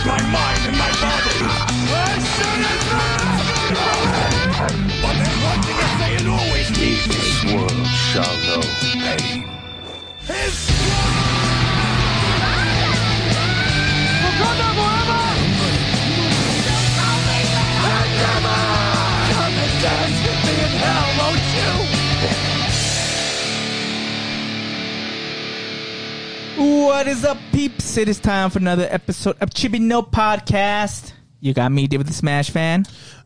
my mind and my body. But there's one thing I say it always needs. This world shall know Pain. His come and dance with me in hell, won't you? What is up, peeps? It is time for another episode of Chibi No Podcast. You got me, David the Smash Fan.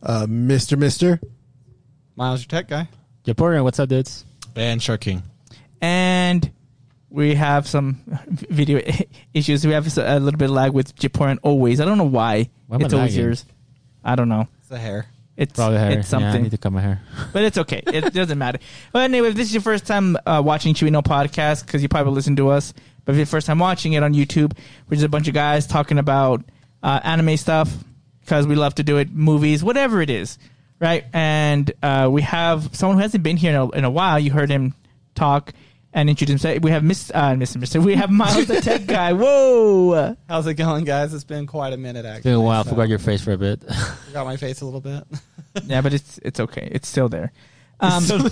Mr. Miles, your tech guy. Japorian, what's up, dudes? And Shark King. And we have some video issues. We have a little bit of lag with Japorian always. I don't know why. Why am I It's always lagging? yours. I don't know. It's the hair. It's Probably hair. It's something. Yeah, I need to cut my hair. But it's okay. It doesn't matter. But anyway, if this is your first time watching Chibi No Podcast, because you probably listen to us, but if it's your first time watching it on YouTube, we're just a bunch of guys talking about anime stuff, because we love to do it, movies, whatever it is, right? And we have someone who hasn't been here in a while. You heard him talk and introduce himself. We have Mr. We have Miles the Tech Guy. Whoa! How's it going, guys? It's been quite a minute, actually. It's been a while. So, Forgot your face for a bit. forgot my face a little bit. Yeah, but it's okay. It's still there. Still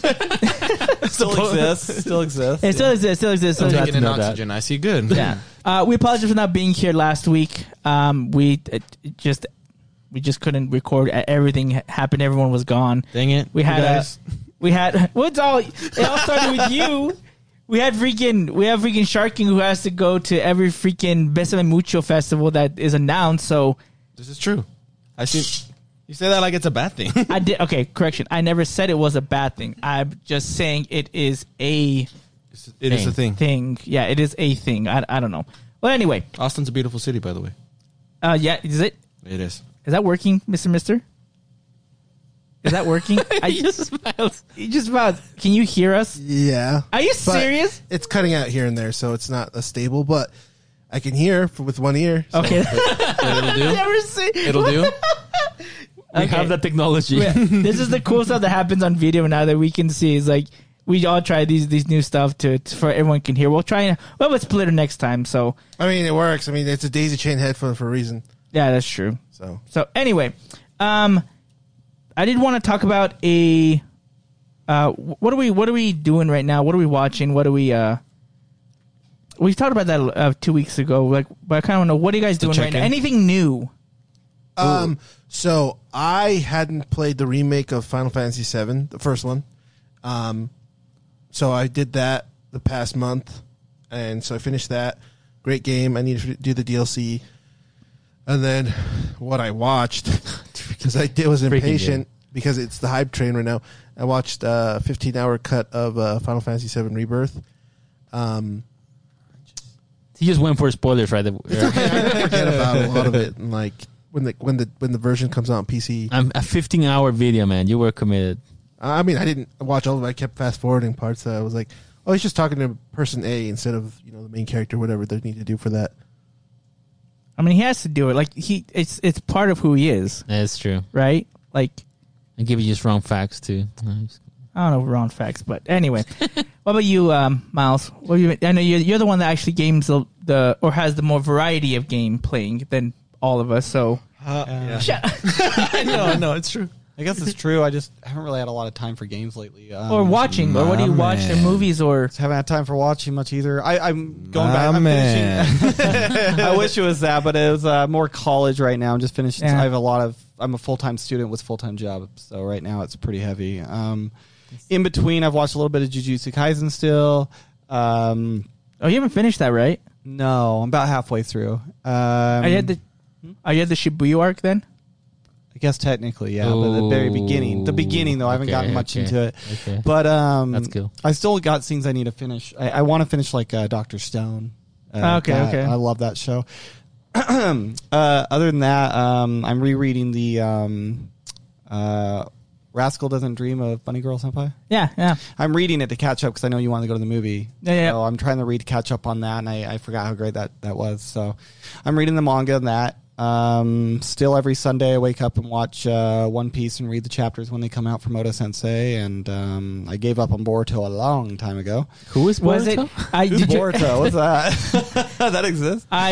exists. Still exists. It still exists. Still exists. I'm Still taking exists. in oxygen. I see good. Yeah. We apologize for not being here last week. We just couldn't record. Everything happened. Everyone was gone. Dang it. We had it all started with you. We have freaking Shark King who has to go to every freaking Besame Mucho festival that is announced. So This is true. I see. You say that like it's a bad thing. I did. Okay, correction. I never said it was a bad thing. I'm just saying it is a It is a thing. thing. Yeah, it is a thing. I don't know. Well, anyway. Austin's a beautiful city, by the way. Yeah, is it? It is. Is that working, Mr. Mister? Is that working? He just smiles. You just about. Can you hear us? Yeah. Are you But serious? It's cutting out here and there, so it's not a stable, but I can hear with one ear. So. Okay. It'll do. Never see. It'll do. We have that technology. Yeah, this is the cool stuff that happens on video now that we can see. Is like we all try these new stuff for everyone can hear. We'll try and have a splitter next time. So I mean, it works. I mean, it's a daisy chain headphone for a reason. yeah, that's true. So Anyway, I did want to talk about what are we doing right now? What are we watching? What are we we talked about that 2 weeks ago. Like, but I kind of want to know, what are you guys doing right now? check-in? Anything new? So I hadn't played the remake of Final Fantasy VII, the first one. So I did that the past month, and so I finished that. Great game. I need to do the DLC. And then what I watched, because I was impatient, because it's the hype train right now, I watched a 15-hour cut of Final Fantasy VII Rebirth. He just went for spoilers right there. I forget about a lot of it, and like when the version comes out on PC. I'm a 15-hour video, man. You were committed. I mean, I didn't watch all of it. I kept fast forwarding parts. I was like, oh, he's just talking to person A instead of the main character, whatever they need to do for that. I mean, he has to do it. Like it's part of who he is, That's true. right? Like I give you just wrong facts too. I don't know wrong facts, but anyway. What about you, Miles? What have you I know you're the one that actually games the or has the more variety of game playing than all of us. So No, it's true. I guess it's true. I just haven't really had a lot of time for games lately. or watching, or what do you watch? The movies or Just haven't had time for watching much either. I'm going back. I'm finishing. I wish it was that, but it was more college right now. I'm just finishing. Yeah. I have I'm a full-time student with full-time job, so right now it's pretty heavy. In between, I've watched a little bit of Jujutsu Kaisen still. oh, you haven't finished that, right? No, I'm about halfway through. Are you at the Shibuya arc then? I guess technically, yeah, but the very beginning. The beginning, though, I haven't gotten much into it. Okay. But That's cool. I still got things I need to finish. I want to finish like Dr. Stone. Okay. I love that show. Other than that, I'm rereading the Rascal Doesn't Dream of Bunny Girl Senpai. Yeah. I'm reading it to catch up because I know you wanted to go to the movie. Yeah. So I'm trying to read to catch up on that, and I forgot how great that was. So I'm reading the manga and that. Still every Sunday I wake up and watch One Piece and read the chapters when they come out from Oda Sensei, and I gave up on Boruto a long time ago. Who is Was it? Boruto? Who's Boruto? What's that? That exists? I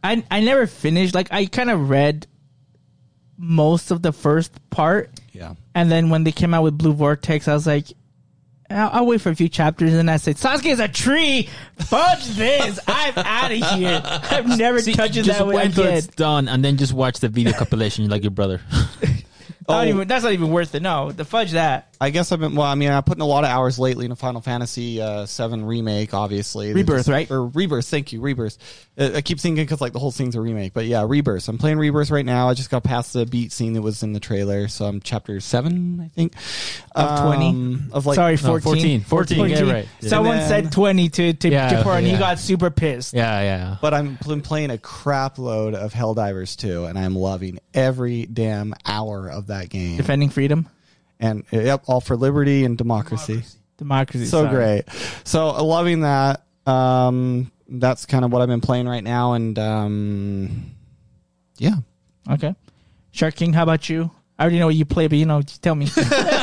I never finished. Like, I kind of read most of the first part. Yeah. And then when they came out with Blue Vortex, I was like, I'll wait for a few chapters. And then I said, Sasuke's a tree. Fudge this. I'm out of here. I'm never touching just that way wait till again. it's done, and then just watch the video compilation like your brother. That's not even worth it. No, the fudge that. I guess I've been. Well, I mean, I've put in a lot of hours lately in a Final Fantasy VII remake. Obviously, Rebirth, right? Or Rebirth. Thank you, Rebirth. I keep thinking because like the whole thing's a remake, but yeah, Rebirth. I'm playing Rebirth right now. I just got past the beat scene that was in the trailer, so I'm chapter 7, I think, Of 20? Of like, Sorry, No, 14. 14. Yeah, right. Yeah. Someone And then- said 20 to Japur, and he yeah. got super pissed. Yeah. But I'm playing a crap load of Helldivers 2, and I'm loving every damn hour of that game. Defending freedom, And yep, all for liberty and democracy. democracy. So sorry. great. So loving that. That's kind of what I've been playing right now, and yeah. Okay. Shark King, how about you? I already know what you play, but just tell me. to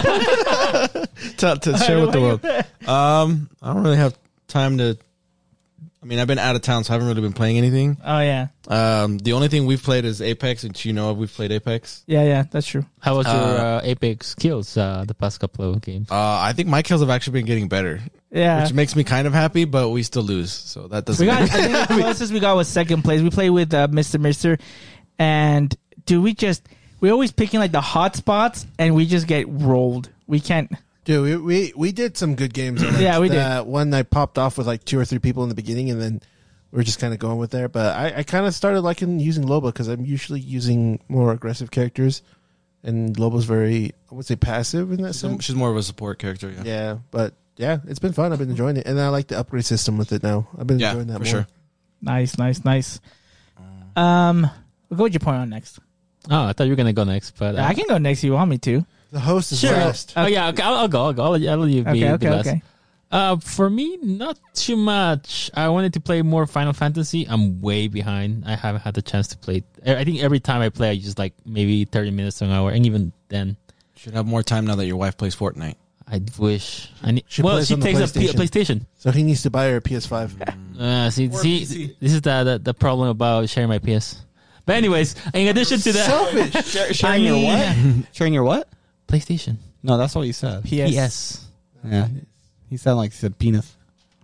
share with the world. I don't really have time to. I mean, I've been out of town, so I haven't really been playing anything. Oh, yeah. The only thing we've played is Apex, which we've played Apex. Yeah, that's true. How was your Apex kills the past couple of games? I think my kills have actually been getting better, Yeah. which makes me kind of happy, but we still lose, so that doesn't. I think the closest we got was second place. We played with Mr. Mister, and dude, we always picking like the hot spots, and we just get rolled. We can't. Dude, we did some good games. Like Yeah, we did. that one I popped off with like 2 or 3 people in the beginning, and then we're just kind of going with there. But I kind of started liking using Loba because I'm usually using more aggressive characters, and Loba's very, I would say, passive in that sense. She's more of a support character. Yeah, but yeah, it's been fun. I've been enjoying it, and I like the upgrade system with it now. I've been enjoying that for more. sure. Nice. We'll go with your point on next. Oh, I thought you were gonna go next, but I can go next if you want me to. The host is Sure. last. Oh yeah, okay, I'll go. I'll let you be the last. Okay. For me, not too much. I wanted to play more Final Fantasy. I'm way behind. I haven't had the chance to play. I think every time I play, I just like maybe 30 minutes to an hour, and even then, Should have more time now that your wife plays Fortnite. I wish. She Well, plays she on the takes a PlayStation. PlayStation. So he needs to buy her a PS5. See, this is the problem about sharing my PS. But anyways, in addition to that, Sharing your what? Sharing your what? PlayStation. No, that's what you said. PS. Yeah. He sounded like he said penis.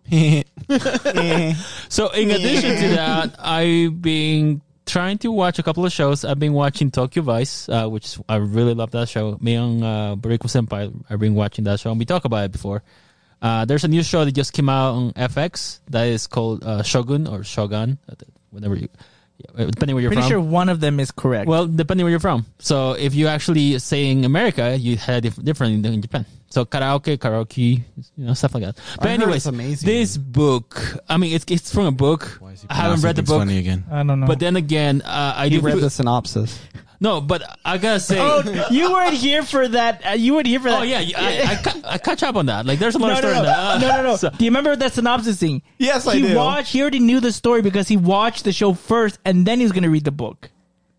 So in addition to that, I've been trying to watch a couple of shows. I've been watching Tokyo Vice, which I really love that show. Me and Bariko Senpai have been watching that show, and we talked about it before. There's a new show that just came out on FX that is called Shogun or Shogun, whenever you, depending where you're Pretty from. sure one of them is correct. Well, depending where you're from. So if you actually say in America, you had different than in Japan. So karaoke, stuff like that. But I heard anyways, it's amazing. this book, I mean, it's from a book. Why is he I haven't read the book. Funny again. I don't know. But then again, I You do read the synopsis. No, but I gotta say, you weren't here for that. You weren't here for that. oh yeah, I catch up on that. Like, there's a lot of story in that. No. So- Do you remember that synopsis thing? Yes, I he do. He already knew the story because he watched the show first, and then he was going to read the book.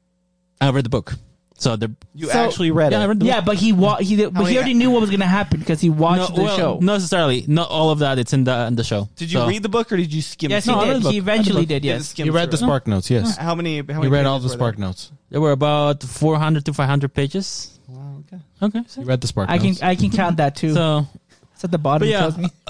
I read the book. So You actually read I it. read the Yeah, book. but he already knew what was going to happen because he watched the show. Not necessarily. Not all of that. It's in the show. Did you So- read the book or did you skim Yes, through he I read did. the He book. eventually it? did. Yes. Skim You read the through it. Spark Notes, yes. How many You read all pages the were Spark there? Notes. There were about 400 to 500 pages. Wow, okay. Okay. So, You read the Spark I Notes. can count that too. so It's at the bottom. but It yeah, tells me.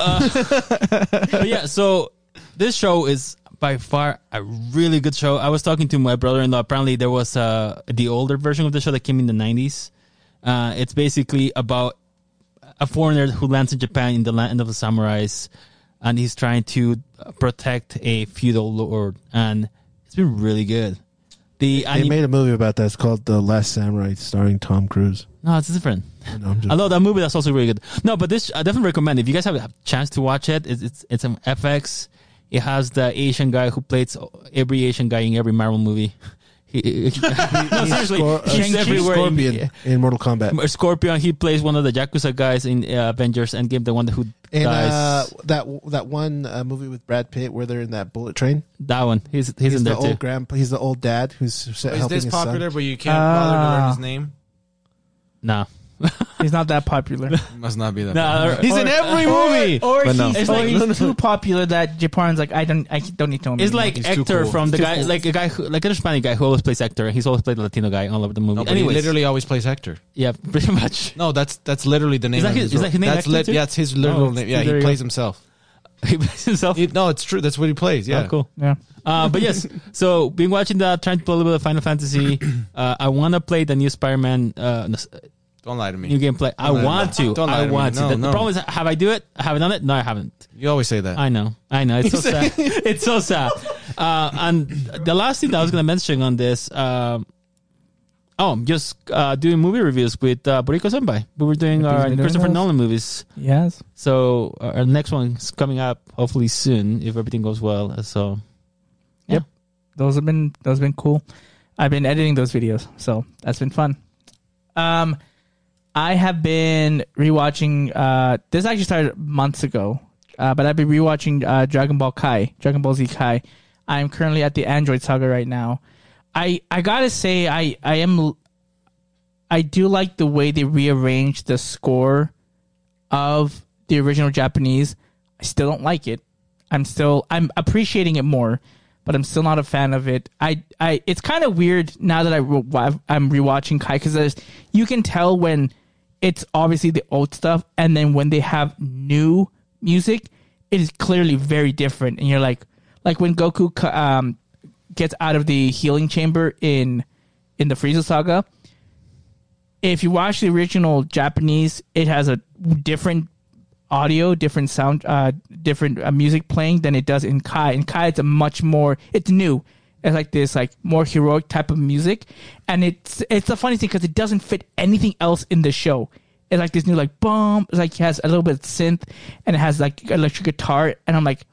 but yeah. So this show is by far a really good show. I was talking to my brother-in-law. Apparently, there was the older version of the show that came in the 90s. It's basically about a foreigner who lands in Japan in the land of the samurais, and he's trying to protect a feudal lord. And it's been really good. They made a movie about that. It's called The Last Samurai, starring Tom Cruise. No, it's different. No, I'm just- I love that movie. That's also really good. No, but this I definitely recommend. If you guys have a chance to watch it, it's on FX. It has the Asian guy who plays every Asian guy in every Marvel movie. No, seriously, he's everywhere. Scorpion in Mortal Kombat. Scorpion. He plays one of the Yakuza guys in Avengers Endgame, the one who And dies. that one movie with Brad Pitt where they're in that bullet train. That one. He's in the there too. old grandpa. He's the old dad who's Is helping this his popular, son. but you can't bother to learn his name? Nah. He's not that popular. Must not be that. No, He's in every movie. Or But no. he's too popular that Japan's like, I don't need to know him. It's anymore. like He's too Hector cool. from the Too guy, cool. like a guy, like a Hispanic guy who always plays Hector. He's always played the Latino guy all over the movie. No, but he Anyways, literally always plays Hector. yeah, pretty much. No, that's literally the name. Is that of his- his is that his name, That's Hector, too? yeah, it's his literal Oh, name. Yeah, there he you plays go. himself. He plays himself. No, it's true. That's what he plays. Yeah, Oh, cool. Yeah. But yes, so been watching that, trying to play a little bit of Final Fantasy. I want to play the new Spider-Man Don't lie to me. new gameplay. I lie to want me. to. Don't lie I to me. want to. No, The no. problem is, have I do it? Have I done it? No, I haven't. You always say that. I know. It's so sad. It's so sad. And the last thing that I was going to mention on this, just doing movie reviews with Boricua Senpai. We were doing He's our been doing Christopher those? Nolan movies. Yes. So our next one's coming up hopefully soon if everything goes well. So Yep. Those have been cool. I've been editing those videos, so that's been fun. I have been rewatching. This actually started months ago, but I've been rewatching Dragon Ball Z Kai. I am currently at the Android Saga right now. I gotta say I do like the way they rearranged the score of the original Japanese. I still don't like it. I'm appreciating it more, but I'm still not a fan of it. It's kind of weird now that I'm rewatching Kai, because you can tell when it's obviously the old stuff, and then when they have new music, it is clearly very different. And you're like when Goku gets out of the healing chamber in the Frieza saga. If you watch the original Japanese, it has a different audio, different sound, different music playing than it does in Kai. In Kai, it's it's new. It's like this, like more heroic type of music, and it's a funny thing because it doesn't fit anything else in the show. It's like this new like boom. It's like it has a little bit of synth, and it has like electric guitar, and I'm like,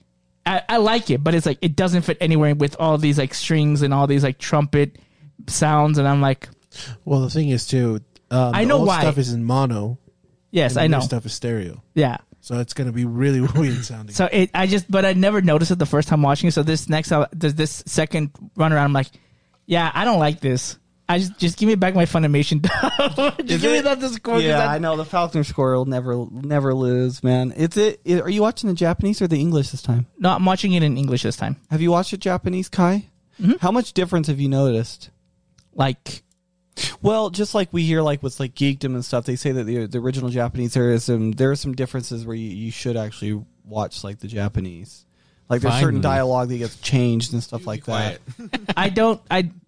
I like it, but it's like it doesn't fit anywhere with all these like strings and all these like trumpet sounds, and I'm like, Well, the thing is too. I the know old why. stuff is in mono. yes, and I the know, new stuff is stereo. yeah. So it's gonna be really weird sounding. So but I never noticed it the first time watching it. So this second run around, I'm like, yeah, I don't like this. I just give me back my Funimation. Just give me that score. Yeah, I know the Falconer score will never lose, man. Are you watching the Japanese or the English this time? No, I'm watching it in English this time. Have you watched the Japanese, Kai? Mm-hmm. How much difference have you noticed? Like, Well, just like we hear, like with like Geekdom and stuff, they say that the original Japanese there are some differences where you should actually watch like the Japanese. Like there's certain Finally. dialogue that gets changed and stuff like that. I don't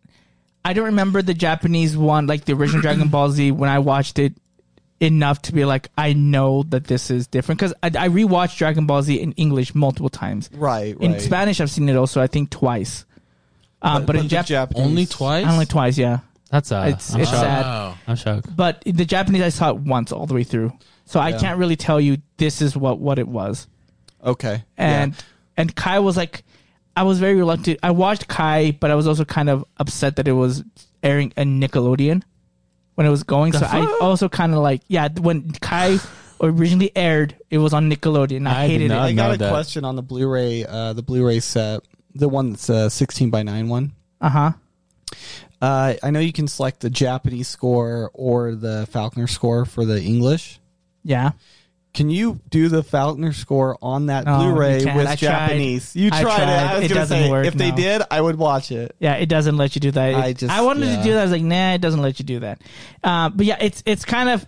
remember the Japanese one, like the original Dragon Ball Z, when I watched it enough to be like, I know that this is different, because I rewatched Dragon Ball Z in English multiple times. Right. In Spanish, I've seen it also, I think twice. But in the Japanese, Only twice. only twice, yeah. that's It's I'm shocked. sad. Wow. I'm shocked. But the Japanese, I saw it once all the way through, so I can't really tell you this is what it was. Okay. And Kai was like, I was very reluctant. I watched Kai, but I was also kind of upset that it was airing in Nickelodeon when it was going. So I also kind of like, when Kai originally aired, it was on Nickelodeon. I did hated not it. I got know a that. question on the Blu-ray set, the one that's 16:9 one. Uh-huh. I know you can select the Japanese score or the Falconer score for the English. Yeah. Can you do the Falconer score on that No, you Blu-ray can't. with I tried. Japanese? You I tried it. tried. I was It gonna doesn't say work, if they no. did, I would watch it. Yeah, it doesn't let you do that. I wanted to do that. I was like, nah, it doesn't let you do that. But yeah, it's kind of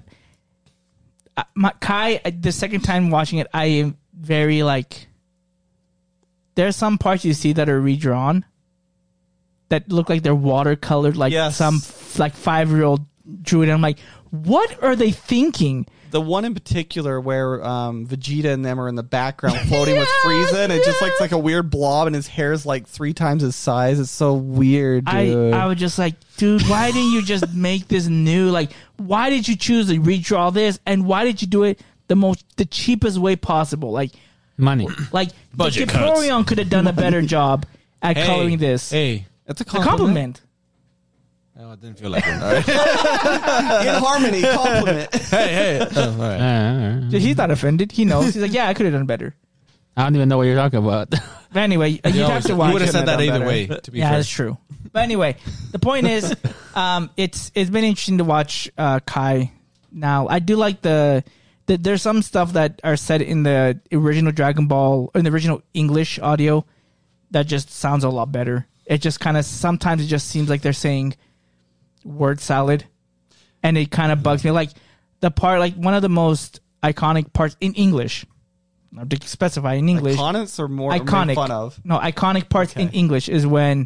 Kai. The second time watching it, I am very like. There's some parts you see that are redrawn, that look like they're watercolored, like Yes. some 5-year-old drew it. And I'm like, what are they thinking? The one in particular where Vegeta and them are in the background floating with Frieza, and it just looks like a weird blob, and his hair's like 3 times his size. It's so weird, dude. I was just like, dude, why didn't you just make this new? Like, why did you choose to redraw this? And why did you do it the cheapest way possible? Like, Money. Budget Vaporeon could have done a better job at coloring this. Hey. It's a A compliment. Oh, it didn't feel like it. In harmony, compliment. hey. Oh, all right. Dude, he's not offended. He knows. He's like, yeah, I could have done better. I don't even know what you're talking about. But anyway, you have to You watch would have it. said that done either better. way. To be Yeah, fair. that's true. But anyway, the point is, it's been interesting to watch Kai now. I do like there's some stuff that are said in the original Dragon Ball, or in the original English audio, that just sounds a lot better. It just kind of, sometimes it just seems like they're saying word salad, and it kind of bugs me. Like the part, like one of the most iconic parts in English, I have to specify in English. Iconics or more Iconic. made fun of? No, iconic parts in English is when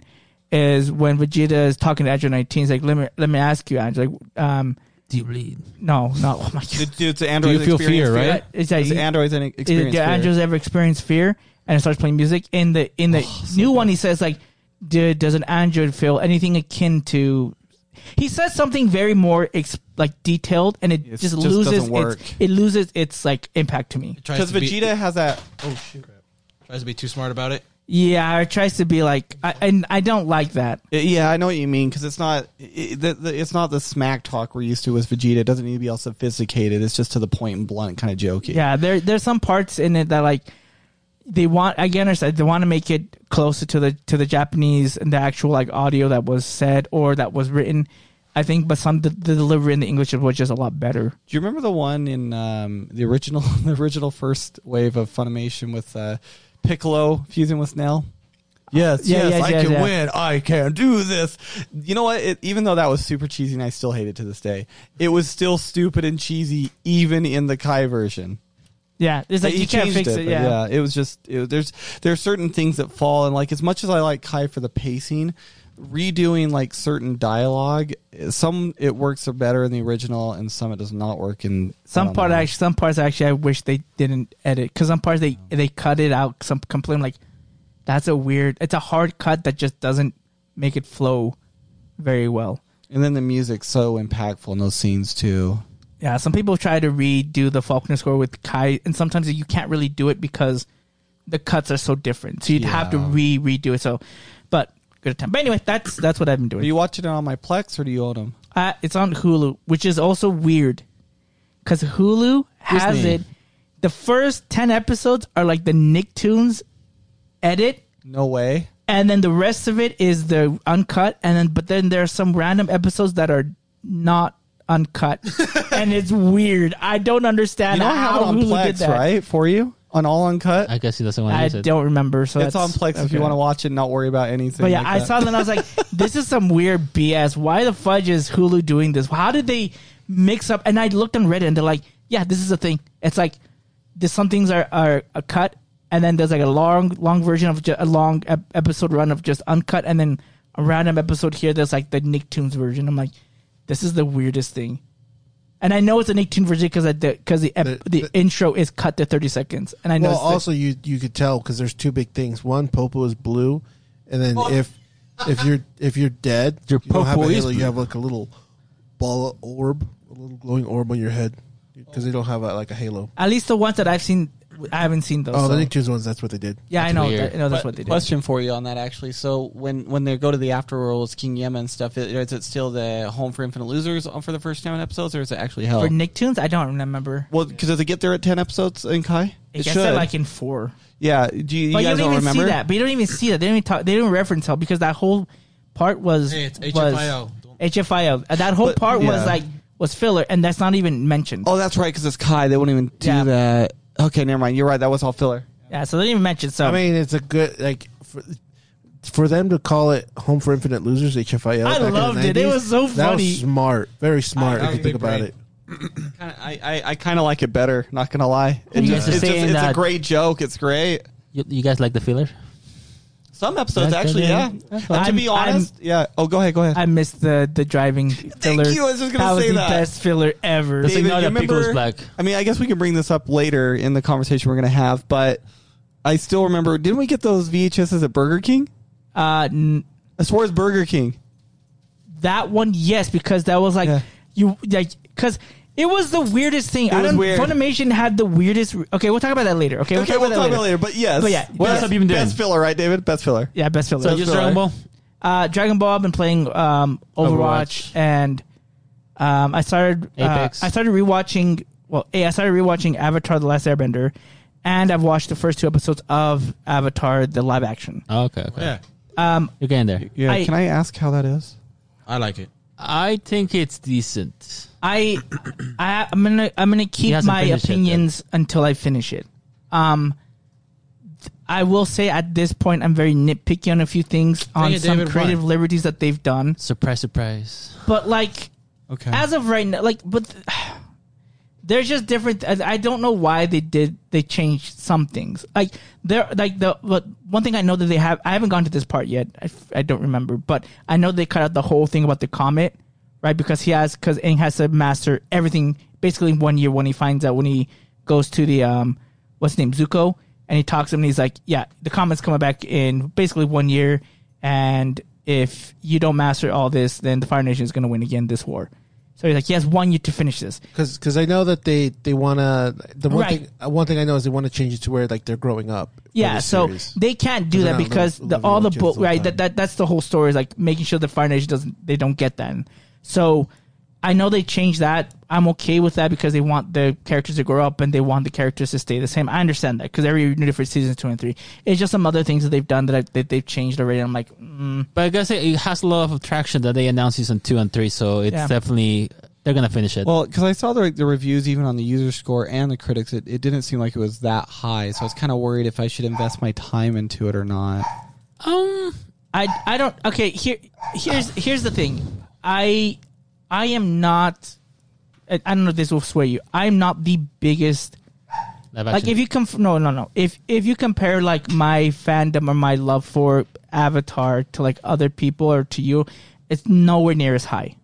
Vegeta is talking to Android 19. He's like, let me ask you, Android. Do you bleed? No. Oh my god. It's Android's Do you feel experience fear, right? It's like, Android's experience. did Andrew's ever experienced fear? And it starts playing music. In the new one, he says like, does an android feel anything akin to? He says something very more like detailed, and it just loses doesn't work. it loses its like impact to me. Because Vegeta has that. Oh shoot! Tries to be too smart about it. Yeah, it tries to be like, I don't like that. Yeah, I know what you mean, because it's not it's not the smack talk we're used to with Vegeta. It doesn't need to be all sophisticated. It's just to the point and blunt, kind of jokey. Yeah, there's some parts in it that like they want, again, they want to make it closer to the Japanese and the actual like audio that was said or that was written. I think, but the delivery in the English was just a lot better. Do you remember the one in the original first wave of Funimation with Piccolo fusing with Nell? Yes, I can win. I can do this. You know what? Even though that was super cheesy, and I still hate it to this day, it was still stupid and cheesy, even in the Kai version. Yeah, it's like you can't fix it. Yeah, it was just there's certain things that fall, and like as much as I like Kai for the pacing, redoing like certain dialogue, some it works better in the original, and some it does not work in some parts. Actually, I wish they didn't edit, because some parts they cut it out. Some complain like it's a hard cut that just doesn't make it flow very well. And then the music's so impactful in those scenes too. Yeah, some people try to redo the Faulkner score with Kai, and sometimes you can't really do it because the cuts are so different. So you'd have to redo it. So, but good attempt. But anyway, that's what I've been doing. Are you watching it on my Plex, or do you own them? It's on Hulu, which is also weird, because Hulu has Disney. it. The first 10 episodes are like the Nicktoons edit, No way. and then the rest of it is the uncut, but then there are some random episodes that are not uncut, and it's weird. I don't understand. You know I have how it on Hulu did Plex, that. right? For you on all uncut. I guess he doesn't want to I use it. don't remember. So It's on that's- Plex if you okay. want to watch it and not worry about anything. But yeah, like I that. saw that and I was like, this is some weird BS. Why the fudge is Hulu doing this? How did they mix up? And I looked on Reddit and they're like, yeah, this is a thing. It's like some things are a cut, and then there's like a long version of a long episode run of just uncut, and then a random episode here there's like the Nicktoons version. I'm like, this is the weirdest thing. And I know it's a Nicktoon version because the intro is cut to 30 seconds. And I know also you could tell because there's two big things. One, Popo is blue, and then if you're dead, Your you don't have a Popo is halo. You blue. have like a little ball orb, a little glowing orb on your head, because they don't have like a halo. at least the ones that I've seen, I haven't seen those. Oh, so. the Nicktoons ones. That's what they did. Yeah, That's I know. weird. I know that's what they did. Question for you on that, actually. So when they go to the afterworlds, King Yemma and stuff, is it still the Home for Infinite Losers for the first 10 episodes, or is it actually Hell? For Nicktoons, I don't remember. Well, because does it get there at 10 episodes in Kai? I guess they're like in 4. Yeah. Do you But you guys don't even remember? see that. But you don't even see that. They don't even talk. They don't reference Hell because that whole part was Hey, it's was HFIO. HFIO. That whole But, part yeah. was filler, and that's not even mentioned. Oh, that's right, because it's Kai. They won't even do Yeah. that. Okay, never mind. You're right. That was all filler. Yeah, so they didn't even mention. So I mean, it's a good like for them to call it Home for Infinite Losers (HFIL). I back in the loved it. It 90s, was so That funny. was smart, very smart. I If you was think big about brain. it. I kind of like it better. Not gonna lie. You guys are saying It's a that- great joke. It's great. You guys like the filler? Some episodes That's actually, good, yeah. yeah. And to be honest, yeah. Oh, go ahead. I missed the driving filler. you. I was just gonna that was say the that. best filler ever. Just David, ignore you that Piccolo's remember- black. I mean, I guess we can bring this up later in the conversation we're going to have, but I still remember, didn't we get those VHSs at Burger King? As far as Burger King. That one, yes, because that was like Yeah. because it was the weirdest thing. was weird. Funimation had the weirdest. Okay, we'll talk about that later. Okay, Okay, we'll talk about it later, but yes. But yeah, What else have you been doing? Best filler, right, David? Best filler. Yeah, best filler. So just Dragon Ball? Dragon Ball. I've been playing Overwatch, Overwatch. and I started Apex. I started rewatching. Well, I started rewatching Avatar: The Last Airbender, and I've watched the first 2 episodes of Avatar: The Live Action. Oh, okay. Yeah, You're getting there. Yeah. I- Can I ask how that is? I like it. I think it's decent. I'm gonna keep hasn't my finished it, opinions until I finish it. I will say at this point I'm very nitpicky on a few things on it, some David, creative why? liberties that they've done. Surprise, surprise. But like Okay. as of right now, there's just different. I don't know why they changed some things. Like but one thing I know that they have. I haven't gone to this part yet. I don't remember, but I know they cut out the whole thing about the comet, right? Because Aang has to master everything basically in 1 year when he finds out when he goes to the what's his name, Zuko, and he talks to him and he's like, yeah, the comet's coming back in basically 1 year, and if you don't master all this, then the Fire Nation is going to win again this war. So he's like, he has 1 year to finish this. Because I know that they want to. Right. One thing I know is they want to change it to where like they're growing up. for Yeah, the so series. they can't do They're that not because living all the with kids book, all the right? time. That's the whole story, is like making sure the Fire Nation they don't get that. So I know they changed that. I'm okay with that because they want the characters to grow up and they want the characters to stay the same. I understand that because every different seasons 2 and 3. It's just some other things that they've done that they've changed already. I'm like, But I gotta say, it has a lot of traction that they announced season 2 and 3, so it's Yeah. definitely they're gonna finish it. Well, because I saw the reviews even on the user score and the critics, it didn't seem like it was that high. So I was kind of worried if I should invest my time into it or not. I don't. Okay, here's the thing. I am not. I don't know if this will sway you. I'm not the biggest. Live Like action. if you no. If you compare like my fandom or my love for Avatar to like other people or to you, it's nowhere near as high.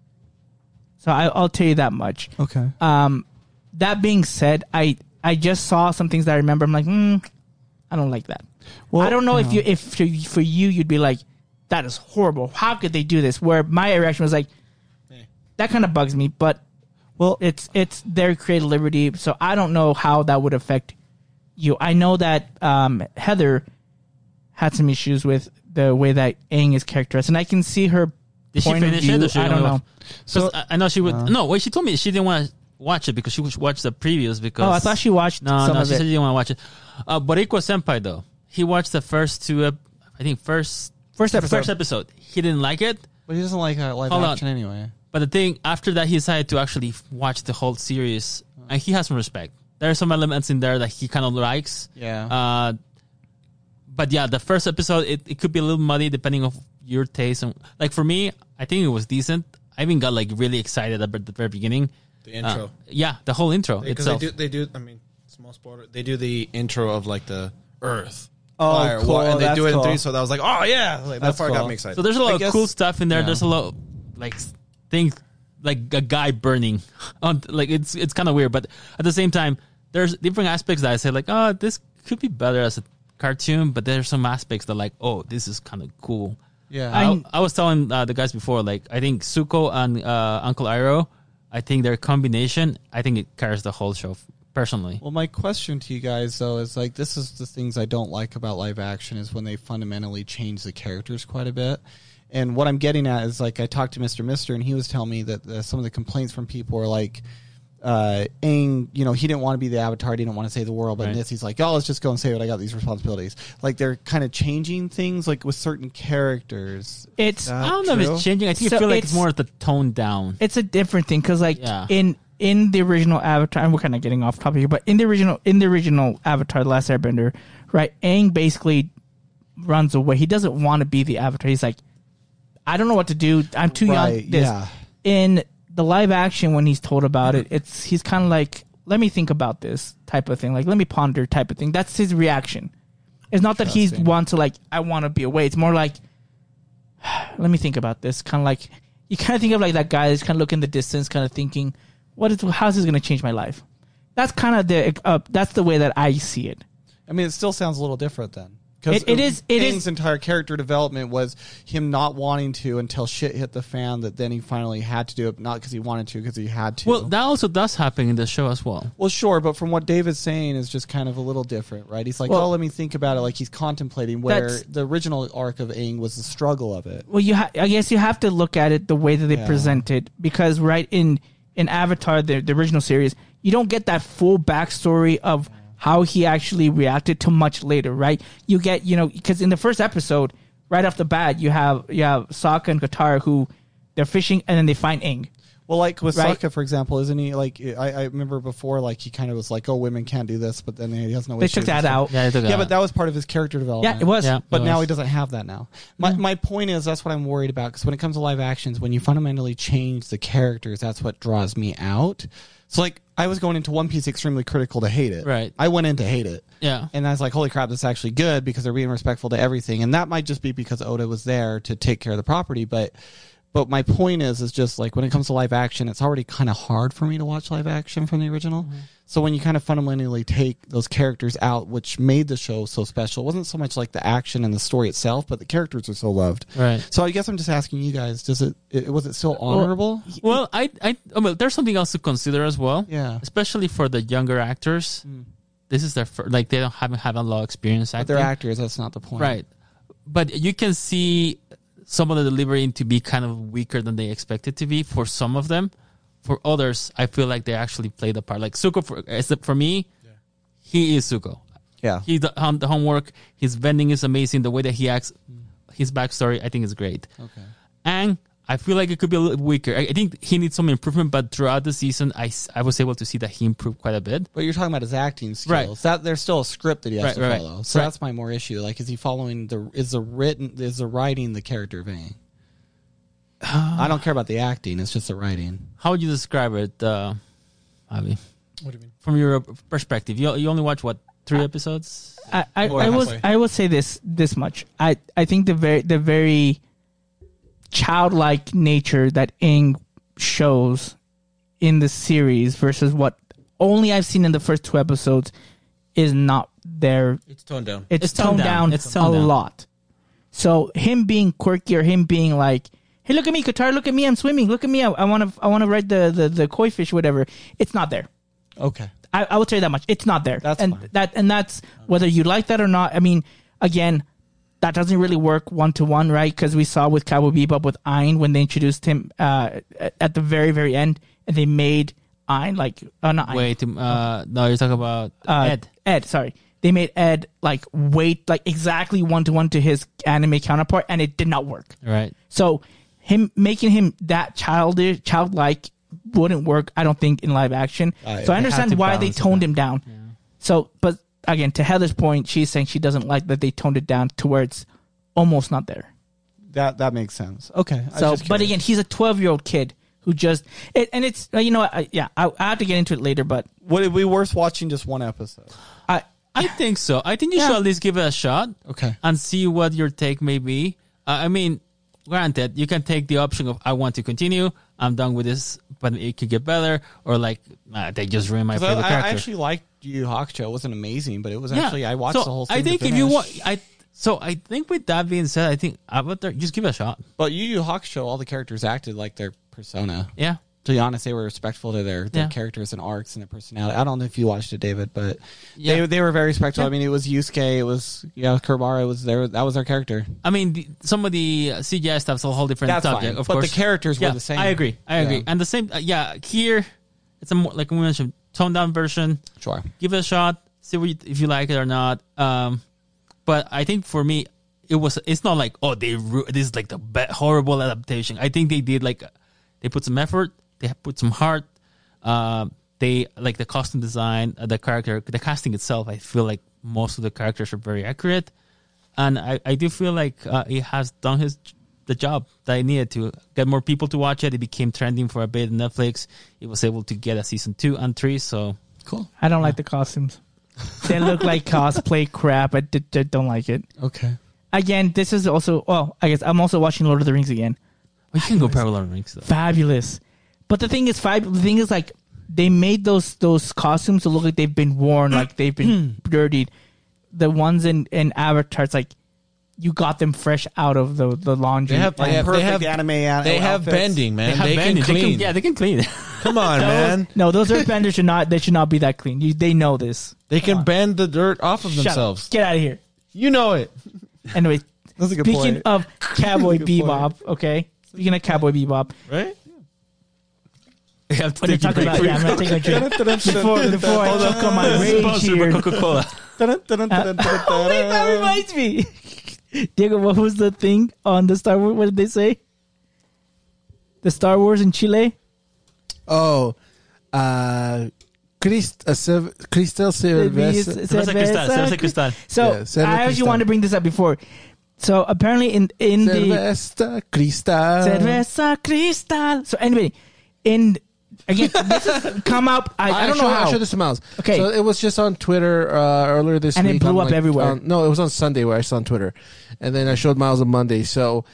So I'll tell you that much. Okay. That being said, I just saw some things that I remember. I'm like, I don't like that. Well, I don't know yeah. if for you you'd be like, that is horrible. How could they do this? Where my reaction was like, that kind of bugs me. But Well, it's their creative liberty, so I don't know how that would affect you. I know that Heather had some issues with the way that Aang is characterized, and I can see her Did she point of finish view. it? Or she I don't only know. watched- 'Cause I know she would. No, wait. She told me she didn't want to watch it because she watched the previews. Because Oh, I thought she watched No, some no, of she it. said she didn't want to watch it. Boricua Senpai though, he watched the first two. I think first episode. He didn't like it. but he doesn't like live Hold on. action anyway. But the thing after that, he decided to actually watch the whole series, and he has some respect. There are some elements in there that he kind of likes. Yeah. But yeah, the first episode it could be a little muddy depending on your taste. And like for me, I think it was decent. I even got like really excited at the very beginning. The intro. Yeah, the whole intro Because itself. they do. I mean, small spoiler. They do the intro of like the Earth. Oh, fire, cool. and they That's do it in cool. 3. So that was like, oh yeah, like, that That's part got cool. me excited. So there's a lot I of guess- cool stuff in there. yeah. There's a lot like things like a guy burning on like it's kind of weird, but at the same time there's different aspects that I say like, oh, this could be better as a cartoon, but there's some aspects that like, oh, this is kind of cool. Yeah. I was telling the guys before, like I think Zuko and Uncle Iroh, I think their combination, I think it carries the whole show personally. Well, my question to you guys though is like, this is the things I don't like about live action is when they fundamentally change the characters quite a bit. And what I'm getting at is like I talked to Mr. Mister and he was telling me that some of the complaints from people are like, Aang, you know, he didn't want to be the Avatar, he didn't want to save the world, but in Right. this he's like, oh, let's just go and save it. I got these responsibilities. Like they're kind of changing things like with certain characters. It's I don't know if true? it's changing. I think So I feel like it's it's- more of the tone down. it's a different thing because like Yeah. in the original Avatar, and we're kind of getting off topic here, but in the original Avatar, The Last Airbender, right? Aang basically runs away. He doesn't want to be the Avatar. He's like, I don't know what to do. I'm too Right, young. This. yeah. In the live action, when he's told about it, he's kind of like, let me think about this type of thing. Like, let me ponder type of thing. That's his reaction. It's not that he Interesting. wants to like, I want to be away. It's more like, let me think about this. Kind of like, you kind of think of like that guy that's kind of looking in the distance, kind of thinking, how's this going to change my life? That's kind of that's the way that I see it. I mean, it still sounds a little different then. Because It is- Aang's entire character development was him not wanting to until shit hit the fan. That then he finally had to do it, not because he wanted to, because he had to. Well, that also does happen in the show as well. Well, sure, but from what David's saying is just kind of a little different, right? He's like, Well, oh, let me think about it. Like he's contemplating where that's- the original arc of Aang was the struggle of it. Well, I guess you have to look at it the way that they Yeah. present it, because right in Avatar, the original series, you don't get that full backstory of how he actually reacted to much later, right? You get, because in the first episode, right off the bat, you have Sokka and Katara who They're fishing, and then they find Aang. Well, like with Right. Sokka, for example, isn't he like? I remember before, like he kind of was like, "Oh, women can't do this," but then he has no. They issues took that and stuff. out. Yeah, they took Yeah, out. but that was part of his character development. Yeah, it was. Yeah. But It now was. he doesn't have that now. My point is that's what I'm worried about because when it comes to live actions, when you fundamentally change the characters, that's what draws me out. So like I was going into One Piece extremely critical to hate it. Right. I went in to hate it. Yeah. And I was like, holy crap, this is actually good because they're being respectful to everything. And that might just be because Oda was there to take care of the property. But my point is just like when it comes to live action, it's already kind of hard for me to watch live action from the original. So when you kind of fundamentally take those characters out, which made the show so special, it wasn't so much like the action and the story itself, but the characters are so loved. Right. So I guess I'm just asking you guys, was it still honorable? Well, I mean, there's something else to consider as well. Yeah. Especially for the younger actors. This is their like they haven't had a lot of experience But acting. they're actors, that's not the point. Right. But you can see some of the delivery to be kind of weaker than they expected to be for some of them. For others, I feel like they actually played the part. Like Zuko, for me, he is Zuko. Yeah. He the homework. His bending is amazing. The way that he acts, his backstory, I think is great. Okay. And I feel like it could be a little weaker. I think he needs some improvement, but throughout the season, I was able to see that he improved quite a bit. But you're talking about his acting skills. Right. That there's still a script that he has Right, to right. follow. So Right. that's my more issue. Like, is he following is the writing the character of Aang? I don't care about the acting. It's just the writing. How would you describe it, Avi? What do you mean? From your perspective? You only watch, what, 3 episodes? I will say this much. I think the very childlike nature that Aang shows in the series versus what only I've seen in the first 2 episodes is not there. It's toned down. It's toned down It's toned a down. lot. So him being quirky or him being like, "Hey, look at me, Qatar! Look at me, I'm swimming! Look at me, I want to ride the koi fish, whatever." It's not there. Okay. I will tell you that much. It's not there. That's and fine. that's whether you like that or not. I mean, again, that doesn't really work 1-to-1, right? Because we saw with Cowboy Bebop with Aang when they introduced him at the very, very end, and they made Aang like not Aang. Wait, no, you're talking about Ed. Ed, sorry. They made Ed like weight like exactly 1-to-1 to his anime counterpart, and it did not work. Right. So him making him that childlike wouldn't work, I don't think, in live action. So I they had understand to why they balance it toned out. him down. So, but again, to Heather's point, she's saying she doesn't like that they toned it down to where it's almost not there. That makes sense. Okay. So, but again, he's a 12-year-old kid who just and it's I have to get into it later, but would it be worth watching just one episode? I think so. I think you should at least give it a shot. Okay. And see what your take may be. I mean, granted, you can take the option of I want to continue, I'm done with this, but it could get better, or like they just ruined my favorite I character. actually liked Yu Yu Hakusho. It wasn't amazing, but it was actually I watched So the whole thing. I think to if you finish. want, I think with that being said, I think Avatar, just give it a shot. But Yu Yu Hakusho, all the characters acted like their persona. Yeah. To be honest, they were respectful to their Yeah. characters and arcs and their personality. I don't know if you watched it, David, but Yeah. they were very respectful. Yeah. I mean, it was Yusuke, it was Kurbara, it was there. That was their character. I mean, some of the CGI stuff's a whole different That's subject, fine. of But course. the characters were the same. I agree. Yeah. And the same, here, it's a more, like we mentioned, toned down version. Sure. Give it a shot, see if you like it or not. But I think for me, it's not like, this is like the horrible adaptation. I think they did they put some effort, they put some heart. They like the costume design, the casting itself. I feel like most of the characters are very accurate, and I do feel like it has done the job that I needed to get more people to watch it. It became trending for a bit on Netflix. It was able to get a season 2 and 3. So Cool. I don't like the costumes. They look like cosplay crap. I don't like it. Okay. Again, this is also I guess I'm also watching Lord of the Rings again. you can go parallel rings though. Fabulous. But the thing is, like they made those costumes to look like they've been worn, like they've been dirtied. The ones in Avatar, it's like you got them fresh out of the laundry. They have anime. They have outfits. bending, man. They can bending. clean. They can clean. Come on, man. No, those earthbenders should not be that clean. They know this. They can bend the dirt off of Shut themselves. up. Get out of here. You know it. Anyway, That's a good speaking point. of Cowboy Good point. Bebop, okay? Speaking of Cowboy Bebop, Right? You have to when you're take your talking break. about, I'm going to take a drink. Before I choke on my rage Sponsored by here. Coca-Cola. Wait, that reminds me. Diego, what was the thing on the Star Wars? What did they say? the Star Wars in Chile? Oh, Cristal Cerveza. Cerveza Cristal. So Yeah, Cerveza I actually Cristal. wanted to bring this up before. So apparently in the Cerveza Cristal. Cerveza Cristal. So anyway, again, this has come up. I don't know how. I showed this to Miles. Okay. So it was just on Twitter earlier this And it week. blew on, up everywhere. No, it was on Sunday where I saw on Twitter. And then I showed Miles on Monday. So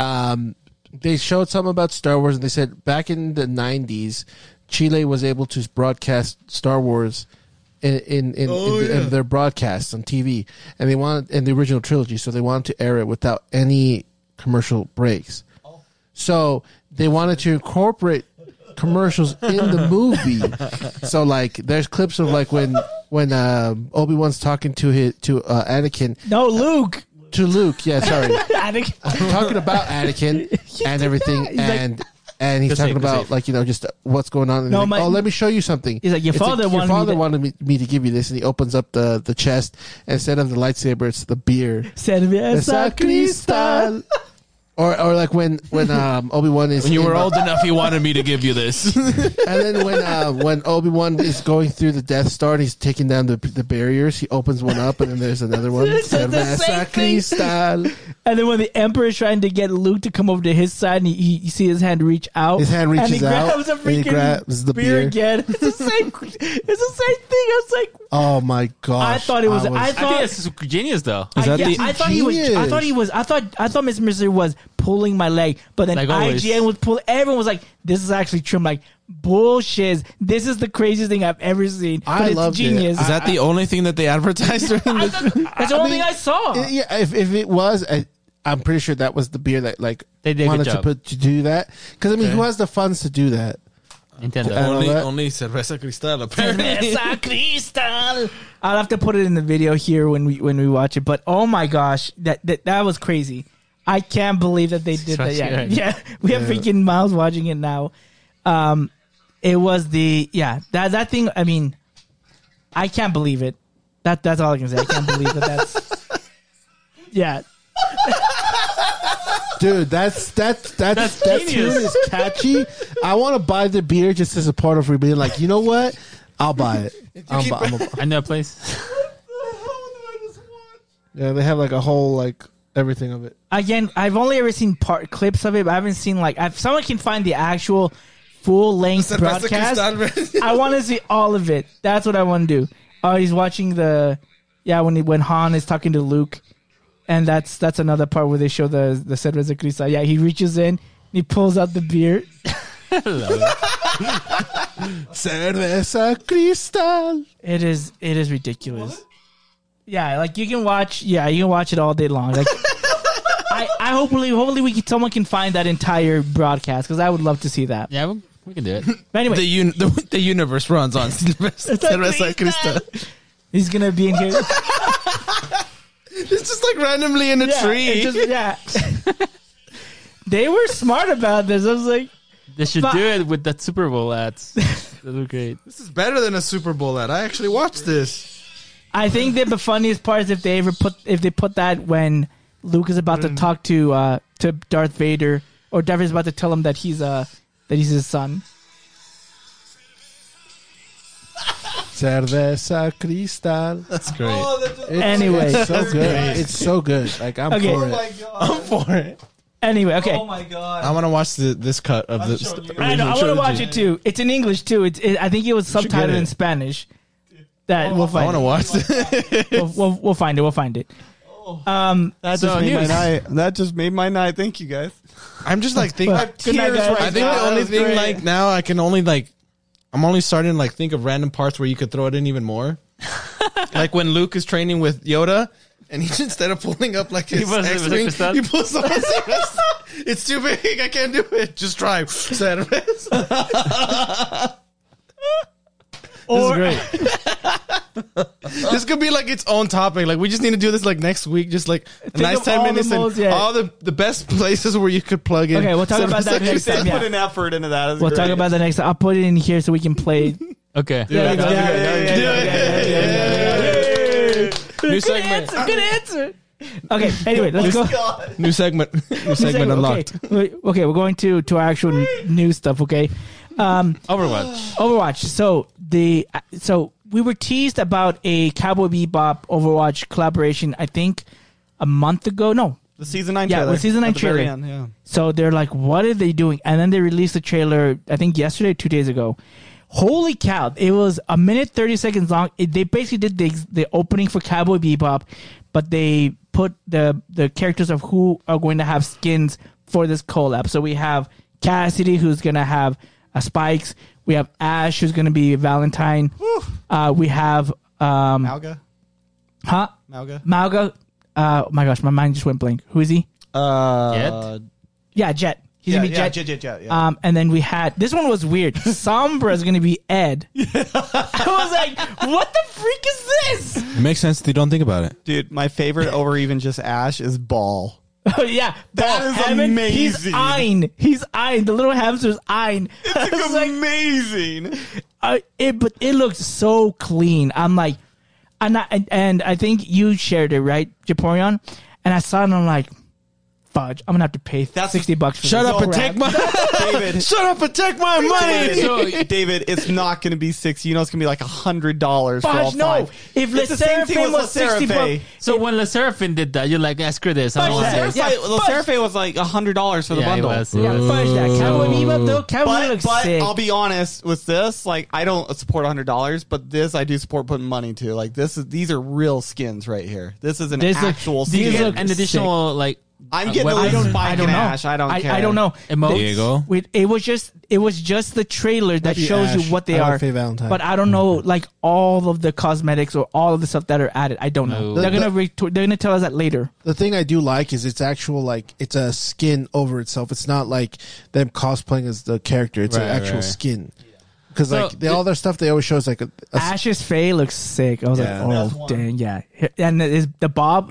they showed something about Star Wars, and they said back in the 90s, Chile was able to broadcast Star Wars in their broadcasts on TV. And they wanted, in the original trilogy, so they wanted to air it without any commercial breaks. So they wanted to incorporate commercials in the movie. So like there's clips of like when Obi-Wan's talking to Anakin, No, Luke. to Luke, yeah, sorry. Anakin. Talking about Anakin and everything, He's like- and he's Good talking save, good about save. like, just what's going on. And No, like, my- let me show you something. He's like, your father wanted me to give you this, and he opens up the chest, and instead of the lightsaber, it's the beer. Cerveza Cristal. Or like when Obi-Wan is When you in were the- old enough, he wanted me to give you this. and then when Obi-Wan is going through the Death Star and he's taking down the barriers, he opens one up and then there's another one. It's the same Cerveza thing. Cristal. And then when the Emperor is trying to get Luke to come over to his side, and you see his hand reach out. His hand reaches and he out, grabs a and he freaking grabs the beer. again. It's the same. It's the same thing. I was like, Oh my gosh! I thought it was. I I think thought. it's genius though. Is that the- I thought he was. I thought he was. I thought Mr. Mister was pulling my leg, but then Like always. IGN was pulling. Everyone was like, "This is actually true." I'm like, bullshit. This is the craziest thing I've ever seen. But I it's loved it. genius. Is that the only thing that they advertised during I this? thought- that's the only thing I saw. Yeah, if it was, I'm pretty sure that was the beer that like They did a wanted good to job. to do that. Because I mean, who has the funds to do that? Nintendo. know that. Only Cerveza Cristal, apparently. Cerveza Cristal. I'll have to put it in the video here when we watch it. But oh my gosh, that was crazy. I can't believe that they did that. Yeah, Right. yeah. We have freaking Miles watching it now. It was that thing. I mean, I can't believe it. That's all I can say. I can't believe that. That's yeah. Dude, that genius. tune is catchy. I want to buy the beer just as a part of being like, you know what? I'll buy it. I know a place. Yeah, they have like a whole like everything of it. Again, I've only ever seen clips of it, but I haven't seen like if someone can find the actual full length broadcast. I want to see all of it. That's what I want to do. Oh, he's watching when Han is talking to Luke, and that's another part where they show the Cerveza Cristal. Yeah, he reaches in, and he pulls out the beer. Cerveza Cristal. It is ridiculous. Yeah, like you can watch it all day long. Like I hopefully someone can find that entire broadcast because I would love to see that. Yeah, we can do it. But anyway, The universe runs on Cerveza Cristal. he's gonna be in here. It's just like randomly in a tree. They were smart about this. I was like, They should do it with that Super Bowl ads. That look great. This is better than a Super Bowl ad. I actually watched this. I think that the funniest part is if they put that when Luke is about to talk to Darth Vader, or Darth Vader's about to tell him that he's his son. Cerveza Cristal. That's great. Anyway. It's so good. It's so good. Like I'm Okay. for Oh it. I'm for it. Anyway, okay. I want to watch this cut of the I know. I want to watch it too. It's in English too. I think it was should get subtitled it. in Spanish. That we'll I find. want to watch it. We'll find it. We'll find it. That So just made my news. night. That just made my night. Thank you, guys. I'm just like thinking. Good night, guys. I think the only thing like now I can only like I'm only starting to like think of random parts where you could throw it in even more. Like when Luke is training with Yoda and he instead of pulling up like his pulls X it wing, with the he pulls up his It's too big. I can't do it. Just try. Or This could be like its own topic. Like we just need to do this like next week. Just like a nice of 10 all the minutes and most- yeah. all the best places where you could plug in. Okay, we'll talk about that next time. Yeah. Put an effort into that. We'll talk about that next time. I'll put it in here so we can play it. Okay. Yeah, New Good segment. answer. Good answer. Okay, anyway, let's go. New segment. New segment unlocked. Okay, we're going to our actual news stuff. Okay, Overwatch. So we were teased about a Cowboy Bebop Overwatch collaboration. I think a month ago. No, The season 9 Yeah, trailer. the season 9 at the very trailer. end, yeah. So they're like, what are they doing? And then they released the trailer, I think yesterday, 2 days ago. Holy cow. It was a minute, 30 seconds long. They basically did the opening for Cowboy Bebop, but they put the characters of who are going to have skins for this collab. So we have Cassidy, who's going to have Spikes. We have Ash, who's going to be Valentine. We have... Mauga? Huh? Mauga? Oh my gosh, my mind just went blank. Who is he? Jet? Yeah, Jet. He's gonna be Jet. Jet, yeah. And then we had this one was weird. Sombra's gonna be Ed. I was like, what the freak is this? It makes sense if you don't think about it. Dude, my favorite over even just Ash is Ball. Oh yeah, That Ball is Hammond, He's amazing. Ein. He's Ein. The little hamster's Ein. I was like, amazing. but it looks so clean. I'm like, and I think you shared it, right, Japorion? And I saw it and I'm like, fudge, I'm gonna have to pay $60 for Shut this up and crap. take my David. Shut up and take my money. So, David, it's not going to be $60. You know, it's going to be like $100 for all Fudge, no. five. If It's the same thing LeSeraphim with was 60 LeSeraphim. So when Le Seraphim did that, you're like, screw this. I don't want Yeah. this. LeSeraphim was like $100 for the Yeah, bundle. it was. Yeah, fudge that. Cowboy Bebop, though, Cowboy looks But sick. I'll be honest with this. Like, I don't support $100, but this I do support putting money to. Like, these are real skins right here. This is an These look- actual these skin. look An additional, like, I'm getting weapons. the Spike I don't and know. Ash. I don't care. I don't know. emotes. There you go. It was just the trailer that Maybe shows Ash. you what they I like are. Faye Valentine. But I don't know, like all of the cosmetics or all of the stuff that are added. I don't know. No. They're gonna tell us that later. The thing I do like is it's actual, like, it's a skin over itself. It's not like them cosplaying as the character. It's an Right, actual right. skin. Because So, all their stuff they always show is like a Ash's Faye looks sick. I was Yeah. like, oh dang, yeah. And her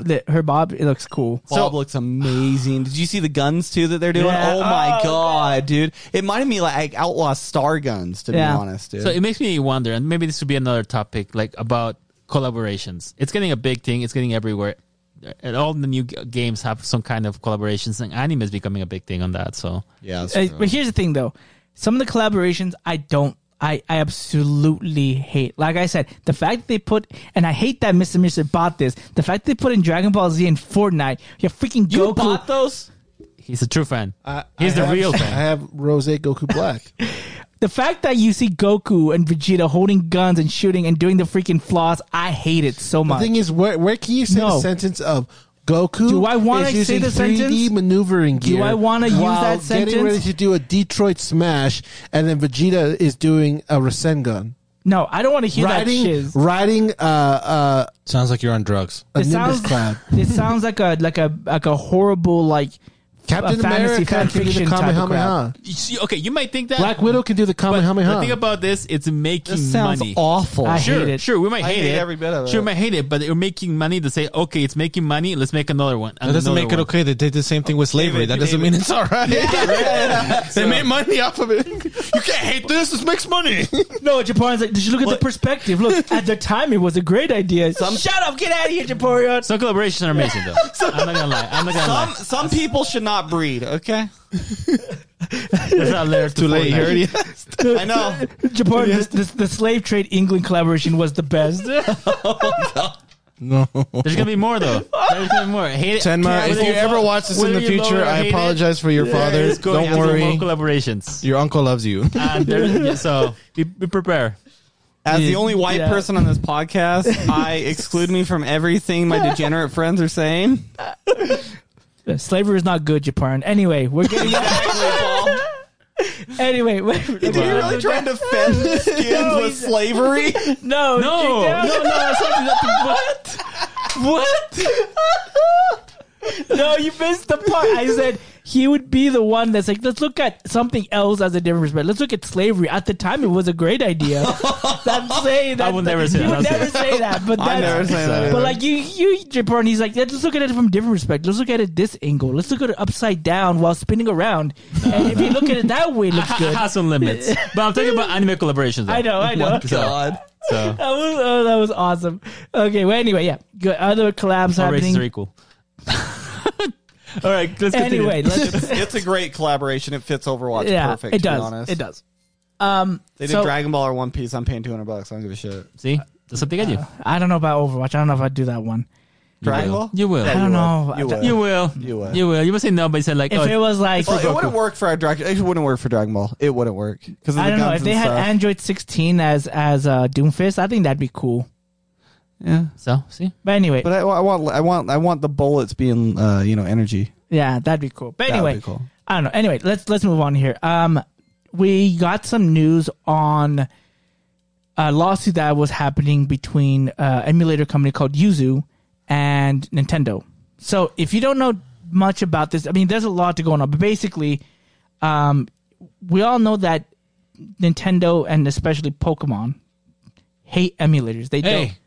bob, it looks cool. Bob looks amazing. Did you see the guns too that they're doing? Yeah. Oh my Oh, god, dude! It reminded me like Outlaw Star guns, to be Yeah. honest, dude. So it makes me wonder, and maybe this would be another topic, like about collaborations. It's getting a big thing. It's getting everywhere. And all the new games have some kind of collaborations, and anime is becoming a big thing on that. So yeah, that's But here's the thing, though. Some of the collaborations I absolutely hate. Like I said, the fact that they put, and I hate that Mr. Mister bought this. The fact that they put in Dragon Ball Z and Fortnite, you freaking you Goku. bought those? he's a true fan. I He's the have- real I fan. have Rose Goku Black. The fact that you see Goku and Vegeta holding guns and shooting and doing the freaking floss, I hate it so The much. thing is, where can you say No. the sentence of Goku? Do I wanna is say using the 3D sentence? maneuvering Do gear? I wanna use while that sentence? Getting ready to do a Detroit Smash, and then Vegeta is doing a Rasengan. No, I don't want to hear that shiz. Riding Sounds like you're on drugs. a It Nimbus sounds cloud. it sounds like a horrible like Captain a fantasy America fan can do the fiction type of crap. Kamehameha. You see, okay, you might think that Black Widow can do the but the Kamehameha. thing about this, it's making This sounds money. awful. I Sure, hate it. sure, we might I hate hate it. every bit of Sure, it. we might hate it, but we're making money to say, okay, it's making money. Let's make another one. That doesn't another make it one. okay. They did the same thing with slavery. That doesn't mean it's all right. They made money off of it. You can't hate this. This makes money. No, Japan's like, did you look at the perspective? Look, at the time it was a great idea. Shut up, get out of here, Japorion. Some collaborations are amazing, though. I'm not gonna lie. I'm not gonna lie. Some people should not breed. Okay, There's not layers Too late. You already. I know. Japorion, the slave trade England collaboration was the best. No. There's gonna be more though. There's gonna be more. Hate it. Tenma, if you ever watch this in Whether the you love future, it or I hate it, apologize for your father. it's going Don't to worry. More collaborations. Your uncle loves you. And there, so be prepared. As the only white Yeah. person on this podcast, I exclude me from everything my degenerate friends are saying. Slavery is not good, Japorion. Anyway, we're getting anyway. Dude, you're really trying to defend skins with slavery? No, No, that's what. What? No, you missed the part. I said he would be the one that's like, let's look at something else as a different perspective. Let's look at slavery. At the time, it was a great idea. That's saying that. I would never say he that. would never say that. But I never that's, say that But either. like you, Japorion, he's like, let's look at it from a different perspective. Let's look at it this angle. Let's look at it upside down while spinning around. And if you look at it that way, it looks good. Has some limits. But I'm talking about anime collaborations. Though. I know. God. So That was awesome. Okay, well, anyway, yeah. Good. Other collabs all races happening. are equal. All right, let's continue. Anyway, It's a great collaboration. It fits Overwatch perfect. it to does. Be honest. It does. They did So- Dragon Ball or One Piece. I'm paying $200. I don't give a shit. See, that's something I do. I don't know about Overwatch. I don't know if I'd do that one. Dragon will. Ball? You will. I don't know. You will. You will. You will. You will. You will say no, but you said like, If it was like, Well, it wouldn't work for Dragon. It wouldn't work for Dragon Ball. It wouldn't work because I don't know, if they had stuff. Android 16 as Doomfist, I think that'd be cool. Yeah, so. See, But anyway, but I want the bullets being energy. yeah, that'd be cool. But That would anyway, be cool. I don't know. Anyway, let's move on here. We got some news on a lawsuit that was happening between emulator company called Yuzu and Nintendo. So if you don't know much about this, I mean, there's a lot to go on. But basically, we all know that Nintendo and especially Pokemon hate emulators. They don't. hey,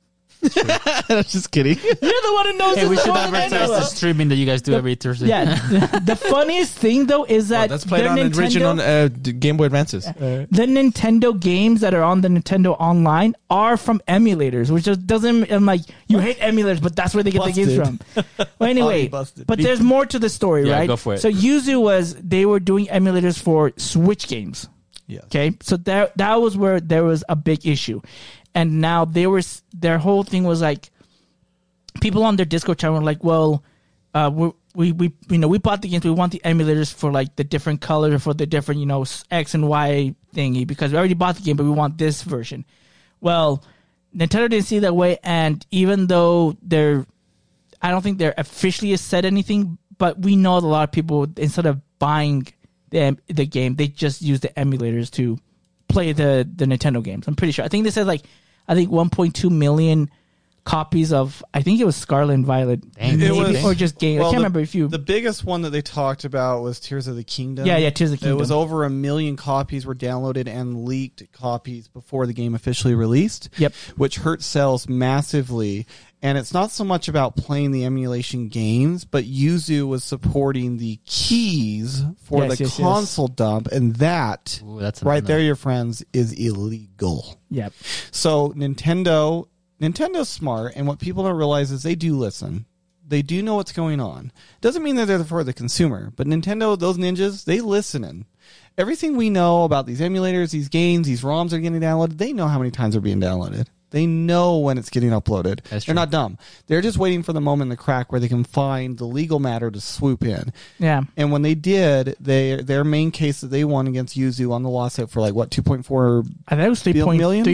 Just kidding. You're the one who knows. hey, we this should more than advertise anyone. the streaming that you guys do every Thursday. Yeah. The funniest thing though is that That's played the on the original Game Boy Advances. The Nintendo games that are on the Nintendo Online are from emulators, which just doesn't. I'm like, you hate emulators, but that's where they get the games from. Well, anyway, busted. but there's more to the story, Yeah, right? go for it. So Yuzu they were doing emulators for Switch games. Yes. Okay, so that was where there was a big issue, and now their whole thing was like, people on their Discord channel were like, well, we bought the games, we want the emulators for like the different colors, for the different X and Y thingy, because we already bought the game, but we want this version. Well, Nintendo didn't see it that way, and even though I don't think they're officially said anything, but we know that a lot of people, instead of buying the game, they just use the emulators to play the Nintendo games. I'm pretty sure. I think they said 1.2 million copies of, I think it was Scarlet and Violet, Dang. maybe, It was- or just game. I can't remember if you. The biggest one that they talked about was Tears of the Kingdom. Yeah, Tears of the Kingdom. It was over 1 million copies were downloaded and leaked copies before the game officially released. Yep. Which hurt sales massively. And it's not so much about playing the emulation games, but Yuzu was supporting the keys for Yes, the yes, console dump, and that Ooh, that's right enough. there, your friends, is illegal. Yep. So Nintendo's smart, and what people don't realize is they do listen. They do know what's going on. Doesn't mean that they're for the consumer, but Nintendo, those ninjas, they listening. Everything we know about these emulators, these games, these ROMs are getting downloaded, they know how many times they're being downloaded. They know when it's getting uploaded. That's They're true. not dumb. They're just waiting for the moment in the crack where they can find the legal matter to swoop in. Yeah. And when they did, their main case that they won against Yuzu on the lawsuit for 2.4 I thought it was million?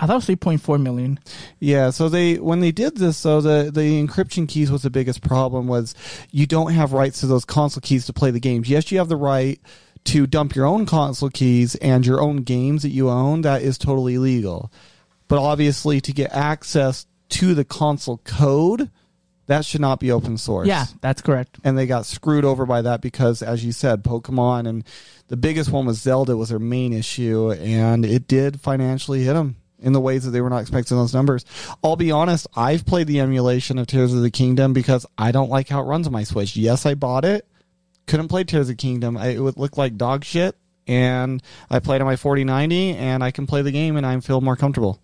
3.4 million. Yeah, so when they did this, though, the encryption keys was the biggest problem. Was you don't have rights to those console keys to play the games. Yes, you have the right to dump your own console keys and your own games that you own. That is totally legal. But obviously, to get access to the console code, that should not be open source. Yeah, that's correct. And they got screwed over by that because, as you said, Pokemon and the biggest one was Zelda was their main issue, and it did financially hit them in the ways that they were not expecting those numbers. I'll be honest, I've played the emulation of Tears of the Kingdom because I don't like how it runs on my Switch. Yes, I bought it. Couldn't play Tears of the Kingdom. It would look like dog shit, and I played on my 4090, and I can play the game, and I feel more comfortable.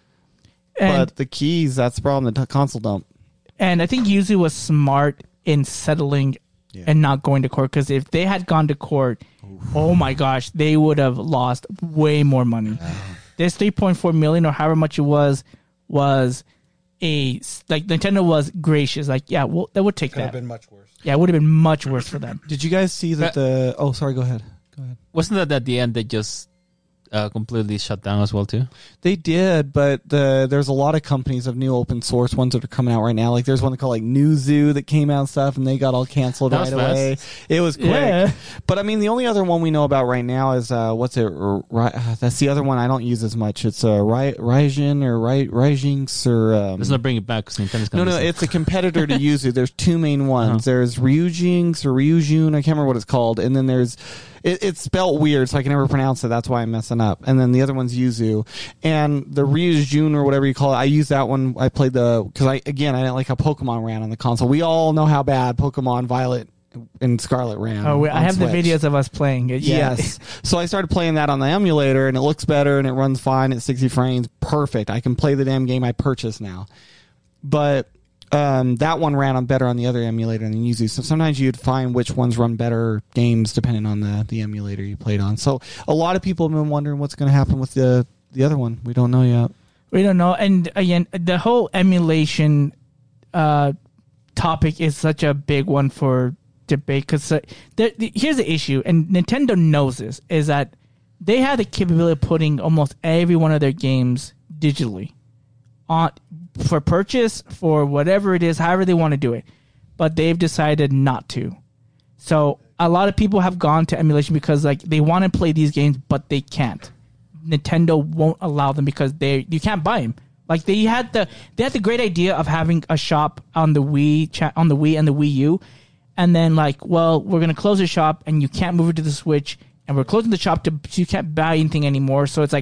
And But the keys, that's the problem, the console dump. and I think Yuzu was smart in settling and not going to court, because if they had gone to court, oh my gosh, they would have lost way more money. This 3.4 million or however much it was Nintendo was gracious. Yeah, well, that would take Could have that. been much worse. Yeah, it would have been much worse for them. Did you guys see that oh, sorry, go ahead. Go ahead. Wasn't that at the end they just completely shut down as well too? They did, but there's a lot of companies of new open source ones that are coming out right now. Like there's one called Newzoo that came out and stuff, and they got all canceled That right was away. It was quick. Yeah. But I mean, the only other one we know about right now is what's it? That's the other one I don't use as much. It's Raijin or Raijinx or. Let's not bring it back because Nintendo's No, gonna listen. it's a competitor to Yuzu. There's two main ones. There's Ryujinx or Ryujun. I can't remember what it's called. And then there's it's spelled weird, so I can never pronounce it. That's why I'm messing up. And then the other one's Yuzu. And the Ryujun or whatever you call it, I use that one. I played because I didn't like how Pokemon ran on the console. We all know how bad Pokemon Violet and Scarlet ran. Oh, I on have Switch. the videos of us playing it. Yeah. Yes. So I started playing that on the emulator, and it looks better, and it runs fine at 60 frames. Perfect. I can play the damn game I purchased now. But that one ran on better on the other emulator than Yuzu. So sometimes you'd find which ones run better games depending on the emulator you played on. So a lot of people have been wondering what's going to happen with the other one. We don't know yet. We don't know. And again, the whole emulation topic is such a big one for debate because here's the issue, and Nintendo knows this, is that they have the capability of putting almost every one of their games digitally on for purchase, for whatever it is, however they want to do it. But they've decided not to. So a lot of people have gone to emulation because like they want to play these games, but they can't. Nintendo won't allow them because you can't buy them. Like they had the great idea of having a shop on the Wii and the Wii U, and then like, well, we're gonna close the shop and you can't move it to the Switch, and we're closing the shop so you can't buy anything anymore. So it's like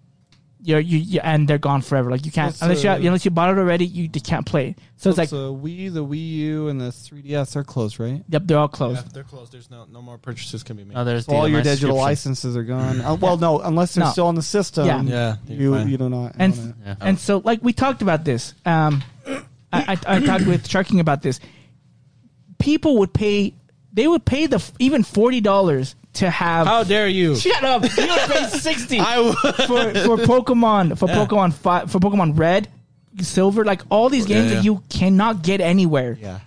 you and they're gone forever. Like you can't unless you bought it already, you can't play it. So it's like the Wii U, and the 3DS are closed, right? Yep, they're all closed. Yeah, they're closed. There's no more purchases can be made. Oh, there's All your DMI digital subscription. licenses are gone. Well, no, unless they're No. still on the system. Yeah. Yeah, you do not. And own it. Yeah. and so like we talked about this. I talked with Sharking about this. People would pay. They would pay even $40 to have. How dare you? Shut up! You would pay $60 I would. for Pokemon for Pokemon Red, Silver, like all these games Yeah. that you cannot get anywhere. Yeah.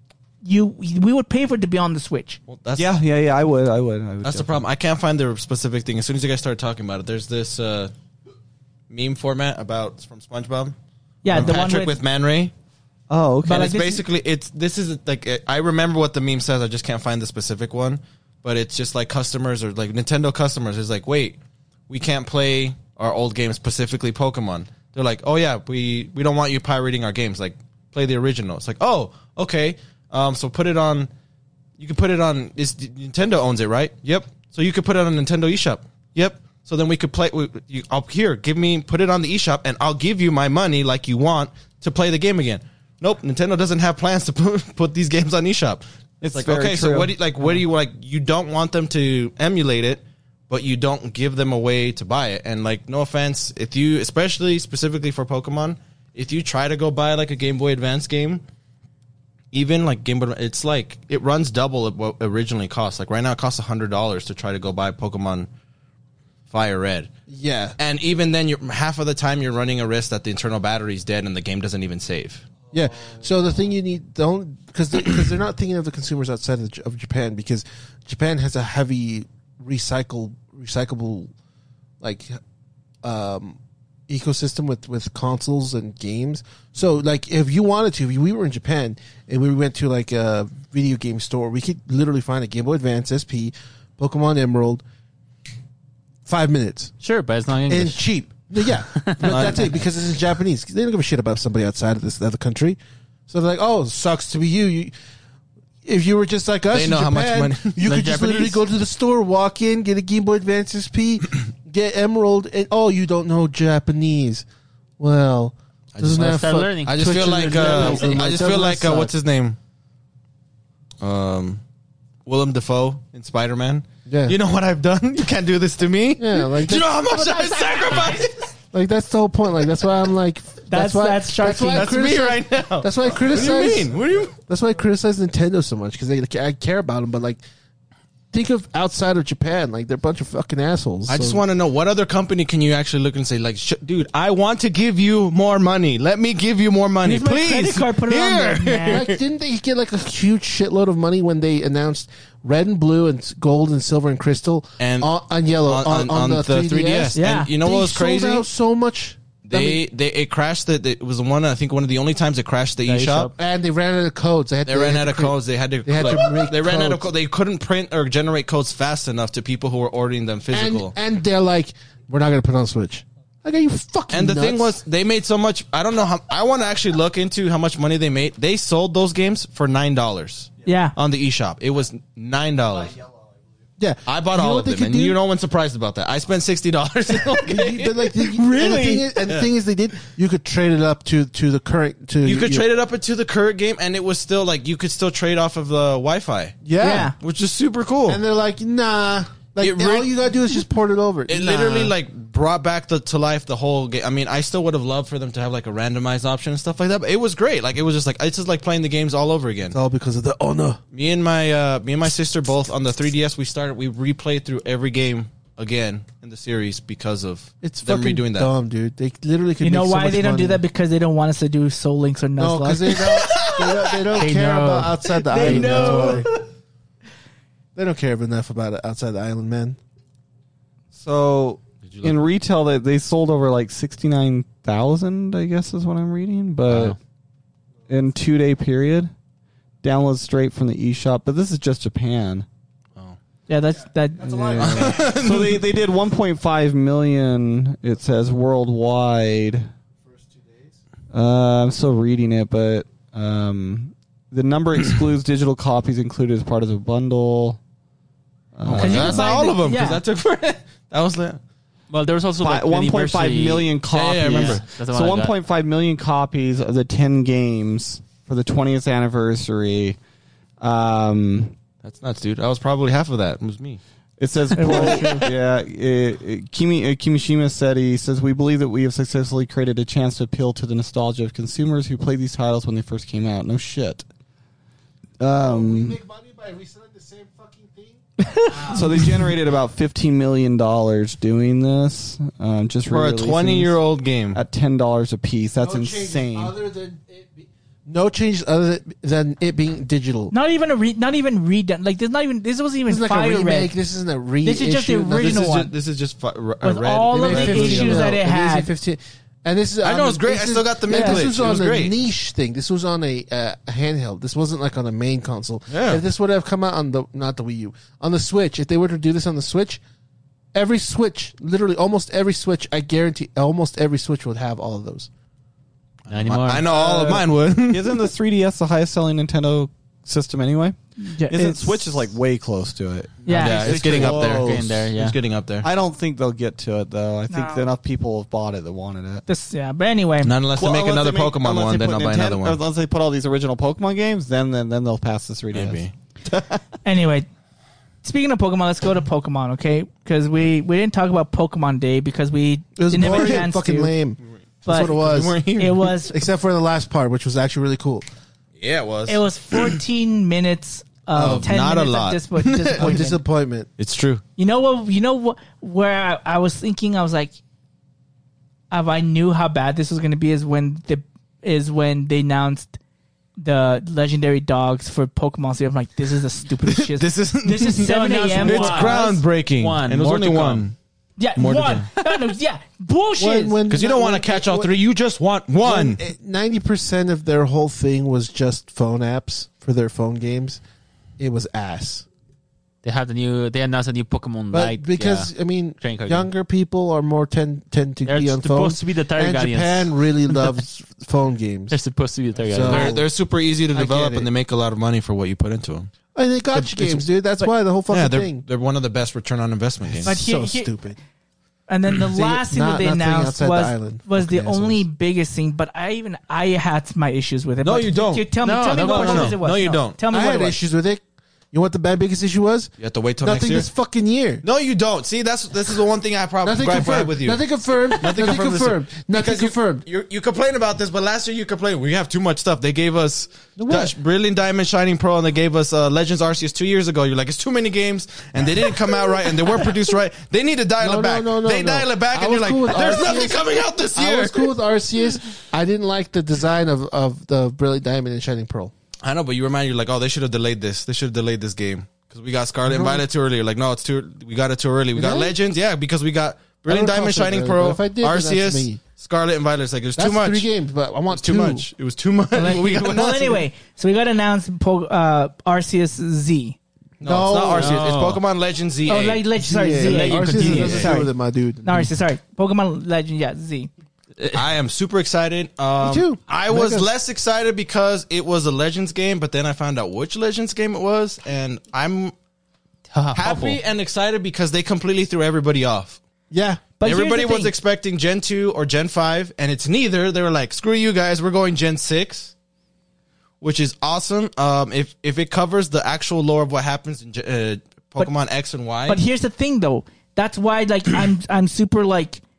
We would pay for it to be on the Switch. Well, that's Yeah. I would. That's the problem. I can't find the specific thing. As soon as you guys started talking about it, there's this meme format from SpongeBob. Yeah, From the Patrick one with Man Ray. Oh, okay. But And like it's this basically this is like I remember what the meme says. I just can't find the specific one. But it's just like customers or like Nintendo customers is like, wait, we can't play our old games, specifically Pokemon. They're like, oh yeah, we don't want you pirating our games. Like, play the original. It's like, oh, okay. So put it on. You can put it on. Nintendo owns it, right? Yep. So you could put it on Nintendo eShop. Yep. So then we could play. Put it on the eShop, and I'll give you my money like you want to play the game again. Nope. Nintendo doesn't have plans to put these games on eShop. It's like, very okay, so true. what do you like? You don't want them to emulate it, but you don't give them a way to buy it. And like, no offense, if you, specifically for Pokemon, if you try to go buy like a Game Boy Advance game, even like Game Boy, it's like it runs double of what originally cost. Like right now, it costs $100 to try to go buy Pokemon Fire Red. Yeah. And even then, half of the time you're running a risk that the internal battery is dead and the game doesn't even save. Yeah. So the thing you need because they're not thinking of the consumers outside of Japan, because Japan has a heavy recyclable like ecosystem with consoles and games. So like if you wanted to, if we were in Japan and we went to like a video game store, we could literally find a Game Boy Advance SP, Pokemon Emerald, 5 minutes. Sure, but it's not And English. cheap. Yeah, but that's it, because this is Japanese. They don't give a shit about somebody outside of this other country. So they're like, oh, sucks to be you. If you were just like us They in know how Japan, much money- you They're could just literally Japanese. go to the store, walk in, get a Game Boy Advance SP, get Emerald, and oh, you don't know Japanese. Well, doesn't Well, have start fun. learning. I just feel Twitching like their nails and I just doesn't feel like suck. what's his name? Willem Dafoe in Spider-Man. Yeah. You know what I've done? You can't do this to me. Yeah, like Do you know how that's, much I sacrificed? like that's the whole point. Like that's why I'm like That's why Shark King. why I That's me criticize- right now. That's why I What do criticize. you mean? What do you? That's why I criticize Nintendo so much, because I care about them, but like, think of outside of Japan, like they're a bunch of fucking assholes. I just So- want to know what other company can you actually look and say like, dude, I want to give you more money. Let me give you more money, Here's my please. credit card, put it on there, man. Like, didn't they get like a huge shitload of money when they announced red and blue and gold and silver and crystal And on yellow on the 3DS? Yeah. And you know what was crazy? Sold out so much. It crashed. It was one of the only times it crashed the eShop. And they ran out of codes. They Ran out of codes. They had to make red codes. They couldn't print or generate codes fast enough to people who were ordering them physical. And they're like, we're not going to put it on Switch. Like, are you fucking And the nuts? thing was, they made so much. I don't know how. I want to actually look into how much money they made. They sold those games for $9 Yeah. on the eShop. It was $9. yeah, I bought You know all what of they them, could and do? you know, no one's surprised about that. I spent $60. But like, Really? And the thing is, they did. You could trade it up to the current. To You could your- trade it up into the current game, and it was still like you could still trade off of the Wi-Fi, Yeah. which is super cool. And they're like, nah. Like, It all really- you gotta do is just port it over. It Nah. literally like brought back to life the whole game. I mean, I still would have loved for them to have like a randomized option and stuff like that, but it was great. Like, it was just like, it's just like playing the games all over again. It's all because of the honor. Me and my sister both on the 3DS, we replayed through every game again in the series because of It's them fucking redoing that. dumb, dude. They literally could You know make so why much they don't do money. that? Because they don't want us to do Soul Links or No, Nuzlocke. because they don't They care know. about outside the They island. know. That's why. They don't care enough about it outside the island, man. So you in look- retail, they sold over like 69,000, I guess is what I'm reading. But Wow. in 2-day period, downloads straight from the eShop. But this is just Japan. Yeah, that's that. Yeah. So they did 1.5 million. It says worldwide. First 2 days. I'm still reading it, but the number excludes digital copies included as part of the bundle. Because you can That's buy not all the- of them, yeah. because that took for that was the Well, there was also like 1.5 million copies. I remember. That's the So one I got. 1.5 million copies of the 10 games for the 20th anniversary. That's nuts, dude. I was probably half of that. It was me. It says, Kimishima said, he says, we believe that we have successfully created a chance to appeal to the nostalgia of consumers who played these titles when they first came out. No shit. Make money by reselling the same fucking thing. So they generated about $15 million doing this. Just For a re-releasing 20-year-old game. at $10 a piece. That's No changes insane. Other than no changes other than it being digital. Not even redone. Like there's not even this wasn't even This is like a Fire remake. Red. This isn't a reissue. This is just the nothing. original one. This is just red. With all They of made the 15 issues that mil. it They made had. 15. And this is I know, it's great. I still got the mid This glitch. was It on was a great. niche thing. This was on a handheld. This wasn't like on a main console. Yeah. If this would have come out on the not the Wii U, on the Switch, if they were to do this on the Switch, every Switch, literally almost every Switch, I guarantee almost every Switch would have all of those. Not anymore. I know all of mine would. Isn't the 3DS the highest selling Nintendo system anyway? Yeah, Isn't it's- Switch is like way close to it? Yeah. Yeah, it's getting up there. Close. Getting there, yeah. It's getting up there. I don't think they'll get to it though. I think No. enough people have bought it that wanted it. This, yeah, but anyway, Not unless they make Unless another they make- Pokemon unless one, they then put I'll buy another one. Unless they put all these original Pokemon games, then they'll pass the 3DS. Maybe. anyway, speaking of Pokemon, let's go to Pokemon, okay? Because we didn't talk about Pokemon Day because we It was didn't have a boring and chance fucking to. lame. But That's what it was. You weren't here. it was Except for the last part, which was actually really cool. Yeah, it was. it was 14 minutes of Of 10 not a minutes lot. of disappointment. Oh, disappointment. It's true. You know what? You know what? Where I was thinking, I was like, if I knew how bad this was going to be, is when they announced the legendary dogs for Pokemon. So I'm like, this is the stupidest shit. This is 7 a.m. It's was- groundbreaking. One. And it was More only to one. come. Yeah, More to one. No, yeah, bullshit. Because you don't want to catch all three. You just want one. 90% of their whole thing was just phone apps for their phone games. It was ass. They announced a new Pokemon But Light. because I mean, Train card younger people are more tend to They're be on supposed phones. to be the target and audience. Japan really loves phone games. They're supposed to be the target. So- audience. They're super easy to I develop get it. and they make a lot of money for what you put into them. And they gotcha games, dude. That's why the whole fucking Yeah, thing. they're one of the best return on investment games. But So here- stupid. And then the last thing that they nothing announced outside the island. was the Fucking only assholes. biggest thing. But I had my issues with it. No, But you don't. Tell me No, what no. it was. No, you don't. Tell me I what had it was. issues with it. You know what the biggest issue was? You have to wait till next Nothing year. this fucking year. No, you don't. See, this is the one thing I probably Nothing gripe confirmed. with you. Nothing confirmed. Nothing confirmed. Nothing Because you- confirmed. You complain about this, but last year you complained we have too much stuff. They gave us What? Brilliant Diamond Shining Pearl, and they gave us Legends Arceus 2 years ago. You're like, it's too many games, and they didn't come out right, and they weren't produced right. They need to dial No, it back. no, they no. dial it back, I and you're was like, cool with there's Arceus. nothing coming out this I year. was cool with Arceus. I didn't like the design of the Brilliant Diamond and Shining Pearl. I know, but you remind you're like, oh, they should have delayed this. They should have delayed this game because we got Scarlet and Violet too early. You're like, no, we got it too early. We got Really? Legends, yeah, because we got Brilliant I don't Diamond, recall Shining so Pearl, early, but if I did, then that's Arceus, me. Scarlet and Violet. It's like there's That's too much. 3 games, but I want It's too much. It was too much. We got Well, announced- anyway, so we got announced Arceus Z. No, it's not Arceus. No. It's Pokemon Legends ZA. Oh, sorry, Yeah, Z. yeah, Legend Arceus continues. has nothing to do Sorry. with it, my dude. No, Arceus, sorry. Pokemon Legend, yeah, Z. I am super excited. Me too. I was Mega. less excited because it was a Legends game, but then I found out which Legends game it was, and I'm happy and excited because they completely threw everybody off. Yeah. But here's Everybody the was thing. expecting Gen 2 or Gen 5, and it's neither. They were like, screw you guys, we're going Gen 6, which is awesome. If it covers the actual lore of what happens in Pokemon X and Y. But here's the thing, though. That's why, like, I'm super like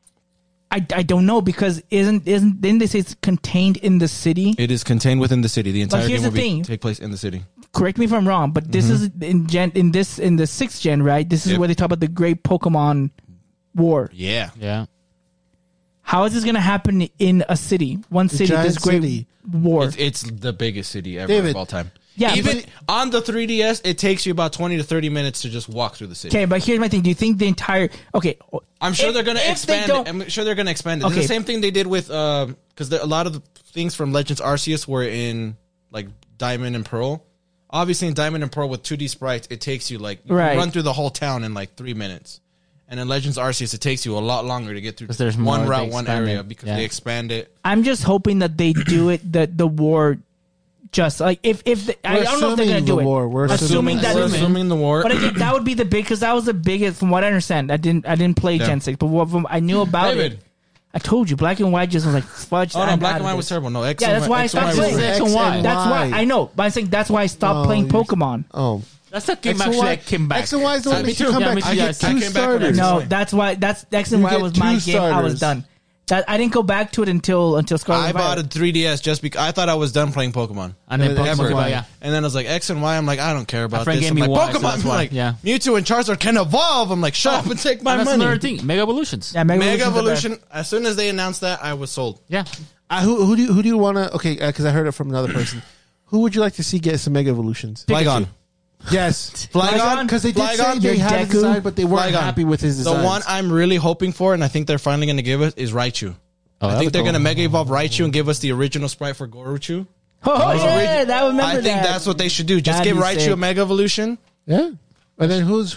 I don't know because didn't they say it's contained in the city? It is contained within the city. The entire here's game will the thing. take place in the city. Correct me if I'm wrong, but this is in the 6th gen, right? This is Yep. where they talk about the Great Pokemon War. Yeah. Yeah. How is this going to happen in a city? One city, giant this great city. war. It's the biggest city ever David. of all time. Yeah, Even but- on the 3DS, it takes you about 20 to 30 minutes to just walk through the city. Okay, but here's my thing. Do you think the entire... Okay. I'm sure if- they're going to if they expand don't- it. I'm sure they're going to expand it. Okay. It's the same thing they did with... Because a lot of the things from Legends Arceus were in like Diamond and Pearl. Obviously, in Diamond and Pearl with 2D sprites, it takes you like... You can Right. run through the whole town in like 3 minutes. And in Legends Arceus, it takes you a lot longer to get through 'Cause there's one more, route, they one expand area it. because Yeah. they expand it. I'm just hoping that they do it, the war... Just like if I don't know if they're gonna assuming do the it. war. We're assuming that. We're assuming the war. But again, that would be the big because that was the biggest. From what I understand, I didn't play Yeah. Gen 6, but what I knew about David. it. I told you, black and white just was like fudge. Oh, no, I'm black out and of white this. was terrible. No, X Yeah, and that's Y- why I X and stopped Y was playing great. X X and Y. and That's why Y. I know. But I'm saying that's why I stopped playing you're- Pokemon. Oh, That's the game X and actually Y- that came back. X and Y is the one Me that makes you too. come Yeah, back. me too. I Yeah, get I two came back when I starters. No, that's why X and You Y get was my two game. I was starters. done. That I didn't go back to it until Scarlet. I bought a Violet. 3DS just because I thought I was done playing Pokemon. And then And then Pokemon, X and Y. yeah. And then I was like, X and Y, I'm like, I don't care about friend this. gave I'm me like, Y, so Pokemon, that's I'm why, like, yeah. Mewtwo and Charizard can evolve. I'm like, shut up and take my And that's money. another thing. Mega Evolutions. Yeah, Mega Mega Evolution's the best. Evolution, as soon as they announced that, I was sold. Yeah. Who do you want to? Okay, because I heard it from another person. Who would you like to see get some Mega Evolutions? Flygon. Yes, Flygon, because they did say Flygon, they had a Deku. design, but they weren't Flygon. happy with his The design. one I'm really hoping for, and I think they're finally going to give us, is Raichu. Oh, I that'd think be they're cool. going to Mega Evolve Raichu and give us the original sprite for Goruchu. Oh yeah, that I remember I think that. that's what they should do. Just That'd give be Raichu sick. a Mega Evolution. Yeah, and then who's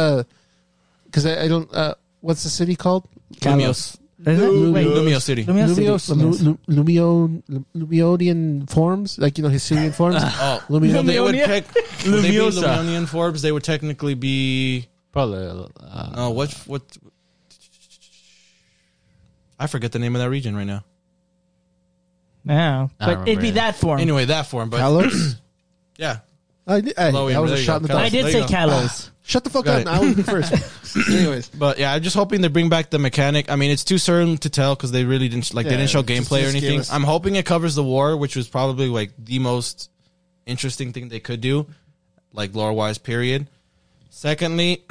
because I don't what's the city called? Lumios. Isn't it? Wait, Lumio City. Lumio City. Lumios, Lumionian forms, like his Syrian forms. Oh, Lumio. they would Lumionia? would they be Lumiosa. Lumionian Forbes? They would technically be. Probably. What? I forget the name of that region right now. Yeah, I but don't it'd be remember. that form. Anyway, that form, but Kalos. yeah. That Low-end, was there a you shot in the go. I dark. did There say you go. Kalos. Shut the fuck Got up! it. I was first. Anyways, But yeah, I'm just hoping they bring back the mechanic. I mean, it's too soon to tell because they really didn't they Yeah, didn't show just- gameplay or just give anything. us- I'm hoping it covers the war, which was probably like the most interesting thing they could do, like lore wise. Period. Secondly,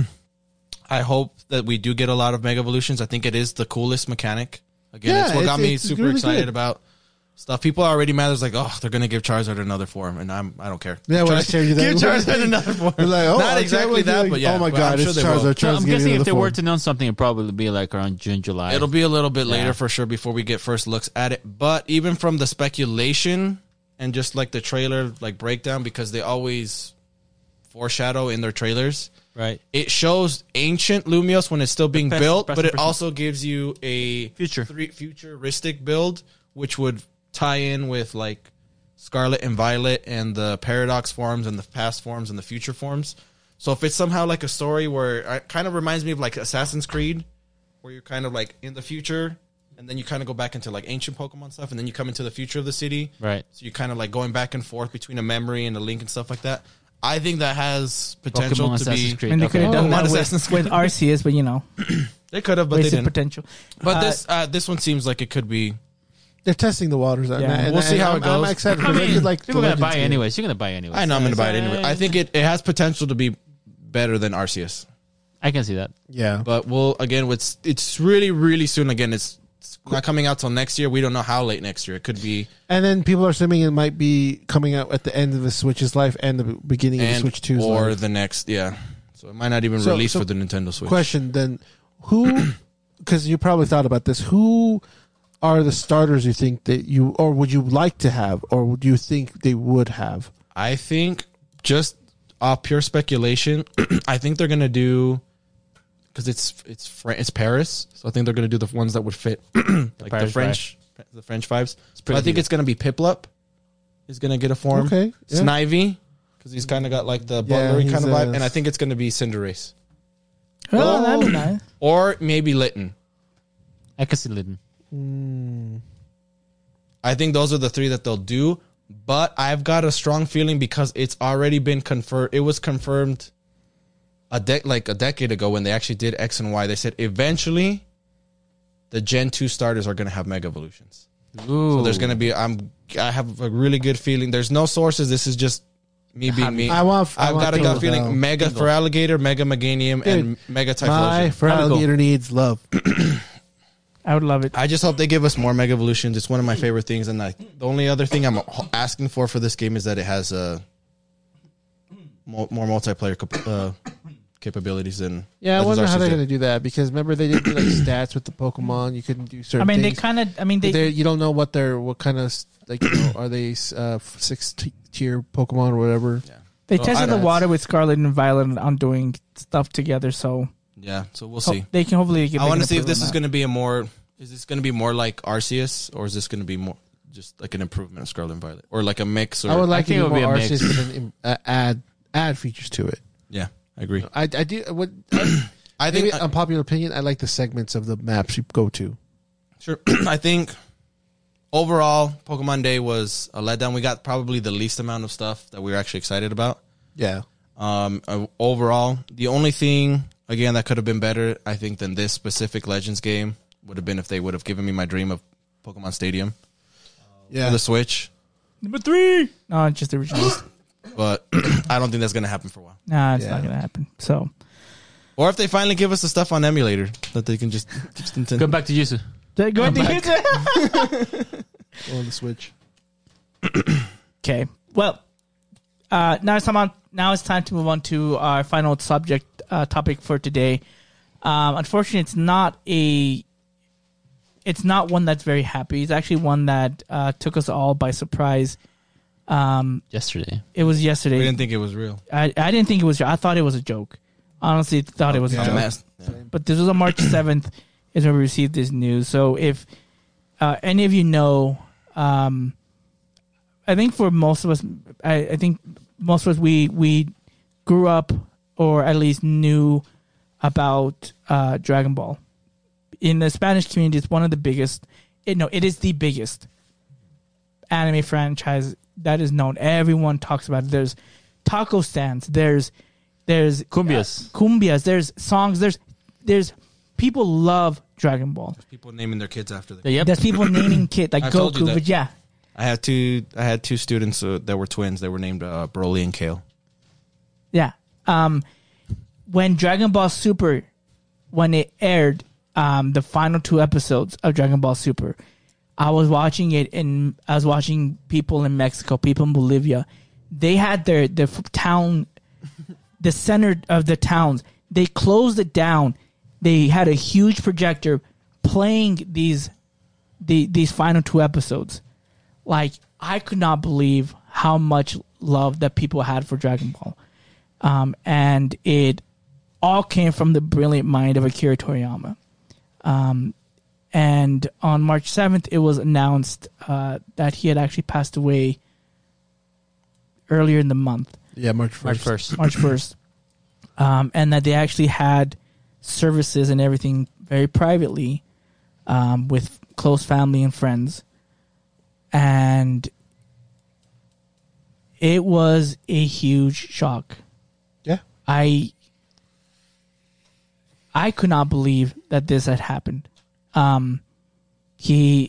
I hope that we do get a lot of Mega Evolutions. I think it is the coolest mechanic. Again, Yeah, it's what got me it's super really excited good. about stuff. People are already mad. It's like, oh, they're gonna give Charizard another form, and I don't care. Yeah, when I tell you that- give Charizard another form. They're like, oh, I Not can't exactly wait, that, like, but yeah. oh my but god, I'm sure it's they will. Charizard. So I'm Charizard's guessing getting if they another were form. to announce something, it'd probably be like around June, July. It'll be a little bit later Yeah. for sure before we get first looks at it. But even from the speculation and just like the trailer like breakdown, because they always foreshadow in their trailers, right. it shows ancient Lumios when it's still being Best- built, best but it impression. also gives you a futuristic build, which would tie in with like Scarlet and Violet and the Paradox forms and the past forms and the future forms. So if it's somehow like a story where it kind of reminds me of like Assassin's Creed, where you're kind of like in the future and then you kind of go back into like ancient Pokemon stuff and then you come into the future of the city. Right. So you're kind of like going back and forth between a memory and a link and stuff like that. I think that has potential Pokemon to Assassin's be. Creed. And they could have Okay. done Not that Assassin's with Arceus, but They could have, but they wasted didn't. potential. But this one seems like it could be. They're testing the waters. Yeah. We'll see how it I'm goes. excited I because I mean, did like people the are gonna buy Legends it game. anyways. You're gonna buy it anyways. I know I'm going to buy it anyway. I think it has potential to be better than Arceus. I can see that. Yeah, But it's really, really soon. Again, it's not coming out till next year. We don't know how late next year. It could be. and then people are assuming it might be coming out at the end of the Switch's life and the beginning of the Switch 2's or life. the next, yeah. So it might not even So- release so for the Nintendo Switch. Question then, who? Because you probably thought about this. Who are the starters you think that you, or would you like to have, or would you think they would have? I think just off pure speculation, I think they're gonna do because it's Paris, so I think they're gonna do the ones that would fit like the Paris French vibes. So pretty I think good. it's gonna be Piplup is gonna get a form. Okay, yeah. Snivy because he's kind of got like the Yeah, butlery he's kind of vibe, a- and I think it's gonna be Cinderace Oh, that'd be nice. or maybe Litten. I can see Litten. I think those are the three that they'll do. But I've got a strong feeling because it's already been confirmed. It was confirmed a decade ago when they actually did X and Y. They said eventually the Gen 2 starters are going to have Mega Evolutions. Ooh. So there's going to be, I have a really good feeling. There's no sources. This is just me being me. I've got a gut feeling. Mega for Alligator, Mega Meganium, and Mega Typhlosion. For Alligator needs love. I would love it. I just hope they give us more Mega Evolutions. It's one of my favorite things. And the only other thing I'm asking for this game is that it has more multiplayer capabilities than Yeah, I Legends wonder how Arceus they're did. going to do that because remember they didn't do like stats with the Pokemon. You couldn't do certain. I mean, things. they kind of. I mean, they. You don't know what kind of like are they 6-tier Pokemon or whatever. Yeah. They So tested I- the water with Scarlet and Violet on doing stuff together, so Yeah, so we'll see. they can hopefully. I want to see if this is going to be is this going to be more like Arceus, or is this going to be more just like an improvement of Scarlet and Violet, or like a mix? Or I would like think to it would be be more a mix. Arceus, but then add features to it. yeah, I agree. I do what I maybe think unpopular opinion. I like the segments of the maps you go to. sure. I think overall, Pokemon Day was a letdown. We got probably the least amount of stuff that we were actually excited about. Yeah, Overall, the only thing again that could have been better, I think, than this specific Legends game would have been if they would have given me my dream of Pokemon Stadium yeah. for the Switch. number 3. No, it's just the originals. But I don't think that's going to happen for a while. Nah, it's Yeah. not gonna happen. So Or if they finally give us the stuff on emulator that they can just Go back to Yuzu. go ahead. on the Switch. Okay. Well, now it's time to move on to our final topic for today. Unfortunately, it's not one that's very happy. It's actually one that took us all by surprise. Yesterday. It was We yesterday. didn't think it was real. I didn't think it was. I thought it was a joke. Honestly, thought it was a Yeah. joke. Yeah. But this was on March 7th is when we received this news. So if any of you know, I think for most of us, I think most of us, we grew up or at least knew about Dragon Ball. In the Spanish community, it's one of the biggest. It is the biggest anime franchise that is known. Everyone talks about it. There's taco stands. There's Cumbias. cumbias. There's songs. There's people love Dragon Ball. People naming their kids after them. Yep. There's people naming kids like I've told you Goku. that. But yeah, I had two students that were twins. They were named Broly and Kale. yeah. When Dragon Ball Super, when it aired, the final 2 episodes of Dragon Ball Super, I was watching it and I was watching people in Mexico, people in Bolivia. They had their town, the center of the towns. They closed it down. They had a huge projector playing these final 2 episodes. Like, I could not believe how much love that people had for Dragon Ball. And it all came from the brilliant mind of Akira Toriyama. And on March 7th, it was announced that he had actually passed away earlier in the month. Yeah, March 1st. March 1st. March 1st. And that they actually had services and everything very privately with close family and friends. And it was a huge shock. Yeah. I could not believe that this had happened. He's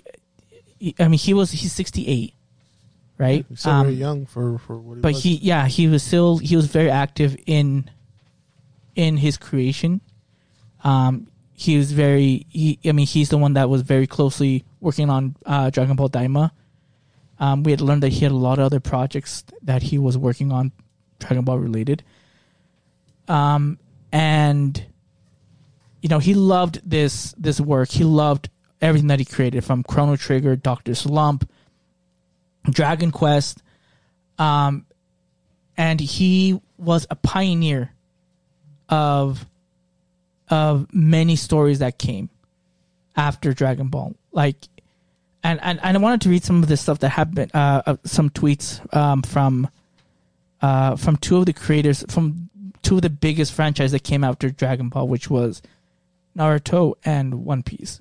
68, right? He's still very young for what he But was. he was very active in his creation. He's the one that was very closely working on Dragon Ball Daima. We had learned that he had a lot of other projects that he was working on, Dragon Ball related. And he loved this work. He loved everything that he created, from Chrono Trigger, Dr. Slump, Dragon Quest. And he was a pioneer of many stories that came after Dragon Ball. And I wanted to read some of the stuff that happened, some tweets from 2 of the creators, from 2 of the biggest franchises that came after Dragon Ball, which was Naruto and One Piece.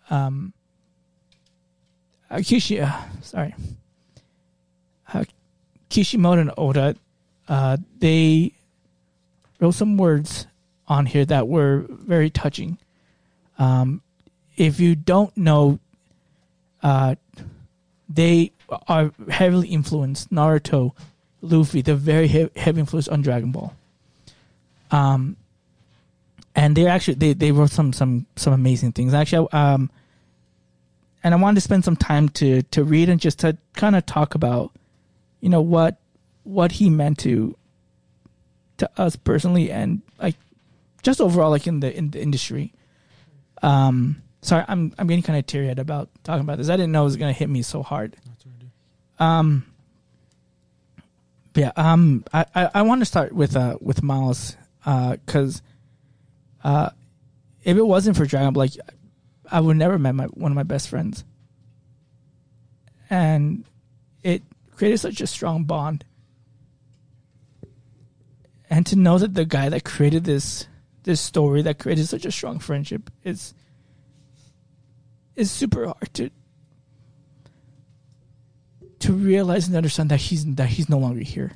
Kishimoto and Oda, they wrote some words on here that were very touching. if you don't know, they are heavily influenced. Naruto, Luffy, they're very heavy influence on Dragon Ball. And they actually they wrote some amazing things. Actually, and I wanted to spend some time to read and just to kind of talk about, what he meant to us personally and like just overall like in the industry. Sorry, I'm getting kind of teary-eyed about talking about this. I didn't know it was gonna hit me so hard. But yeah, I want to start with Miles, because if it wasn't for Dragon Ball, like I would never met one of my best friends, and it created such a strong bond. And to know that the guy that created this story, that created such a strong friendship, is super hard to realize and understand that he's no longer here.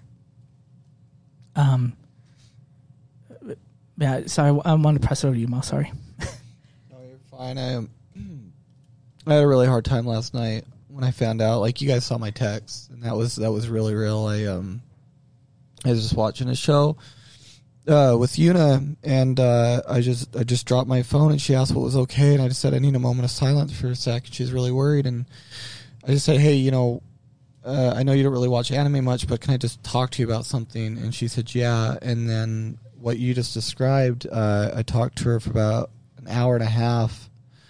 Yeah, sorry, I want to pass it over to you, Miles. Sorry. No, you're fine. I had a really hard time last night when I found out. Like, you guys saw my text, and that was really real. I was just watching a show with Yuna, and I just dropped my phone, and she asked what was okay, and I just said I need a moment of silence for a sec. She's really worried, and I just said, hey, I know you don't really watch anime much, but can I just talk to you about something? And she said, yeah. And then what you just described, I talked to her for about an hour and a half.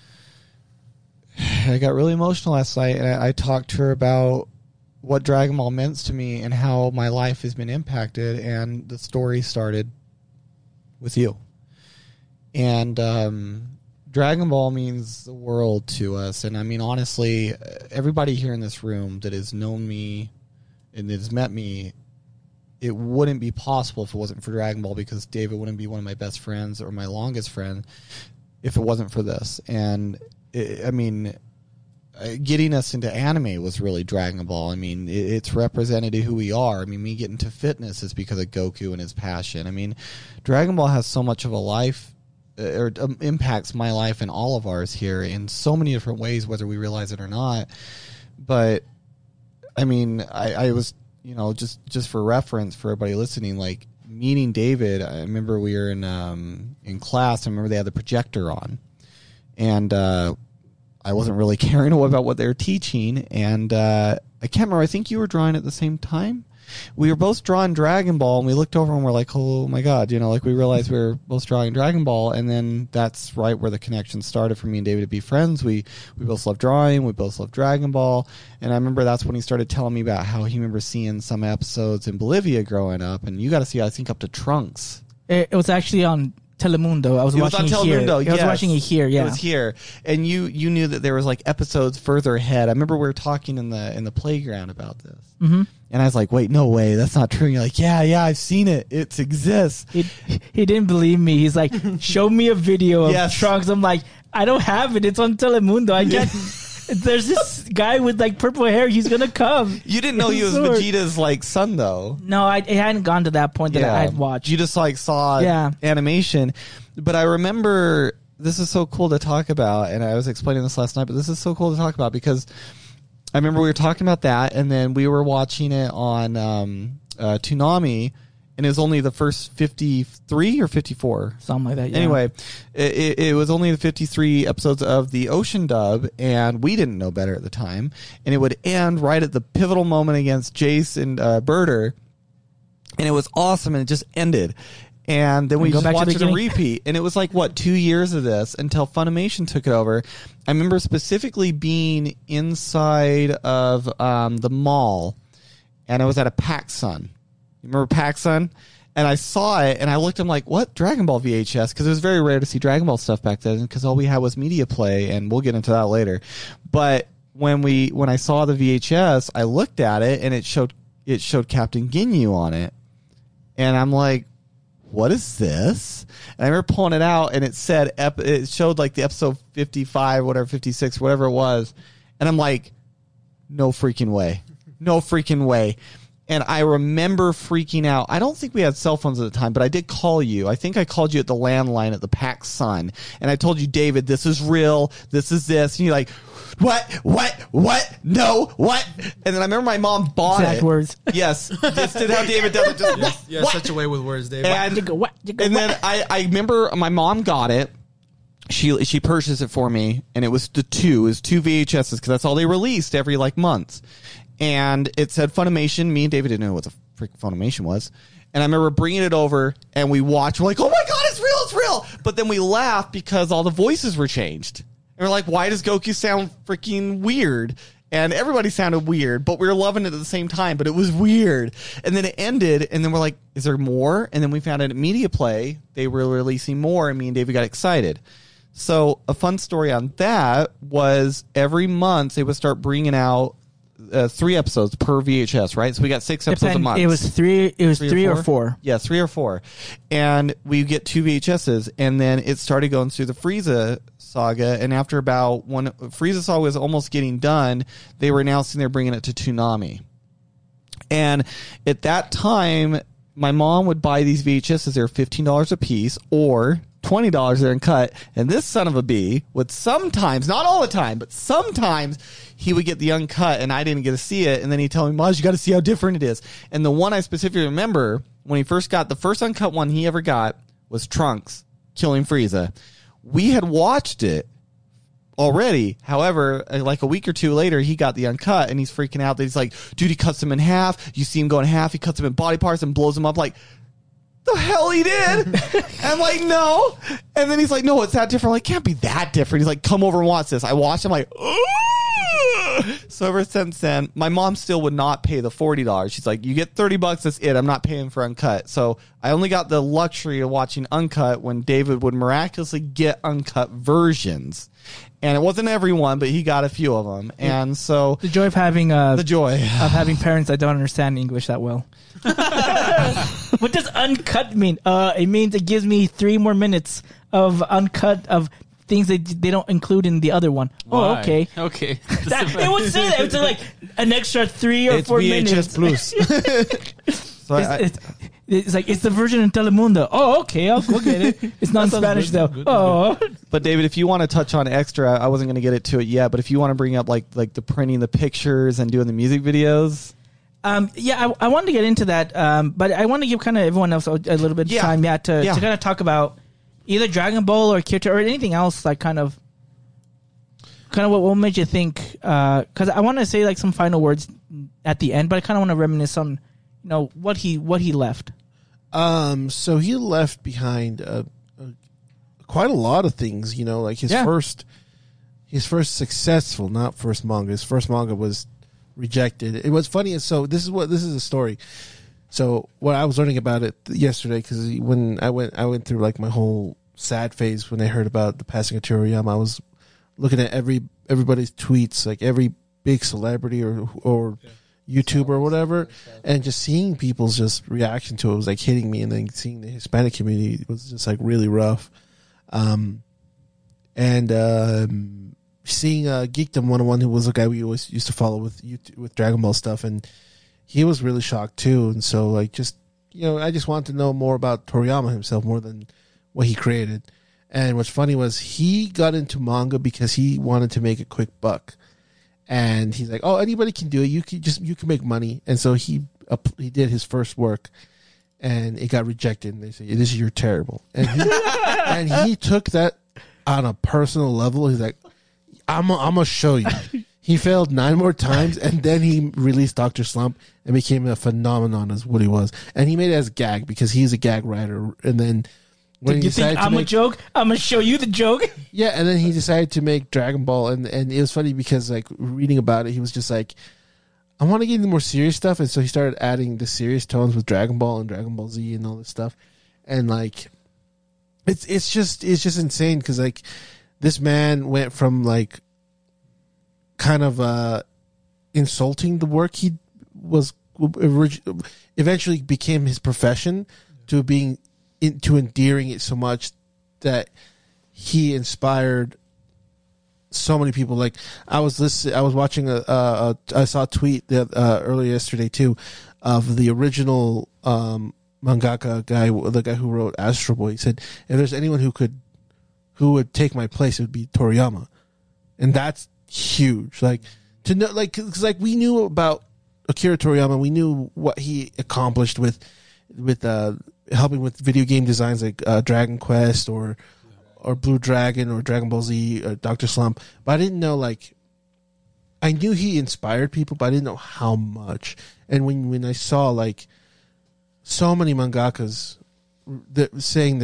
I got really emotional last night, and I talked to her about what Dragon Ball meant to me and how my life has been impacted, and the story started with you. And Dragon Ball means the world to us, and I mean, honestly, everybody here in this room that has known me and that has met me, it wouldn't be possible if it wasn't for Dragon Ball, because David wouldn't be one of my best friends or my longest friend if it wasn't for this. And getting us into anime was really Dragon Ball. I mean, it's represented who we are. I mean, me getting to fitness is because of Goku and his passion. I mean, Dragon Ball has so much of a life, or impacts my life and all of ours here in so many different ways, whether we realize it or not. But I mean, I was, just for reference for everybody listening, like meeting David, I remember we were in class. I remember they had the projector on, and I wasn't really caring about what they were teaching, and I can't remember. I think you were drawing at the same time. We were both drawing Dragon Ball, and we looked over and we're like, oh my God, like we realized we were both drawing Dragon Ball, and then that's right where the connection started for me and David to be friends. We both love drawing, we both love Dragon Ball, and I remember that's when he started telling me about how he remembers seeing some episodes in Bolivia growing up, and you got to see, I think, up to Trunks. It was actually on Telemundo. I was watching it here. I was watching it here. Yeah, it was here, and you knew that there was like episodes further ahead. I remember we were talking in the playground about this, and I was like, "Wait, no way, that's not true." And you're like, "Yeah, I've seen it. It exists." He didn't believe me. He's like, "Show me a video of Trunks." I'm like, "I don't have it. It's on Telemundo. I can't." There's this guy with like purple hair. He's gonna come. You didn't know he was Vegeta's like son, though. No, it hadn't gone to that point that I had watched. You just like saw animation. But I remember, this is so cool to talk about, and I was explaining this last night. But this is so cool to talk about because I remember we were talking about that, and then we were watching it on Toonami. And it was only the first 53 or 54. Something like that, yeah. Anyway, it was only the 53 episodes of the Ocean dub, and we didn't know better at the time. And it would end right at the pivotal moment against Jace and Birder. And it was awesome, and it just ended. And then we just watched it on repeat. And it was like, 2 years of this until Funimation took it over. I remember specifically being inside of the mall, and I was at a PacSun. Remember PacSun? And I saw it, and I looked, I'm like, what? Dragon Ball VHS? Because it was very rare to see Dragon Ball stuff back then, because all we had was Media Play, and we'll get into that later. But when I saw the VHS, I looked at it, and it showed Captain Ginyu on it. And I'm like, what is this? And I remember pulling it out, and it said, it showed like the episode 55, whatever, 56, whatever it was. And I'm like, no freaking way. No freaking way. And I remember freaking out. I don't think we had cell phones at the time, but I did call you. I think I called you at the landline at the PAX Sun. And I told you, David, this is real. This is this. And you're like, what? No, what? And then I remember my mom bought Exact it. words. Yes. This is how David does it. Just, Yeah, what? such a way with words, David. And, You go, what? You go, and what? then I remember my mom got it. She purchased it for me, and it was two VHSs because that's all they released every like month. And it said Funimation. Me and David didn't know what the freaking Funimation was. And I remember bringing it over, and we watched. We're like, oh my god, it's real! But then we laughed because all the voices were changed. And we're like, why does Goku sound freaking weird? And everybody sounded weird, but we were loving it at the same time. But it was weird. And then it ended, and then we're like, is there more? And then we found out at Media Play they were releasing more, and me and David got excited. So a fun story on that was every month they would start bringing out 3 episodes per VHS, right? So we got 6 episodes a month. It was three. It was three or four. Yeah, 3 or 4. And we get 2 VHSs, and then it started going through the Frieza saga. And after about when Frieza saga was almost getting done, they were announcing they're bringing it to Toonami. And at that time, my mom would buy these VHSs. They're $15 a piece, or $20 they're in cut. And this son of a bee would sometimes, not all the time, but sometimes he would get the uncut, and I didn't get to see it. And then he'd tell me, Maj, you got to see how different it is. And the one I specifically remember when he first got the first uncut one he ever got was Trunks killing Frieza. We had watched it already. However, like a week or 2 later, he got the uncut, and he's freaking out that he's like, dude, he cuts him in half. You see him go in half. He cuts him in body parts and blows him up. Like, the hell he did? I'm like, no. And then he's like, no, it's that different. I'm like, can't be that different. He's like, come over and watch this. I watched him like, ugh. So ever since then, my mom still would not pay the $40. She's like, you get $30, that's it. I'm not paying for uncut. So I only got the luxury of watching uncut when David would miraculously get uncut versions. And it wasn't everyone, but he got a few of them. And so The joy of having the joy. of having parents that don't understand English that well. What does uncut mean? It means it gives me 3 more minutes of uncut of things that they don't include in the other one. Oh, Why? okay. Okay. It would say that. It was like an extra 3 or It's 4 VHS minutes. Plus. So It's like, it's the version in Telemundo. Oh, okay. I'll go get it. It's not in Spanish, though. Oh. But David, if you want to touch on extra, I wasn't going to get it to it yet, but if you want to bring up like the printing the pictures and doing the music videos. Yeah, I wanted to get into that, but I want to give kind of everyone else a little bit of time, to kind of talk about either Dragon Ball or Kyoto or anything else, like kind of what made you think? Because I want to say like some final words at the end, but I kind of want to reminisce on, what he left. So he left behind quite a lot of things, like his first successful, not first manga. His first manga was rejected. It was funny. So this is a story. So what I was learning about it yesterday, because when I went through like my whole sad phase when I heard about the passing of Toriyama, I was looking at everybody's tweets, like every big celebrity or YouTuber or whatever, and just seeing people's just reaction to it was like hitting me, and then seeing the Hispanic community was just like really rough. Seeing Geekdom 101, who was a guy we always used to follow with Dragon Ball stuff, and he was really shocked too. And so like just I just wanted to know more about Toriyama himself more than what he created. And what's funny was he got into manga because he wanted to make a quick buck. And he's like, "Oh, anybody can do it. You can make money." And so he did his first work, and it got rejected. And they said, "This is you're terrible." And he took that on a personal level. He's like, "I'm gonna show you." He failed 9 more times, and then he released Dr. Slump and became a phenomenon as what he was. And he made it as gag because he's a gag writer. And then when you think I'm a joke? I'm gonna show you the joke. Yeah, and then he decided to make Dragon Ball, and it was funny because like reading about it, he was just like, I want to get into more serious stuff, and so he started adding the serious tones with Dragon Ball and Dragon Ball Z and all this stuff, and like, it's just insane because like this man went from like kind of insulting the work he was eventually became his profession to being to endearing it so much that he inspired so many people. Like I was watching I saw a tweet that earlier yesterday too of the original mangaka guy, the guy who wrote Astro Boy. He said, if there's anyone who would take my place, it would be Toriyama, and that's huge. Like to know, like, because like we knew about Akira Toriyama, we knew what he accomplished with helping with video game designs like Dragon Quest or Blue Dragon or Dragon Ball Z or Dr. Slump, but I didn't know, like, I knew he inspired people, but I didn't know how much. And when I saw like so many mangakas saying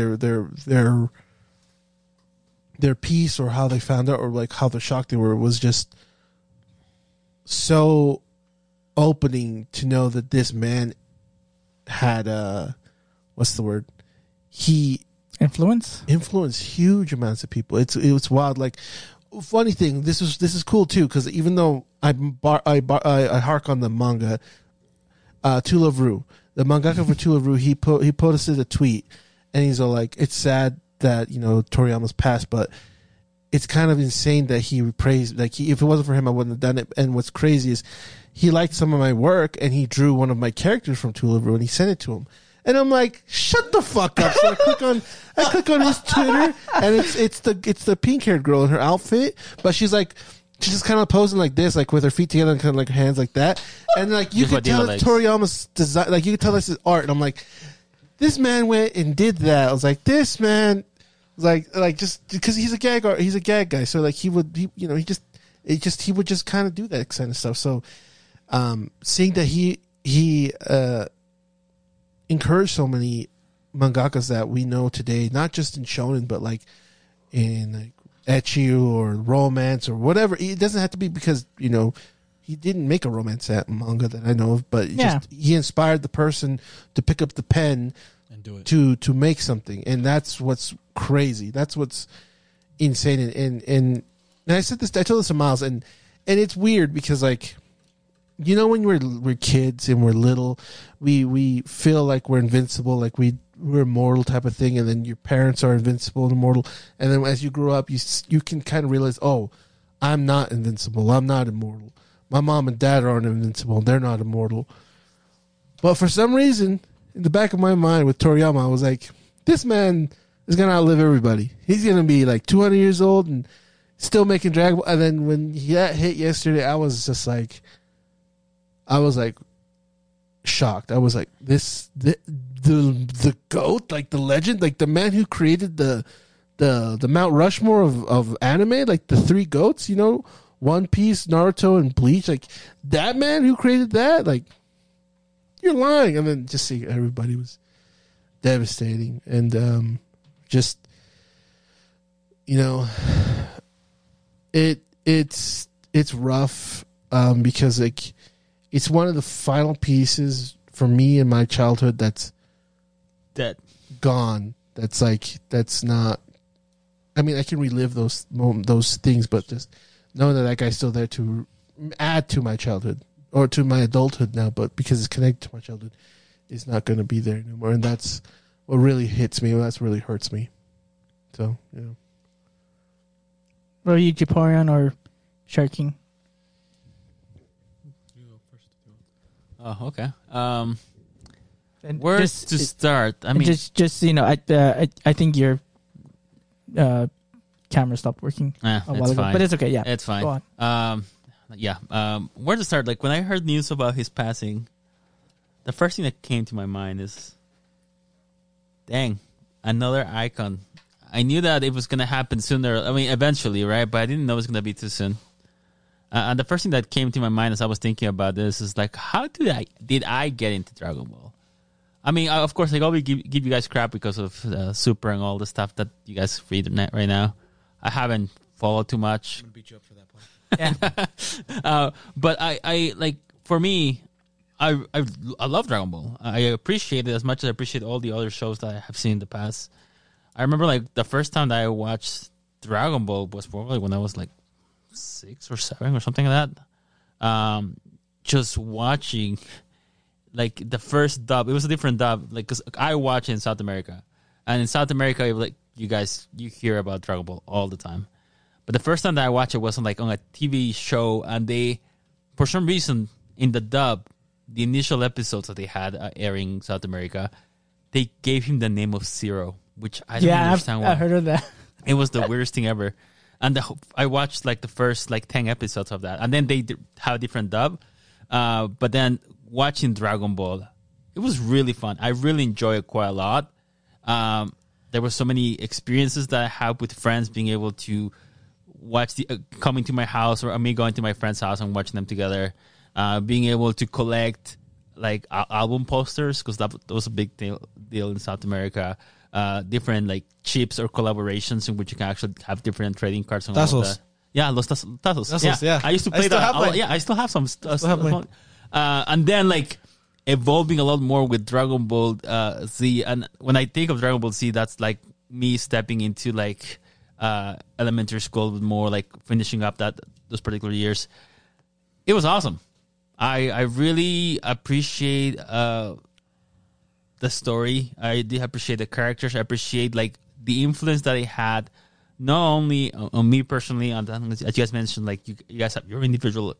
their piece or how they found out or like how the shock they were, was just so opening to know that this man had what's the word? He influenced huge amounts of people. It was wild. Like, funny thing, this is cool too, because even though I hark on the manga, To Love Ru, the mangaka for To Love Ru, he posted a tweet, and he's all like, "It's sad that Toriyama's passed, but it's kind of insane that he praised. Like, if it wasn't for him, I wouldn't have done it." And what's crazy is he liked some of my work, and he drew one of my characters from To Love Ru, and he sent it to him. And I'm like, shut the fuck up. So I click on his Twitter, and it's the pink haired girl in her outfit, but she's just kind of posing like this, like with her feet together and kind of like her hands like that. And like you can tell it's Toriyama's design, like you can tell this is art. And I'm like, this man went and did that. I was like, this man was like just because he's a gag guy. So like he would kind of do that kind of stuff. So seeing that he encouraged so many mangakas that we know today, not just in shonen, but like in like ecchi or romance or whatever. It doesn't have to be because he didn't make a romance manga that I know of, but he inspired the person to pick up the pen and do it to make something, and that's what's crazy. That's what's insane. And I told this to Miles, and it's weird because like, when we're kids and we're little, we feel like we're invincible, like we're immortal type of thing, and then your parents are invincible and immortal, and then as you grow up, you can kind of realize, oh, I'm not invincible, I'm not immortal. My mom and dad aren't invincible, they're not immortal. But for some reason, in the back of my mind with Toriyama, I was like, this man is gonna outlive everybody. He's gonna be like 200 years old and still making Dragon Ball. And then when he got hit yesterday, I was shocked. I was like, the GOAT, like the legend, like the man who created the Mount Rushmore of anime, like the three GOATs, One Piece, Naruto, and Bleach, like that man who created that, like, you're lying. And then just seeing everybody was devastating. And just it's rough because like it's one of the final pieces for me in my childhood that's dead, gone. That's not. I mean, I can relive those things, but just knowing that guy's still there to add to my childhood or to my adulthood now, but because it's connected to my childhood, is not going to be there anymore, and that's what really hits me. That's what really hurts me. So Were you Japorian or Shark King? Oh, okay. And Where to start? I mean, just I think your camera stopped working a while it's ago, fine. but it's okay. Yeah, it's fine. Go on. Where to start? Like when I heard news about his passing, the first thing that came to my mind is, dang, another icon. I knew that it was gonna happen sooner. I mean, eventually, right? But I didn't know it was gonna be too soon. And the first thing that came to my mind as I was thinking about this is like, how did I get into Dragon Ball? I mean, of course, like, I'll give you guys crap because of Super and all the stuff that you guys read on net right now. I haven't followed too much. I'm gonna beat you up for that point. Yeah. But I like, for me, I love Dragon Ball. I appreciate it as much as I appreciate all the other shows that I have seen in the past. I remember like the first time that I watched Dragon Ball was probably when I was like 6 or 7 or something like that. Just watching like the first dub. It was a different dub, like, because I watch it in South America, and in South America, like, you hear about Dragon Ball all the time. But the first time that I watched it was on a TV show, and they, for some reason, in the dub, the initial episodes that they had airing in South America, they gave him the name of Zero, which I don't understand why. I heard of that. It was the weirdest thing ever. And I watched like the first like 10 episodes of that. And then they have a different dub. But then watching Dragon Ball, it was really fun. I really enjoyed it quite a lot. There were so many experiences that I had with friends, being able to watch coming to my house or me going to my friend's house and watching them together. Being able to collect like album posters, because that was a big deal in South America. Different like chips or collaborations in which you can actually have different trading cards and all of that. Yeah, Los Tazos. Yeah. I used to play that. I still have some. And then like evolving a lot more with Dragon Ball Z. And when I think of Dragon Ball Z, that's like me stepping into like elementary school with more like finishing up those particular years. It was awesome. I really appreciate the story. I did appreciate the characters. I appreciate like the influence that it had, not only on me personally, as you guys mentioned, like you guys have your individual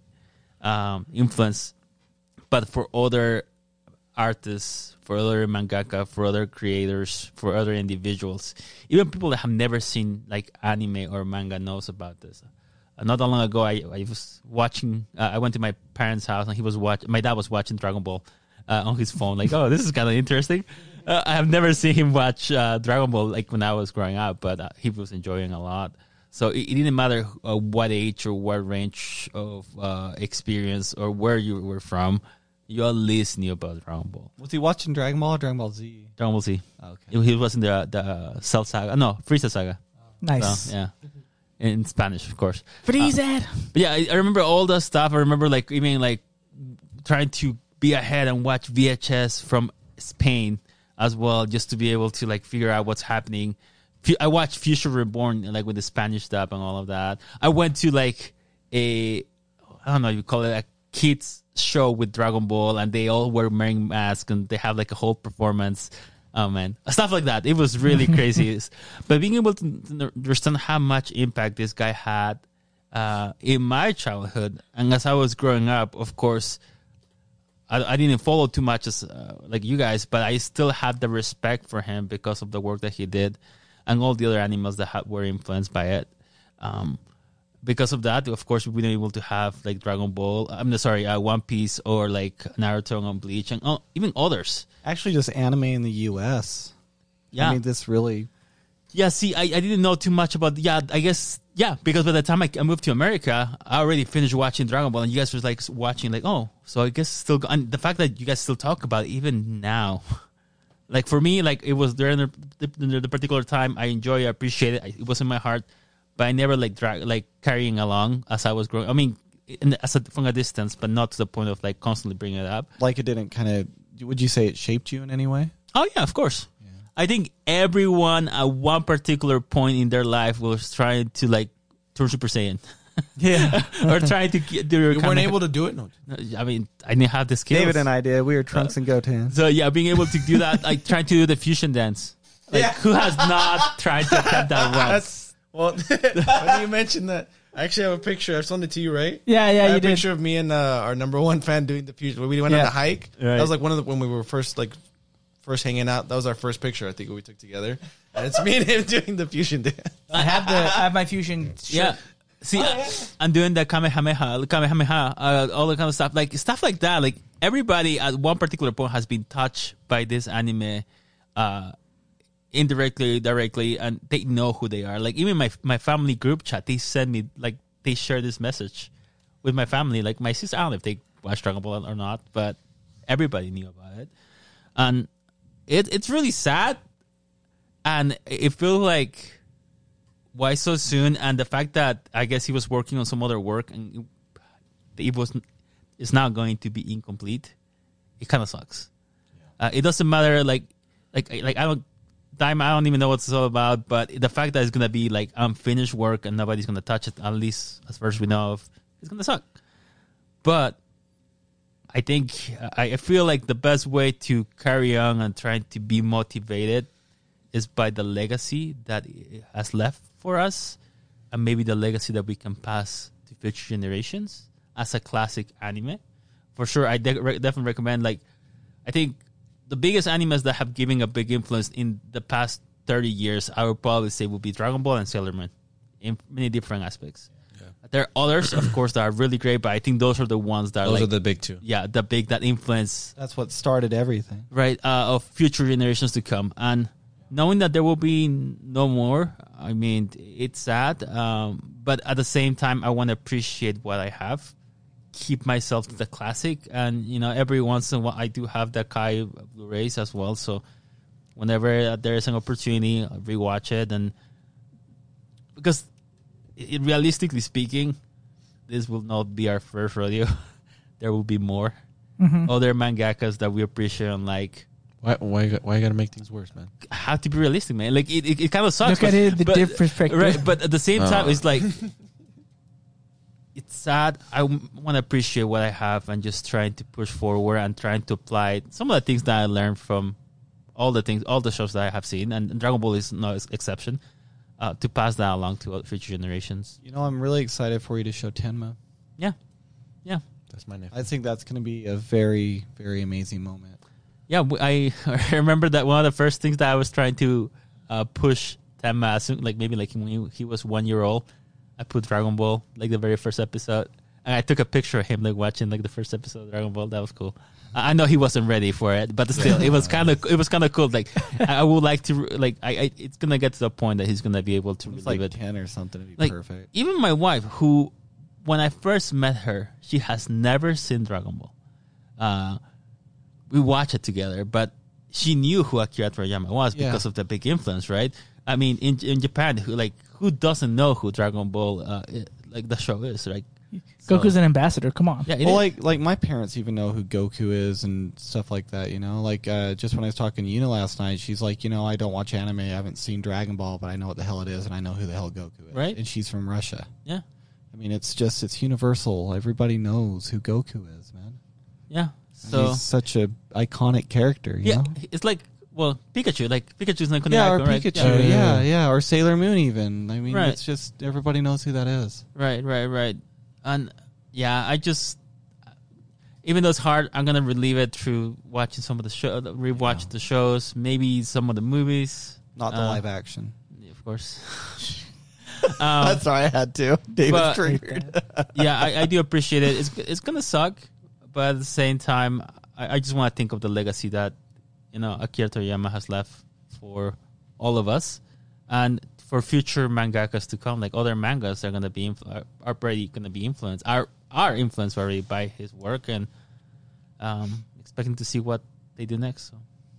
influence, but for other artists, for other mangaka, for other creators, for other individuals, even people that have never seen like anime or manga knows about this. Not that long ago, I was watching. I went to my parents' house and my dad was watching Dragon Ball on his phone. Like, oh, this is kind of interesting. I have never seen him watch Dragon Ball like when I was growing up, but he was enjoying a lot. So it didn't matter what age or what range of experience or where you were from, you at least knew about Dragon Ball. Was he watching Dragon Ball or Dragon Ball Z? Dragon Ball Z. Oh, okay. He was in the Cell Saga. No, Frieza Saga. Nice. So, yeah. In Spanish, of course. Frieza. But yeah, I remember all the stuff. I remember like even like trying to be ahead and watch VHS from Spain as well, just to be able to like figure out what's happening. I watched Future Reborn like with the Spanish dub and all of that. I went to like I don't know, you call it a kids show with Dragon Ball, and they all were wearing masks and they have like a whole performance. Oh man, stuff like that. It was really crazy. But being able to understand how much impact this guy had in my childhood, and as I was growing up, of course, I didn't follow too much as like you guys, but I still had the respect for him because of the work that he did, and all the other animals that were influenced by it. Because of that, of course, we've been able to have like Dragon Ball. One Piece or like Naruto and Bleach, and even others. Actually, just anime in the U.S. Yeah, I mean, this really. Yeah, see, I didn't know too much about. Yeah, I guess because by the time I moved to America, I already finished watching Dragon Ball, and you guys were like watching, like, oh, so I guess still. And the fact that you guys still talk about it even now, like for me, like it was during the particular time I enjoy, I appreciate it. It was in my heart. But I never like carrying along as I was growing. I mean, from a distance, but not to the point of like constantly bringing it up. Like it didn't kind of. Would you say it shaped you in any way? Oh yeah, of course. Yeah. I think everyone at one particular point in their life was trying to like turn Super Saiyan. Yeah, or trying to get. You weren't able to do it. No. I mean, I didn't have the skills. David and I did. We were Trunks and Goten. So yeah, being able to do that, like trying to do the fusion dance. Like who has not tried to attempt that once? Well, when you mentioned that, I actually have a picture. I've sent it to you, right? Yeah, I have you a did. picture of me and our number one fan doing the fusion. We went on a hike. Right. That was like when we were first hanging out. That was our first picture I think we took together. And it's me and him doing the fusion dance. I have my fusion shirt. Yeah. See, I'm doing the Kamehameha, all the kind of stuff. Like stuff like that. Like everybody at one particular point has been touched by this anime, indirectly, directly, and they know who they are. Like even my family group chat, they send me like they share this message with my family. Like my sister, I don't know if they watch Dragon Ball or not, but everybody knew about it, and it's really sad, and it feels like why so soon. And the fact that I guess he was working on some other work and it's not going to be incomplete. It kind of sucks. It doesn't matter. Like I don't even know what it's all about, but the fact that it's gonna be like unfinished work and nobody's gonna touch it, at least as far as we know of, it's gonna suck. But I think I feel like the best way to carry on and trying to be motivated is by the legacy that it has left for us, and maybe the legacy that we can pass to future generations as a classic anime, for sure, I definitely recommend. Like, I think the biggest animes that have given a big influence in the past 30 years, I would probably say would be Dragon Ball and Sailor Moon in many different aspects. Yeah. There are others, of course, that are really great, but I think those are the ones that Those are the big two. Yeah, that influence. That's what started everything. Right, of future generations to come. And knowing that there will be no more, I mean, it's sad. But at the same time, I want to appreciate what I have. Keep myself to the classic, and every once in a while I do have the Kai Blu-rays as well, so whenever there is an opportunity, I rewatch it. And because realistically speaking, this will not be our first rodeo. There will be more other mangakas that we appreciate and like. Why you gotta make things worse, man? Have to be realistic, man. Like it kind of sucks. Look at it, the different perspective. Right, but at the same time, it's like it's sad. I want to appreciate what I have and just trying to push forward and trying to apply some of the things that I learned from all the shows that I have seen, and Dragon Ball is no exception. To pass that along to future generations. I'm really excited for you to show Tenma. Yeah. That's my name. I think that's going to be a very, very amazing moment. Yeah, I remember that one of the first things that I was trying to push Tenma, maybe when he was 1 year old, I put Dragon Ball, like the very first episode. And I took a picture of him like watching like the first episode of Dragon Ball. That was cool. I know he wasn't ready for it, but still, it was kind of cool. Like I would like to it's gonna get to the point that he's gonna be able to It's relive like it. 10 or something to be Like perfect. even my wife, who when I first met her, she has never seen Dragon Ball. We watched it together, but she knew who Akira Toriyama was because of the big influence, right? I mean, in Japan, who doesn't know who Dragon Ball the show is, right? Goku's an ambassador. Come on. Yeah, it Well, is. like my parents even know who Goku is and stuff like that, Like, just when I was talking to Una last night, she's like, I don't watch anime. I haven't seen Dragon Ball, but I know what the hell it is, and I know who the hell Goku is. Right. And she's from Russia. Yeah. I mean, it's universal. Everybody knows who Goku is, man. Yeah. So He's such a iconic character, you know? it's like Pikachu. Like Pikachu's not going to Yeah, or icon, right? Pikachu. Yeah. Or Sailor Moon even. I mean, Right. it's just everybody knows who that is. Right. And yeah, I just, even though it's hard, I'm gonna relieve it through watching some of the show, rewatch the shows, maybe some of the movies. Not the live action. Of course. That's why I had to. David's but- triggered. Yeah, I do appreciate it. It's gonna suck, but at the same time, I just want to think of the legacy that Akira Toriyama has left for all of us, and for future mangakas to come. Like other mangas are gonna be are already gonna be influenced. Are influenced already by his work, and expecting to see what they do next.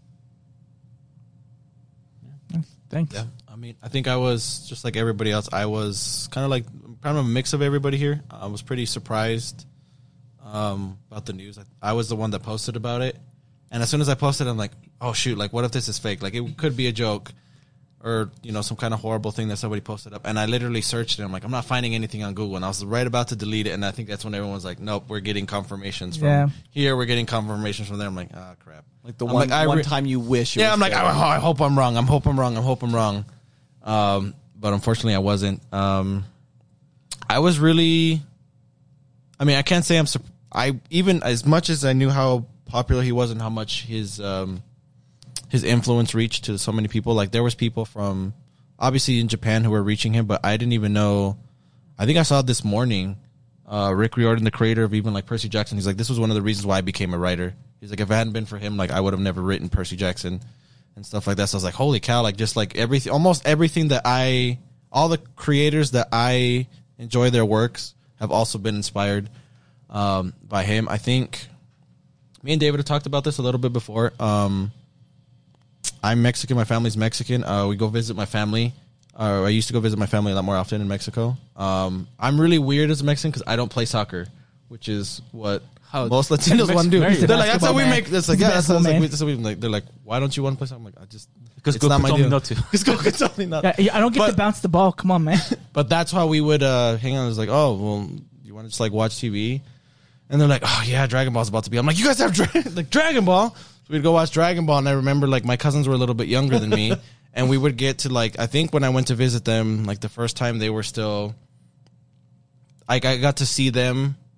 So. Thanks. Yeah, I mean, I think I was just like everybody else. I was kind of a mix of everybody here. I was pretty surprised about the news. I was the one that posted about it, and as soon as I posted, I'm like, oh shoot, like what if this is fake? Like it could be a joke, or some kind of horrible thing that somebody posted up. And I literally searched it. I'm like, I'm not finding anything on Google, and I was right about to delete it. And I think that's when everyone's like, nope, we're getting confirmations from here. We're getting confirmations from there. I'm like, ah, crap. Like the I'm one, like, one time you wish. It Yeah, was I'm like, fake. I hope I'm wrong. I hope I'm wrong. But unfortunately, I wasn't. I was really. I mean, I can't say I even as much as I knew how popular he was and how much his influence reached to so many people. Like there was people from obviously in Japan who were reaching him, but I didn't even know. I think I saw this morning. Rick Riordan, the creator of even like Percy Jackson, he's like, this was one of the reasons why I became a writer. He's like, if it hadn't been for him, like I would have never written Percy Jackson and stuff like that. So I was like, holy cow, like just like everything, almost everything that all the creators that I enjoy their works have also been inspired by him. I think me and David have talked about this a little bit before. I'm Mexican. My family's Mexican. We go visit my family. I used to go visit my family a lot more often in Mexico. I'm really weird as a Mexican because I don't play soccer, which is what most Latinos want to do. He's a They're like, that's how we basketball make. man. That's like, He's a yeah, that's how basketball that's how we like. They're like, why don't you want to play soccer? I'm like, Because it's not Goku my told me deal. not to. Because Goku told me not. Yeah, I don't get to bounce the ball. Come on, man. But that's how we would hang out. It's like, oh, well, you want to just like watch TV? And they're like, oh yeah, Dragon Ball's about to be. I'm like, you guys have like Dragon Ball. So we'd go watch Dragon Ball, and I remember like my cousins were a little bit younger than me, and we would get to like I think when I went to visit them, like the first time they were still, like I got to see them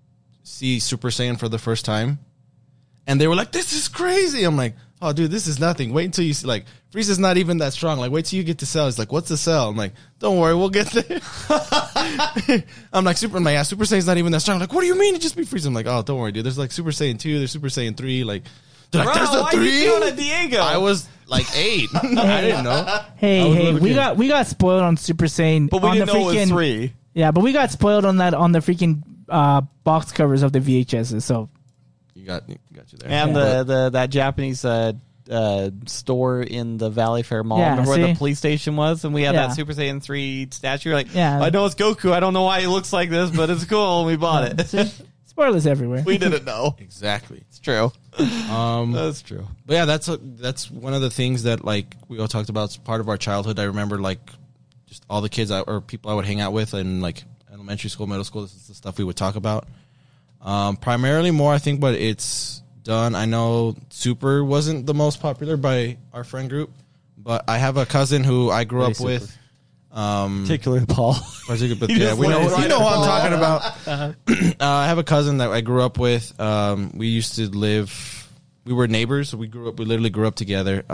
see Super Saiyan for the first time, and they were like, "This is crazy." I'm like, "Oh, dude, this is nothing. Wait until you see, like, Frieza's not even that strong. Like, wait till you get to Cell." He's like, "What's the Cell?" I'm like, "Don't worry, we'll get there." I'm like, Super Saiyan's not even that strong. I'm like, what do you mean? It just be Frieza. I'm like, "Oh, don't worry, dude. There's like Super Saiyan 2, there's Super Saiyan 3. Like, they're like, Bro, there's a why 3. you doing a Diego? I was like 8. I didn't know. Hey, we got spoiled on Super Saiyan, but we on didn't the know it freaking was 3. Yeah, but we got spoiled on that on the freaking box covers of the VHSs. So You got you there. And that Japanese store in the Valley Fair Mall. Yeah, Remember where see? the police station was? And we had Yeah. that Super Saiyan 3 statue. You're like, Yeah. I know it's Goku. I don't know why he looks like this, but it's cool. And we bought it. spoilers everywhere. We didn't know. Exactly. It's true. Um, That's true. But yeah, that's one of the things that like we all talked about. It's part of our childhood. I remember like just all the kids or people I would hang out with in like elementary school, middle school. This is the stuff we would talk about. Primarily more, I think, but it's done. I know Super wasn't the most popular by our friend group, but I have a cousin who I grew up with. Particularly Paul. But He yeah, just we know went you know right what I'm up. talking about. I have a cousin that I grew up with. We used to live. We were neighbors. So we literally grew up together.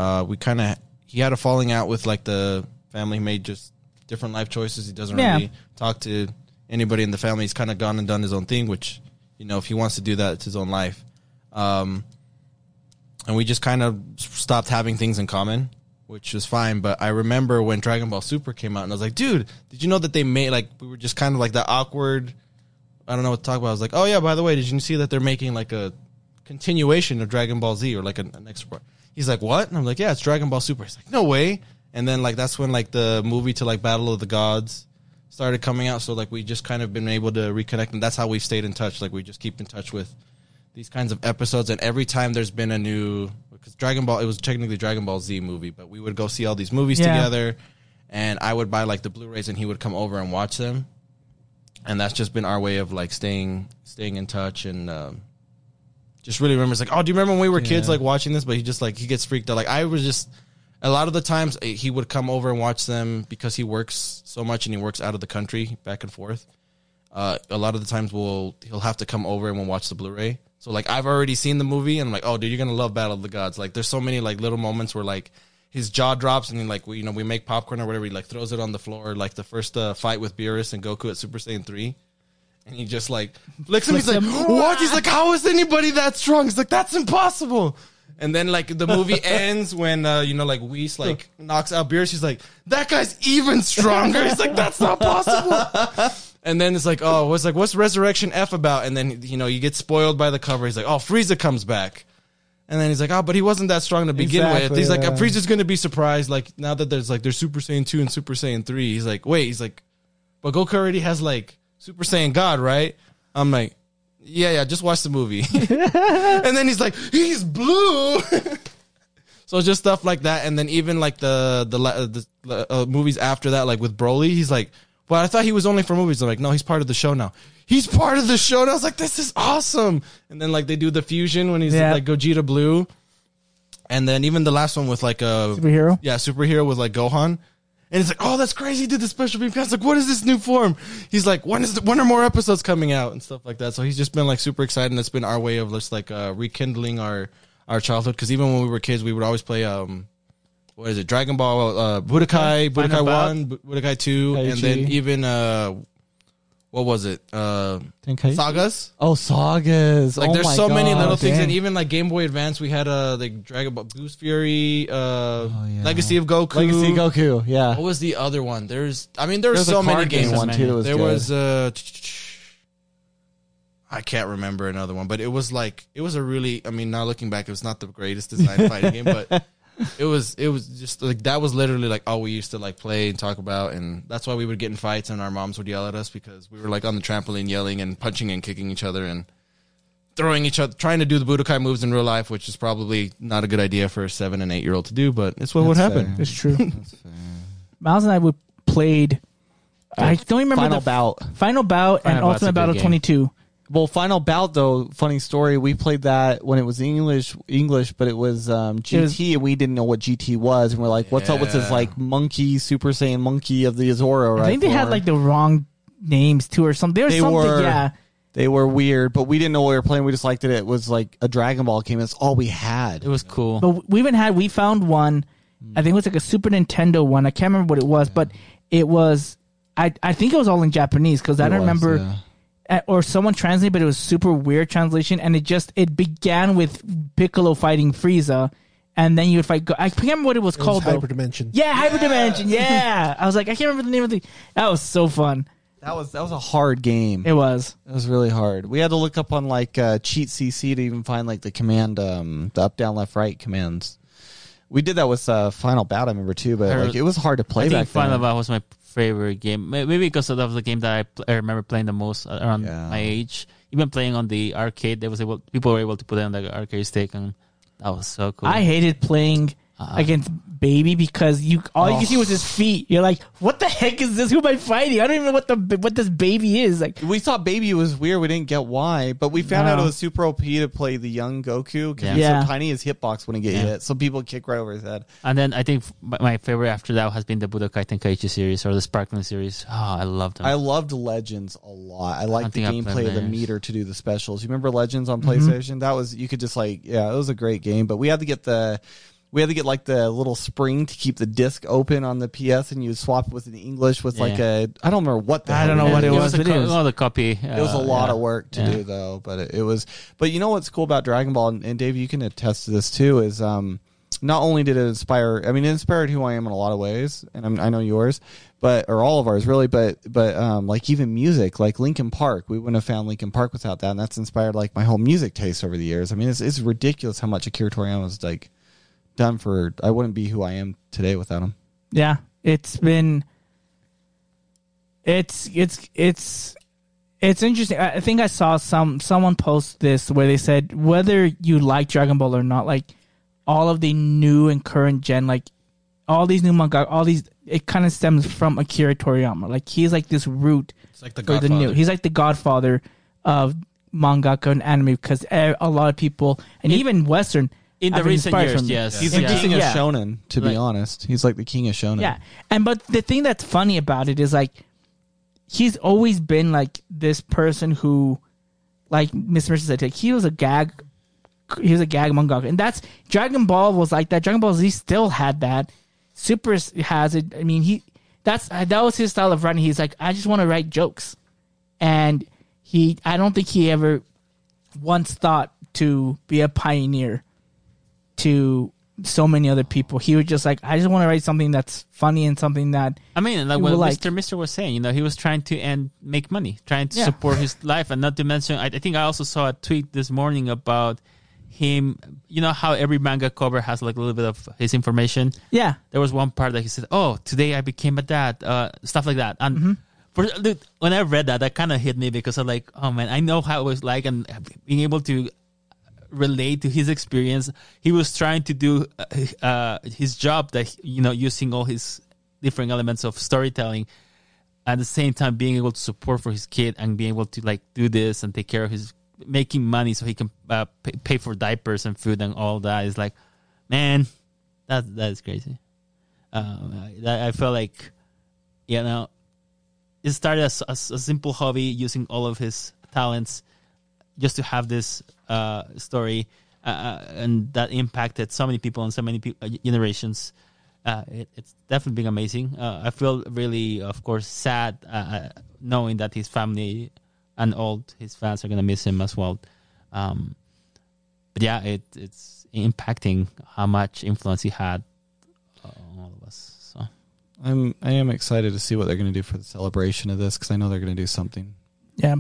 He had a falling out with like the family. He made just different life choices. He doesn't really talk to anybody in the family. He's kind of gone and done his own thing, which, you know, if he wants to do that, it's his own life. And we just kind of stopped having things in common, which was fine. But I remember when Dragon Ball Super came out, and I was like, dude, did you know that they made, like, we were just kind of like that awkward, I don't know what to talk about. I was like, oh yeah, by the way, did you see that they're making like a continuation of Dragon Ball Z or like an extra part? He's like, what? And I'm like, yeah, it's Dragon Ball Super. He's like, no way. And then like that's when like the movie to like Battle of the Gods started coming out. So like we just kind of been able to reconnect, and that's how we've stayed in touch. Like we just keep in touch with these kinds of episodes, and every time there's been a new, because Dragon Ball, it was technically Dragon Ball Z movie, but we would go see all these movies together, and I would buy like the Blu-rays and he would come over and watch them. And that's just been our way of like staying in touch, and just really remembers like, oh, do you remember when we were kids like watching this? But he just like, he gets freaked out. Like I was just, a lot of the times he would come over and watch them because he works so much and he works out of the country back and forth. A lot of the times he'll have to come over and we'll watch the Blu-ray. So like I've already seen the movie and I'm like, oh dude, you're gonna love Battle of the Gods. Like there's so many like little moments where like his jaw drops and then like we make popcorn or whatever, he like throws it on the floor, like the first fight with Beerus and Goku at Super Saiyan 3. And he just like flicks him. He's like, what? He's like, how is anybody that strong? He's like, that's impossible. And then like the movie ends when like Whis like knocks out Beerus. He's like, that guy's even stronger. He's like, that's not possible. And then it's like, oh, what's Resurrection F about? And then you get spoiled by the cover. He's like, oh, Frieza comes back. And then he's like, oh, but he wasn't that strong to begin with. He's like, Frieza's gonna be surprised. Like now that there's Super Saiyan 2 and Super Saiyan 3. He's like, wait. He's like, but Goku already has like Super Saiyan God, right? I'm like, yeah, just watch the movie. And then he's like, he's blue. So just stuff like that. And then even like the movies after that, like with Broly, he's like, well, I thought he was only for movies. I'm like, no, he's part of the show now. He's part of the show. And I was like, this is awesome. And then like they do the fusion when he's like Gogeta Blue. And then even the last one with like a Superhero? Yeah, superhero with like Gohan. And it's like, oh, that's crazy. He did the special beam. Like, what is this new form? He's like, when are more episodes coming out and stuff like that. So he's just been like super excited. And it's been our way of just like rekindling our childhood. Because even when we were kids, we would always play what is it? Dragon Ball, Budokai 1, Budokai 2, Kaiichi. and then even what was it? Tenkaichi? Sagas. Oh, Sagas. Like oh there's my so many God. little things, dang. and even like Game Boy Advance, we had like Dragon Ball Goose Fury, Legacy of Goku. Legacy Goku, yeah. What was the other one? There's so a many card game games. one too. That was There good. was I can't remember another one, but it was a really, I mean, now looking back, it was not the greatest design fighting game, but it was just like, that was literally like all we used to like play and talk about. And that's why we would get in fights and our moms would yell at us because we were like on the trampoline yelling and punching and kicking each other and throwing each other, trying to do the Budokai moves in real life, which is probably not a good idea for a 7 and 8 year old to do, but it's what would That's happen. fair. It's true. Miles and I played. I don't remember Final the Bout. Final Bout and Final Bout's a Ultimate good Battle game. 22. Well, Final Bout, though, funny story, we played that when it was English, but it was GT, and we didn't know what GT was, and we're like, what's up with this, like, monkey, Super Saiyan monkey of the Azora, right? I think they had, like, the wrong names, too, or something. There was something, yeah. They were weird, but we didn't know what we were playing. We just liked it. It was like a Dragon Ball game. That's all we had. It was cool. But we found one. I think it was like a Super Nintendo one. I can't remember what it was, but it was. I think it was all in Japanese because I don't remember. Or someone translated, but it was super weird translation, and it began with Piccolo fighting Frieza, and then you would fight. I can't remember what it was called. Hyperdimension. Yeah, Hyperdimension. Yeah, I was like, I can't remember the name of the. That was so fun. That was a hard game. It was. It was really hard. We had to look up on like Cheat CC to even find like the command, the up, down, left, right commands. We did that with Final Battle, I remember too, but like it was hard to play I think back then. Final Battle was my favorite game. Maybe because that was the game that I remember playing the most around my age. Even playing on the arcade, people were able to put it on the arcade stick, and that was so cool. I hated playing against Baby because all you could see was his feet. You're like, what the heck is this? Who am I fighting? I don't even know what this Baby is. Like, we thought Baby was weird. We didn't get why, but we found out it was super OP to play the young Goku because he's so tiny. His hitbox wouldn't get hit, so people kick right over his head. And then I think my favorite after that has been the Budokai Tenkaichi series or the Sparkling series. Oh, I loved them. I loved Legends a lot. I liked the gameplay of the meter to do the specials. You remember Legends on PlayStation? That was, you could just like, it was a great game, but we had to get like the little spring to keep the disc open on the PS, and you swap it with an English with like I don't remember what the I don't know what it was. The copy. It was a lot of work to do though, but it was. But you know what's cool about Dragon Ball, and Dave, you can attest to this too, is not only did it inspire. I mean, it inspired who I am in a lot of ways, and I know yours, or all of ours really. But like even music, like Linkin Park, we wouldn't have found Linkin Park without that, and that's inspired like my whole music taste over the years. I mean, it's ridiculous how much Akira Toriyama's like done for. I wouldn't be who I am today without him. Yeah, it's been. It's interesting. I think I saw someone post this where they said whether you like Dragon Ball or not, like all of the new and current gen, like all these new manga, it kind of stems from Akira Toriyama. Like he's like this root. It's like the for the new. He's like the godfather of mangaka and anime because a lot of people and even Western. In the recent years, yes. He's the king of shonen, to be honest. He's like the king of shonen. Yeah. But the thing that's funny about it is like he's always been like this person who, like Mr. Mercer said, like, he was a gag mangaka. And that's Dragon Ball was like that. Dragon Ball Z still had that. Super has it. I mean, that was his style of writing. He's like, I just want to write jokes. And I don't think he ever once thought to be a pioneer to so many other people. He was just like, I just want to write something that's funny and something that I mean, like what Mr. Mister was saying, he was trying to make money, trying to support his life, and not to mention, I think I also saw a tweet this morning about him. You know how every manga cover has like a little bit of his information. Yeah, there was one part that he said, "Oh, today I became a dad," stuff like that, and. When I read that kind of hit me because I'm like, oh man, I know how it was like, and being able to relate to his experience. He was trying to do his job that using all his different elements of storytelling, at the same time being able to support for his kid and being able to like do this and take care of his making money so he can pay for diapers and food and all that. Is like, man, that is crazy. I feel like it started as a simple hobby using all of his talents just to have this story, and that impacted so many people and so many generations. It's definitely been amazing. I feel really, of course, sad knowing that his family and all his fans are going to miss him as well. But yeah, it's impacting how much influence he had on all of us. So I am excited to see what they're going to do for the celebration of this because I know they're going to do something. Yeah.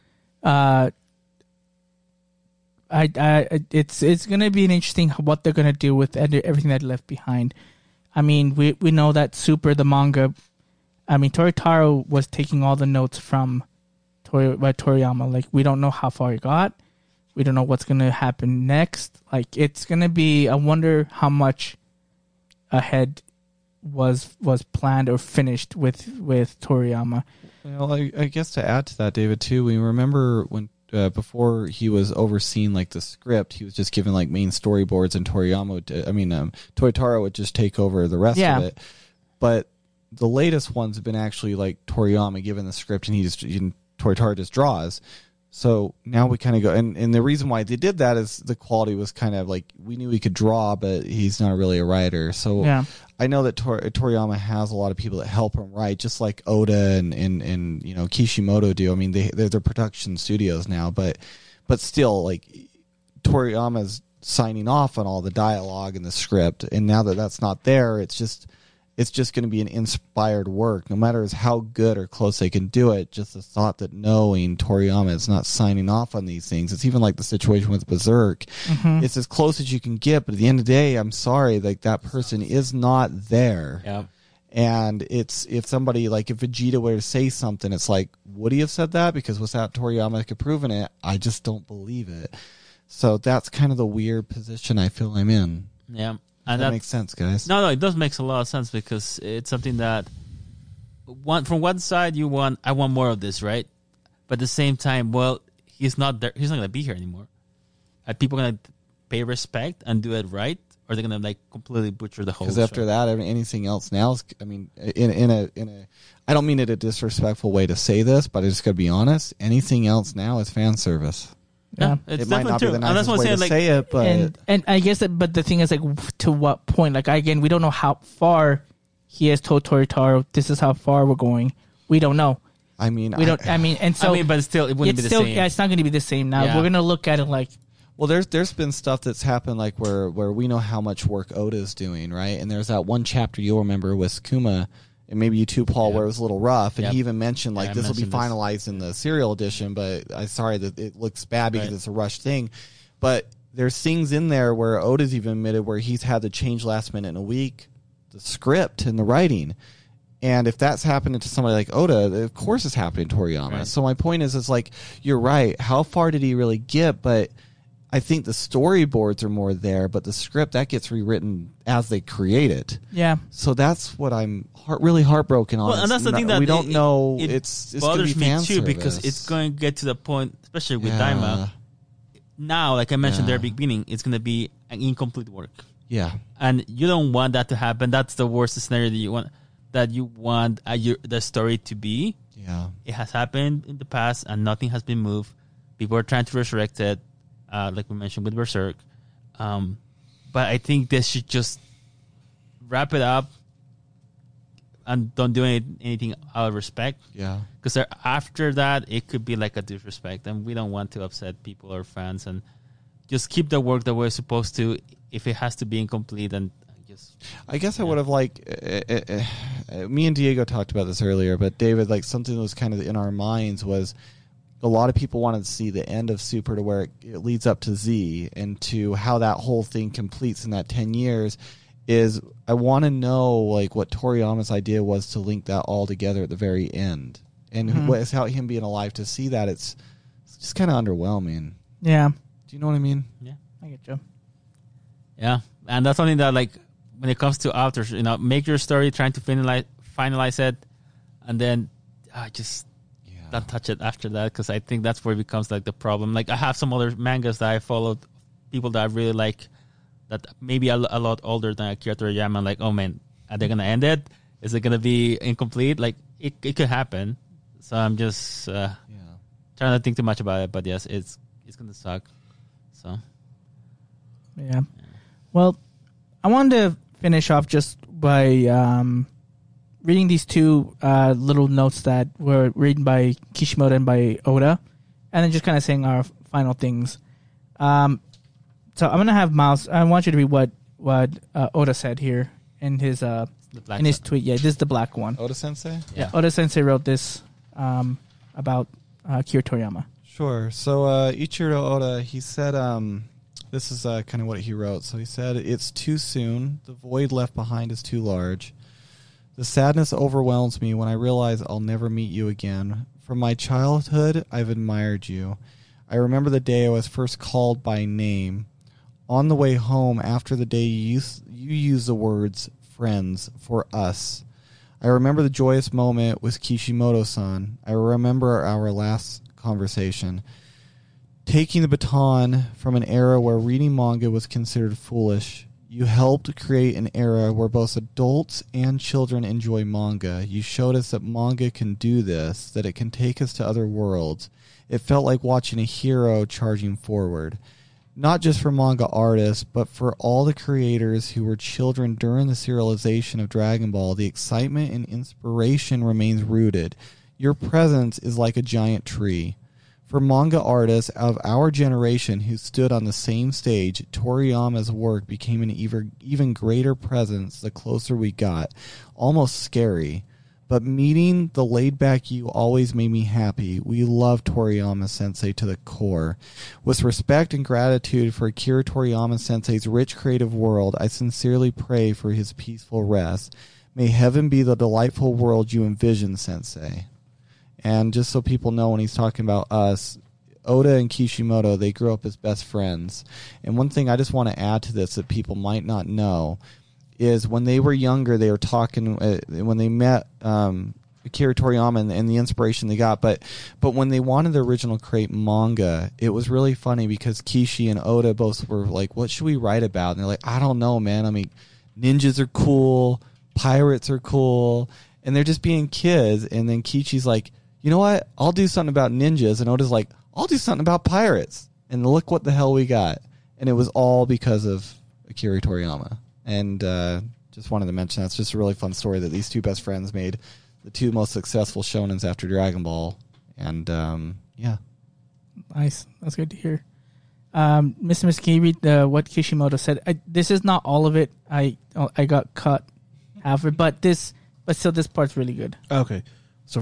It's going to be an interesting what they're going to do with everything that left behind. I mean, we know that Super, the manga, I mean, Toritaro was taking all the notes from Toriyama. Like, we don't know how far he got. We don't know what's going to happen next. Like, it's going to be, I wonder how much ahead was planned or finished with Toriyama. Well, I guess to add to that, David, too, we remember when before he was overseeing like the script, he was just given like main storyboards, and Toritaro would just take over the rest of it. But the latest ones have been actually like Toriyama given the script, and Toritaro just draws. So now we kind of go, and the reason why they did that is the quality was kind of like, we knew he could draw, but he's not really a writer. So Yeah. I know that Toriyama has a lot of people that help him write, just like Oda and Kishimoto do. I mean, they're production studios now, but still, like, Toriyama's signing off on all the dialogue and the script, and now that that's not there, it's just going to be an inspired work, no matter how good or close they can do it. Just the thought that knowing Toriyama is not signing off on these things, it's even like the situation with Berserk. Mm-hmm. It's as close as you can get, but at the end of the day, I'm sorry, like, that person is not there. Yeah. And it's, if somebody, like, if Vegeta were to say something, it's like, would he have said that? Because without Toriyama approving it, I just don't believe it. So that's kind of the weird position I feel I'm in. Yeah. And that makes sense, guys. No, it does make a lot of sense, because it's something that from one side I want more of this, right? But at the same time, well, he's not there. He's not going to be here anymore. Are people going to pay respect and do it right, or are they going to, like, completely butcher the whole? Because after that, anything else now is, I mean, in a I don't mean it a disrespectful way to say this, but I just got to be honest. Anything else now is fan service. Yeah. It's It might not be true. the And that's nicest what I'm way saying, to like, say it, but And I guess that, but the thing is, like, to what point? Like, again, we don't know how far he has told Toritaro, this is how far we're going. We don't know. I mean, We don't. I mean, and so but still, it wouldn't be the still, same. yeah, it's not going to be the same. Now Yeah. we're going to look at it like, well, there's been stuff that's happened, like where we know how much work Oda's doing, right? And there's that one chapter you'll remember with Kuma, and maybe you too, Paul, Yeah. where it was a little rough, and Yep. he even mentioned, like, Yeah, I this will be mentioned this. finalized in the serial edition, but I'm sorry that it looks bad because Right. it's a rushed thing. But there's things in there where Oda's even admitted where he's had to change last minute in a week the script and the writing. And if that's happening to somebody like Oda, of course it's happening to Toriyama. Right. So my point is, like, you're right. How far did he really get? But I think the storyboards are more there, but the script, that gets rewritten as they create it. yeah, So that's what I'm really heartbroken on. Well, and that's the thing that we don't know. It It's gonna bothers be me fan too, because service. it's going to get to the point, especially with Yeah. Daima. Now, like I mentioned Yeah. at the beginning, it's going to be an incomplete work, Yeah. and you don't want that to happen. That's the worst scenario that you want. The story to be. Yeah. It has happened in the past, and nothing has been moved. People are trying to resurrect it, like we mentioned with Berserk. But I think they should just wrap it up and don't do anything out of respect. Yeah. Because after that, it could be like a disrespect, and we don't want to upset people or fans. And just keep the work that we're supposed to. If it has to be incomplete, and just I guess I would have liked. Me and Diego talked about this earlier, but David, like, something that was kind of in our minds was a lot of people wanted to see the end of Super to where it leads up to Z, and to how that whole thing completes in that 10 years. Is I want to know, like, what Toriyama's idea was to link that all together at the very end, and what is how him being alive to see that. It's just kind of underwhelming. yeah, Do you know what I mean? I get you. yeah. And that's something that, like, when it comes to authors, make your story, trying to finalize it, and then just don't touch it after that, because I think that's where it becomes, like, the problem. Like, I have some other mangas that I followed, people that I really like, that maybe a lot older than Akira Toriyama. I'm like, oh man, are they gonna end it? Is it gonna be incomplete? Like, it could happen. So I'm just trying to think too much about it. But yes, it's gonna suck. So Yeah. Well, I wanted to finish off just by reading these two little notes that were written by Kishimoto and by Oda, and then just kind of saying our final things. So I'm gonna have Miles. I want you to read what Oda said here in his tweet. Yeah, this is the black one. Oda Sensei? Yeah, Oda Sensei wrote this about Akira Toriyama. Sure. So Ichiro Oda, he said, this is kind of what he wrote. So he said, "It's too soon. The void left behind is too large. The sadness overwhelms me when I realize I'll never meet you again. From my childhood, I've admired you. I remember the day I was first called by name. On the way home after the day you used the words, friends, for us. I remember the joyous moment with Kishimoto-san. I remember our last conversation. Taking the baton from an era where reading manga was considered foolish, You helped create an era where both adults and children enjoy manga. You showed us that manga can do this, that it can take us to other worlds. It felt like watching a hero charging forward. Not just for manga artists, but for all the creators who were children during the serialization of Dragon Ball, the excitement and inspiration remains rooted. Your presence is like a giant tree. For manga artists of our generation who stood on the same stage, Toriyama's work became an even greater presence the closer we got. Almost scary. But meeting the laid-back you always made me happy. We love Toriyama-sensei to the core. With respect and gratitude for Akira Toriyama-sensei's rich creative world, I sincerely pray for his peaceful rest. May heaven be the delightful world you envision, sensei. And just so people know, when he's talking about us, Oda and Kishimoto, they grew up as best friends. And one thing I just want to add to this that people might not know is when they were younger, they were talking, when they met Akira Toriyama and the inspiration they got. But when they wanted to original create manga, it was really funny because Kishi and Oda both were like, what should we write about? And they're like, I don't know, man. I mean, ninjas are cool. Pirates are cool. And they're just being kids. And then Kishi's like, you know what? I'll do something about ninjas. And Oda's like, I'll do something about pirates. And look what the hell we got. And it was all because of Akira Toriyama. And just wanted to mention that's just a really fun story that these two best friends made the two most successful shonens after Dragon Ball. And yeah. Nice. That's good to hear. Mr. Can you read what Kishimoto said? This is not all of it. I got cut half of it, but still this part's really good. Okay. So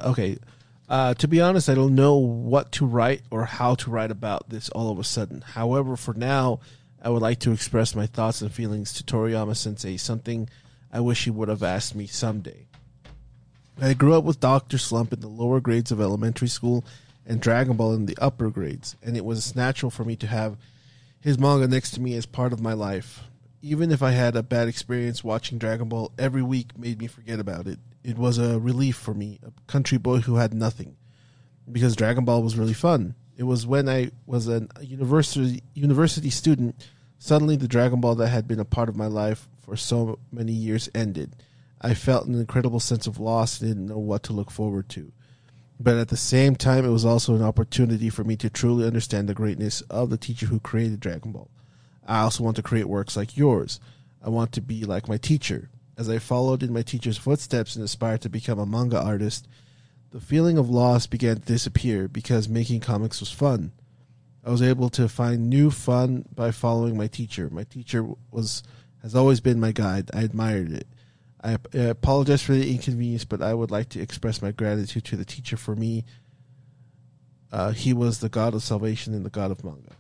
to be honest, I don't know what to write or how to write about this all of a sudden. However, for now, I would like to express my thoughts and feelings to Toriyama-sensei, something I wish he would have asked me someday. I grew up with Dr. Slump in the lower grades of elementary school and Dragon Ball in the upper grades, and it was natural for me to have his manga next to me as part of my life. Even if I had a bad experience watching Dragon Ball, every week made me forget about it. It was a relief for me, a country boy who had nothing, because Dragon Ball was really fun. It was when I was a university student, suddenly the Dragon Ball that had been a part of my life for so many years ended. I felt an incredible sense of loss and didn't know what to look forward to. But at the same time, it was also an opportunity for me to truly understand the greatness of the teacher who created Dragon Ball. I also want to create works like yours. I want to be like my teacher. As I followed in my teacher's footsteps and aspired to become a manga artist, the feeling of loss began to disappear because making comics was fun. I was able to find new fun by following my teacher. My teacher has always been my guide. I admired it. I apologize for the inconvenience, but I would like to express my gratitude to the teacher. For me, he was the god of salvation and the god of manga.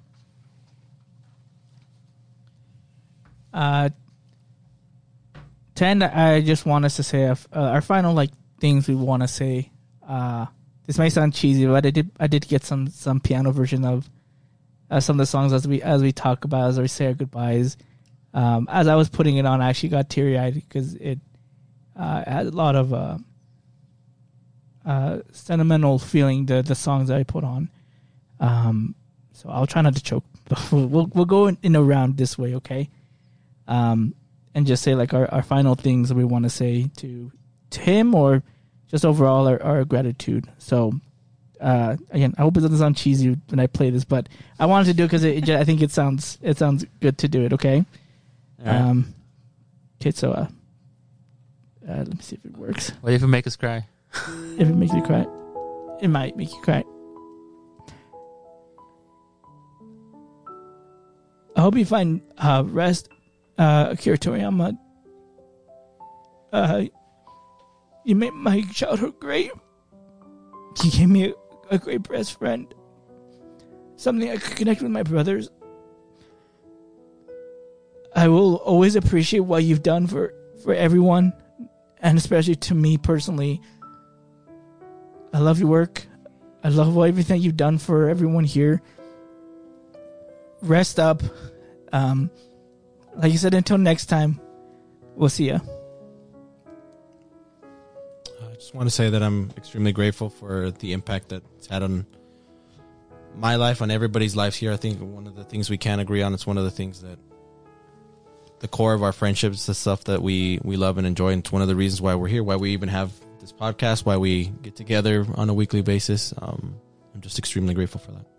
To end, I just want us to say our final things we want to say. This may sound cheesy, but I did get some piano version of some of the songs as we talk about, as we say our goodbyes. As I was putting it on, I actually got teary-eyed because it had a lot of sentimental feeling. The songs that I put on. So I'll try not to choke. But we'll go in a round this way, okay? And just say our final things that we want to say to him, or just overall our gratitude. So again, I hope it doesn't sound cheesy when I play this, but I wanted to do it because I think it sounds good to do it. Okay. Right. Okay. So let me see if it works. What if it makes us cry? If it makes you cry, it might make you cry. I hope you find rest. Akira Toriyama, you made my childhood great. You gave me a great best friend, something I could connect with my brothers. I will always appreciate what you've done for everyone, and especially to me personally. I love your work. I love everything you've done for everyone here. Rest up. Like you said, until next time, we'll see ya. I just want to say that I'm extremely grateful for the impact that it's had on my life, on everybody's lives here. I think one of the things we can agree on, it's one of the things that the core of our friendships, the stuff that we love and enjoy. And it's one of the reasons why we're here, why we even have this podcast, why we get together on a weekly basis. I'm just extremely grateful for that.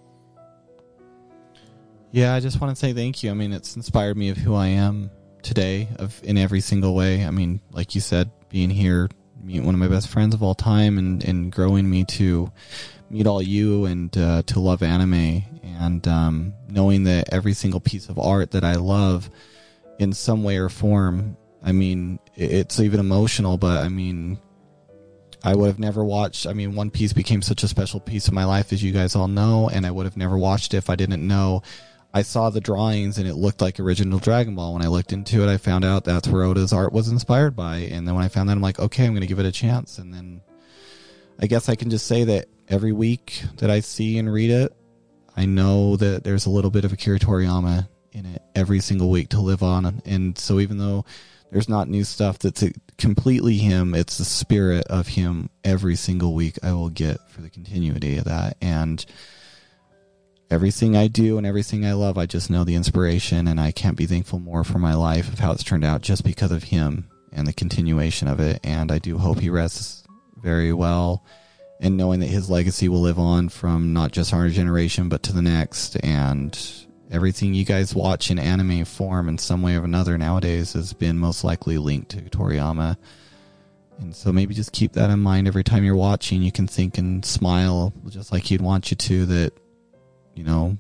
Yeah, I just want to say thank you. I mean, it's inspired me of who I am today, in every single way. I mean, like you said, being here, meeting one of my best friends of all time, and growing me to meet all you and to love anime, and knowing that every single piece of art that I love in some way or form, I mean, it's even emotional, but I mean, I would have never watched, I mean, One Piece became such a special piece of my life, as you guys all know, and I would have never watched it if I didn't know. I saw the drawings and it looked like original Dragon Ball. When I looked into it, I found out that's where Oda's art was inspired by. And then when I found that, I'm like, okay, I'm going to give it a chance. And then I guess I can just say that every week that I see and read it, I know that there's a little bit of Akira Toriyama in it every single week to live on. And so even though there's not new stuff that's completely him, it's the spirit of him every single week I will get for the continuity of that. And everything I do and everything I love, I just know the inspiration, and I can't be thankful more for my life of how it's turned out just because of him and the continuation of it. And I do hope he rests very well, and knowing that his legacy will live on from not just our generation, but to the next. And everything you guys watch in anime form in some way or another nowadays has been most likely linked to Toriyama. And so maybe just keep that in mind every time you're watching. You can think and smile just like he'd want you to, that, you know,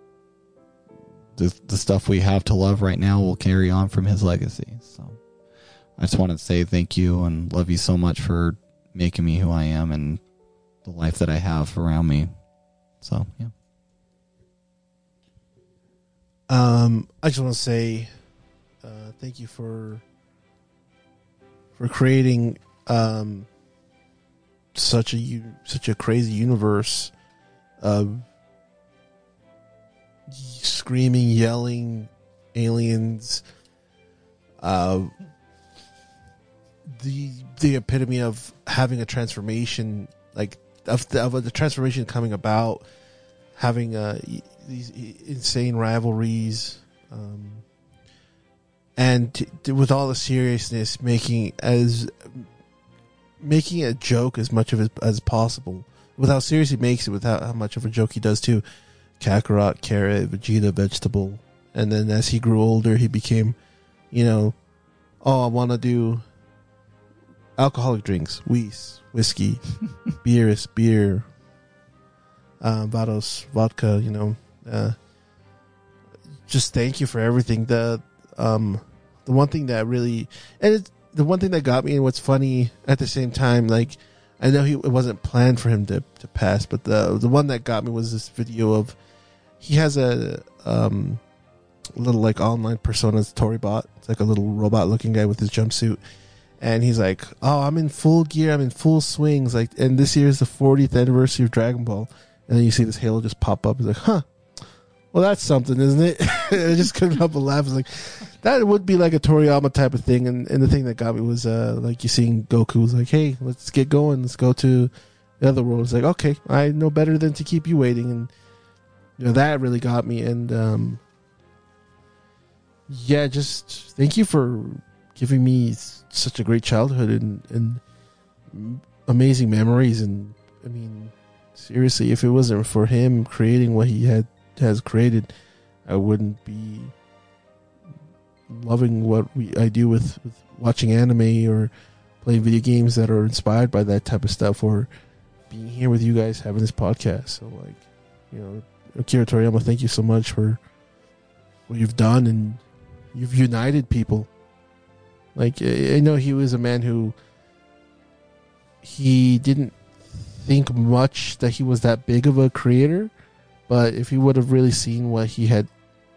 the stuff we have to love right now will carry on from his legacy. So I just want to say thank you and love you so much for making me who I am and the life that I have around me. So, yeah. I just want to say thank you for creating such a crazy universe of screaming, yelling aliens, the epitome of having a transformation, like of the transformation coming about, having these insane rivalries, and with all the seriousness, making a joke as much of it as possible, with how serious he makes it, with how much of a joke he does too. Kakarot, carrot, Vegeta, vegetable. And then as he grew older, he became, I want to do alcoholic drinks, whiskey, beer, Vados, vodka, just thank you for everything. The one thing that really, the one thing that got me, and what's funny at the same time, like, I know it wasn't planned for him to pass, but the one that got me was this video of, he has a little like online persona, Toribot. It's like a little robot looking guy with his jumpsuit, and he's like, "Oh, I'm in full gear, I'm in full swings." Like, and this year is the 40th anniversary of Dragon Ball, and then you see this halo just pop up. He's like, "Huh, well, that's something, isn't it?" I just couldn't help but laugh. It's like, that would be like a Toriyama type of thing. And the thing that got me was like, you seeing Goku's like, "Hey, let's get going, let's go to the other world." It's like, okay, I know better than to keep you waiting. And that really got me. And yeah, just thank you for giving me such a great childhood and amazing memories. And I mean, seriously, if it wasn't for him creating what he has created, I wouldn't be loving what I do with watching anime or playing video games that are inspired by that type of stuff, or being here with you guys having this podcast. So, like, Akira Toriyama, thank you so much for what you've done, and you've united people. Like, I know he was a man who he didn't think much that he was that big of a creator, but if he would have really seen what he had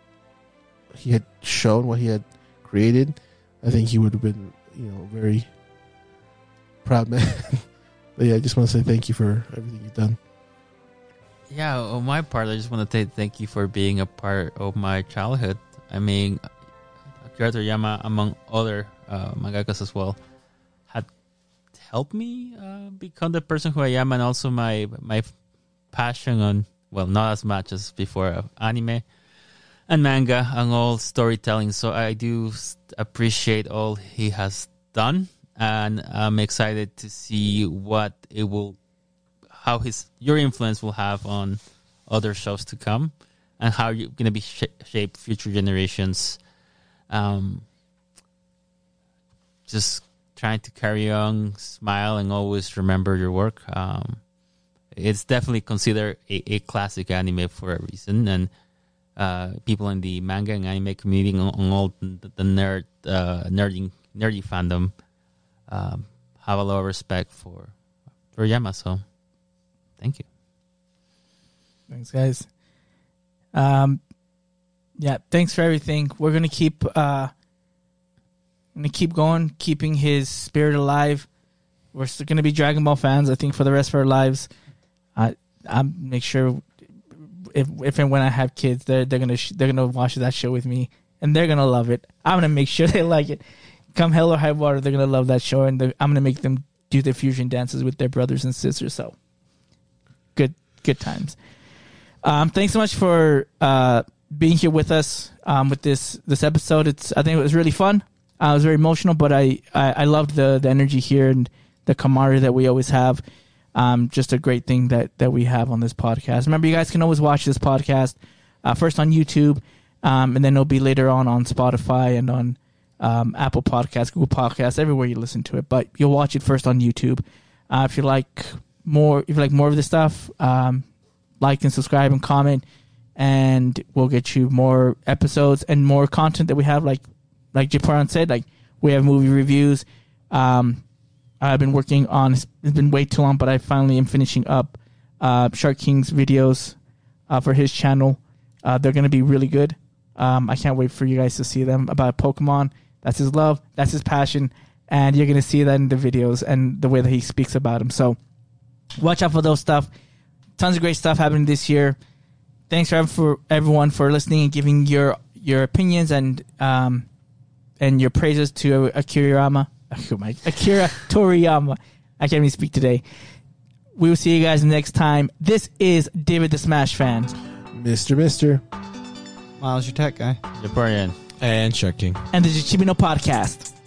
shown, what he had created, I think he would have been, very proud man. But yeah, I just want to say thank you for everything you've done. Yeah, on my part, I just want to say thank you for being a part of my childhood. I mean, Akira Toriyama, among other mangakas as well, had helped me become the person who I am, and also my passion on, well, not as much as before, anime. and manga and all storytelling. So I do appreciate all he has done, and I'm excited to see what it will, how your influence will have on other shows to come, and how you're going to be shape future generations. Just trying to carry on, smile, and always remember your work. It's definitely considered a classic anime for a reason, and people in the manga and anime community on all the nerdy fandom have a lot of respect for Yama. So, thank you. Thanks, guys. Yeah, thanks for everything. We're gonna keep going, keeping his spirit alive. We're still gonna be Dragon Ball fans, I think, for the rest of our lives. I'm make sure if and when I have kids, they're gonna watch that show with me, and they're gonna love it. I'm gonna make sure they like it. Come hell or high water, they're gonna love that show, and I'm gonna make them do their fusion dances with their brothers and sisters. So, good times. Thanks so much for being here with us with this episode. I think it was really fun. It was very emotional, but I loved the energy here and the camaraderie that we always have. Just a great thing that we have on this podcast. Remember, you guys can always watch this podcast first on YouTube, and then it'll be later on Spotify and on Apple Podcasts, Google Podcasts, everywhere you listen to it. But you'll watch it first on YouTube. If you like more of this stuff, like and subscribe and comment, and we'll get you more episodes and more content that we have. Like Japaran said, like we have movie reviews. I've been working on, it's been way too long, but I finally am finishing up Shark King's videos for his channel. They're going to be really good. I can't wait for you guys to see them about Pokemon. That's his love. That's his passion. And you're going to see that in the videos and the way that he speaks about them. So watch out for those stuff. Tons of great stuff happening this year. Thanks for everyone for listening and giving your opinions and your praises to Akira Toriyama. I can't even speak today. We will see you guys next time. This is David the Smash Fan. Mr. Miles, your tech guy. Japan. And Shark King. And the Chibino Podcast.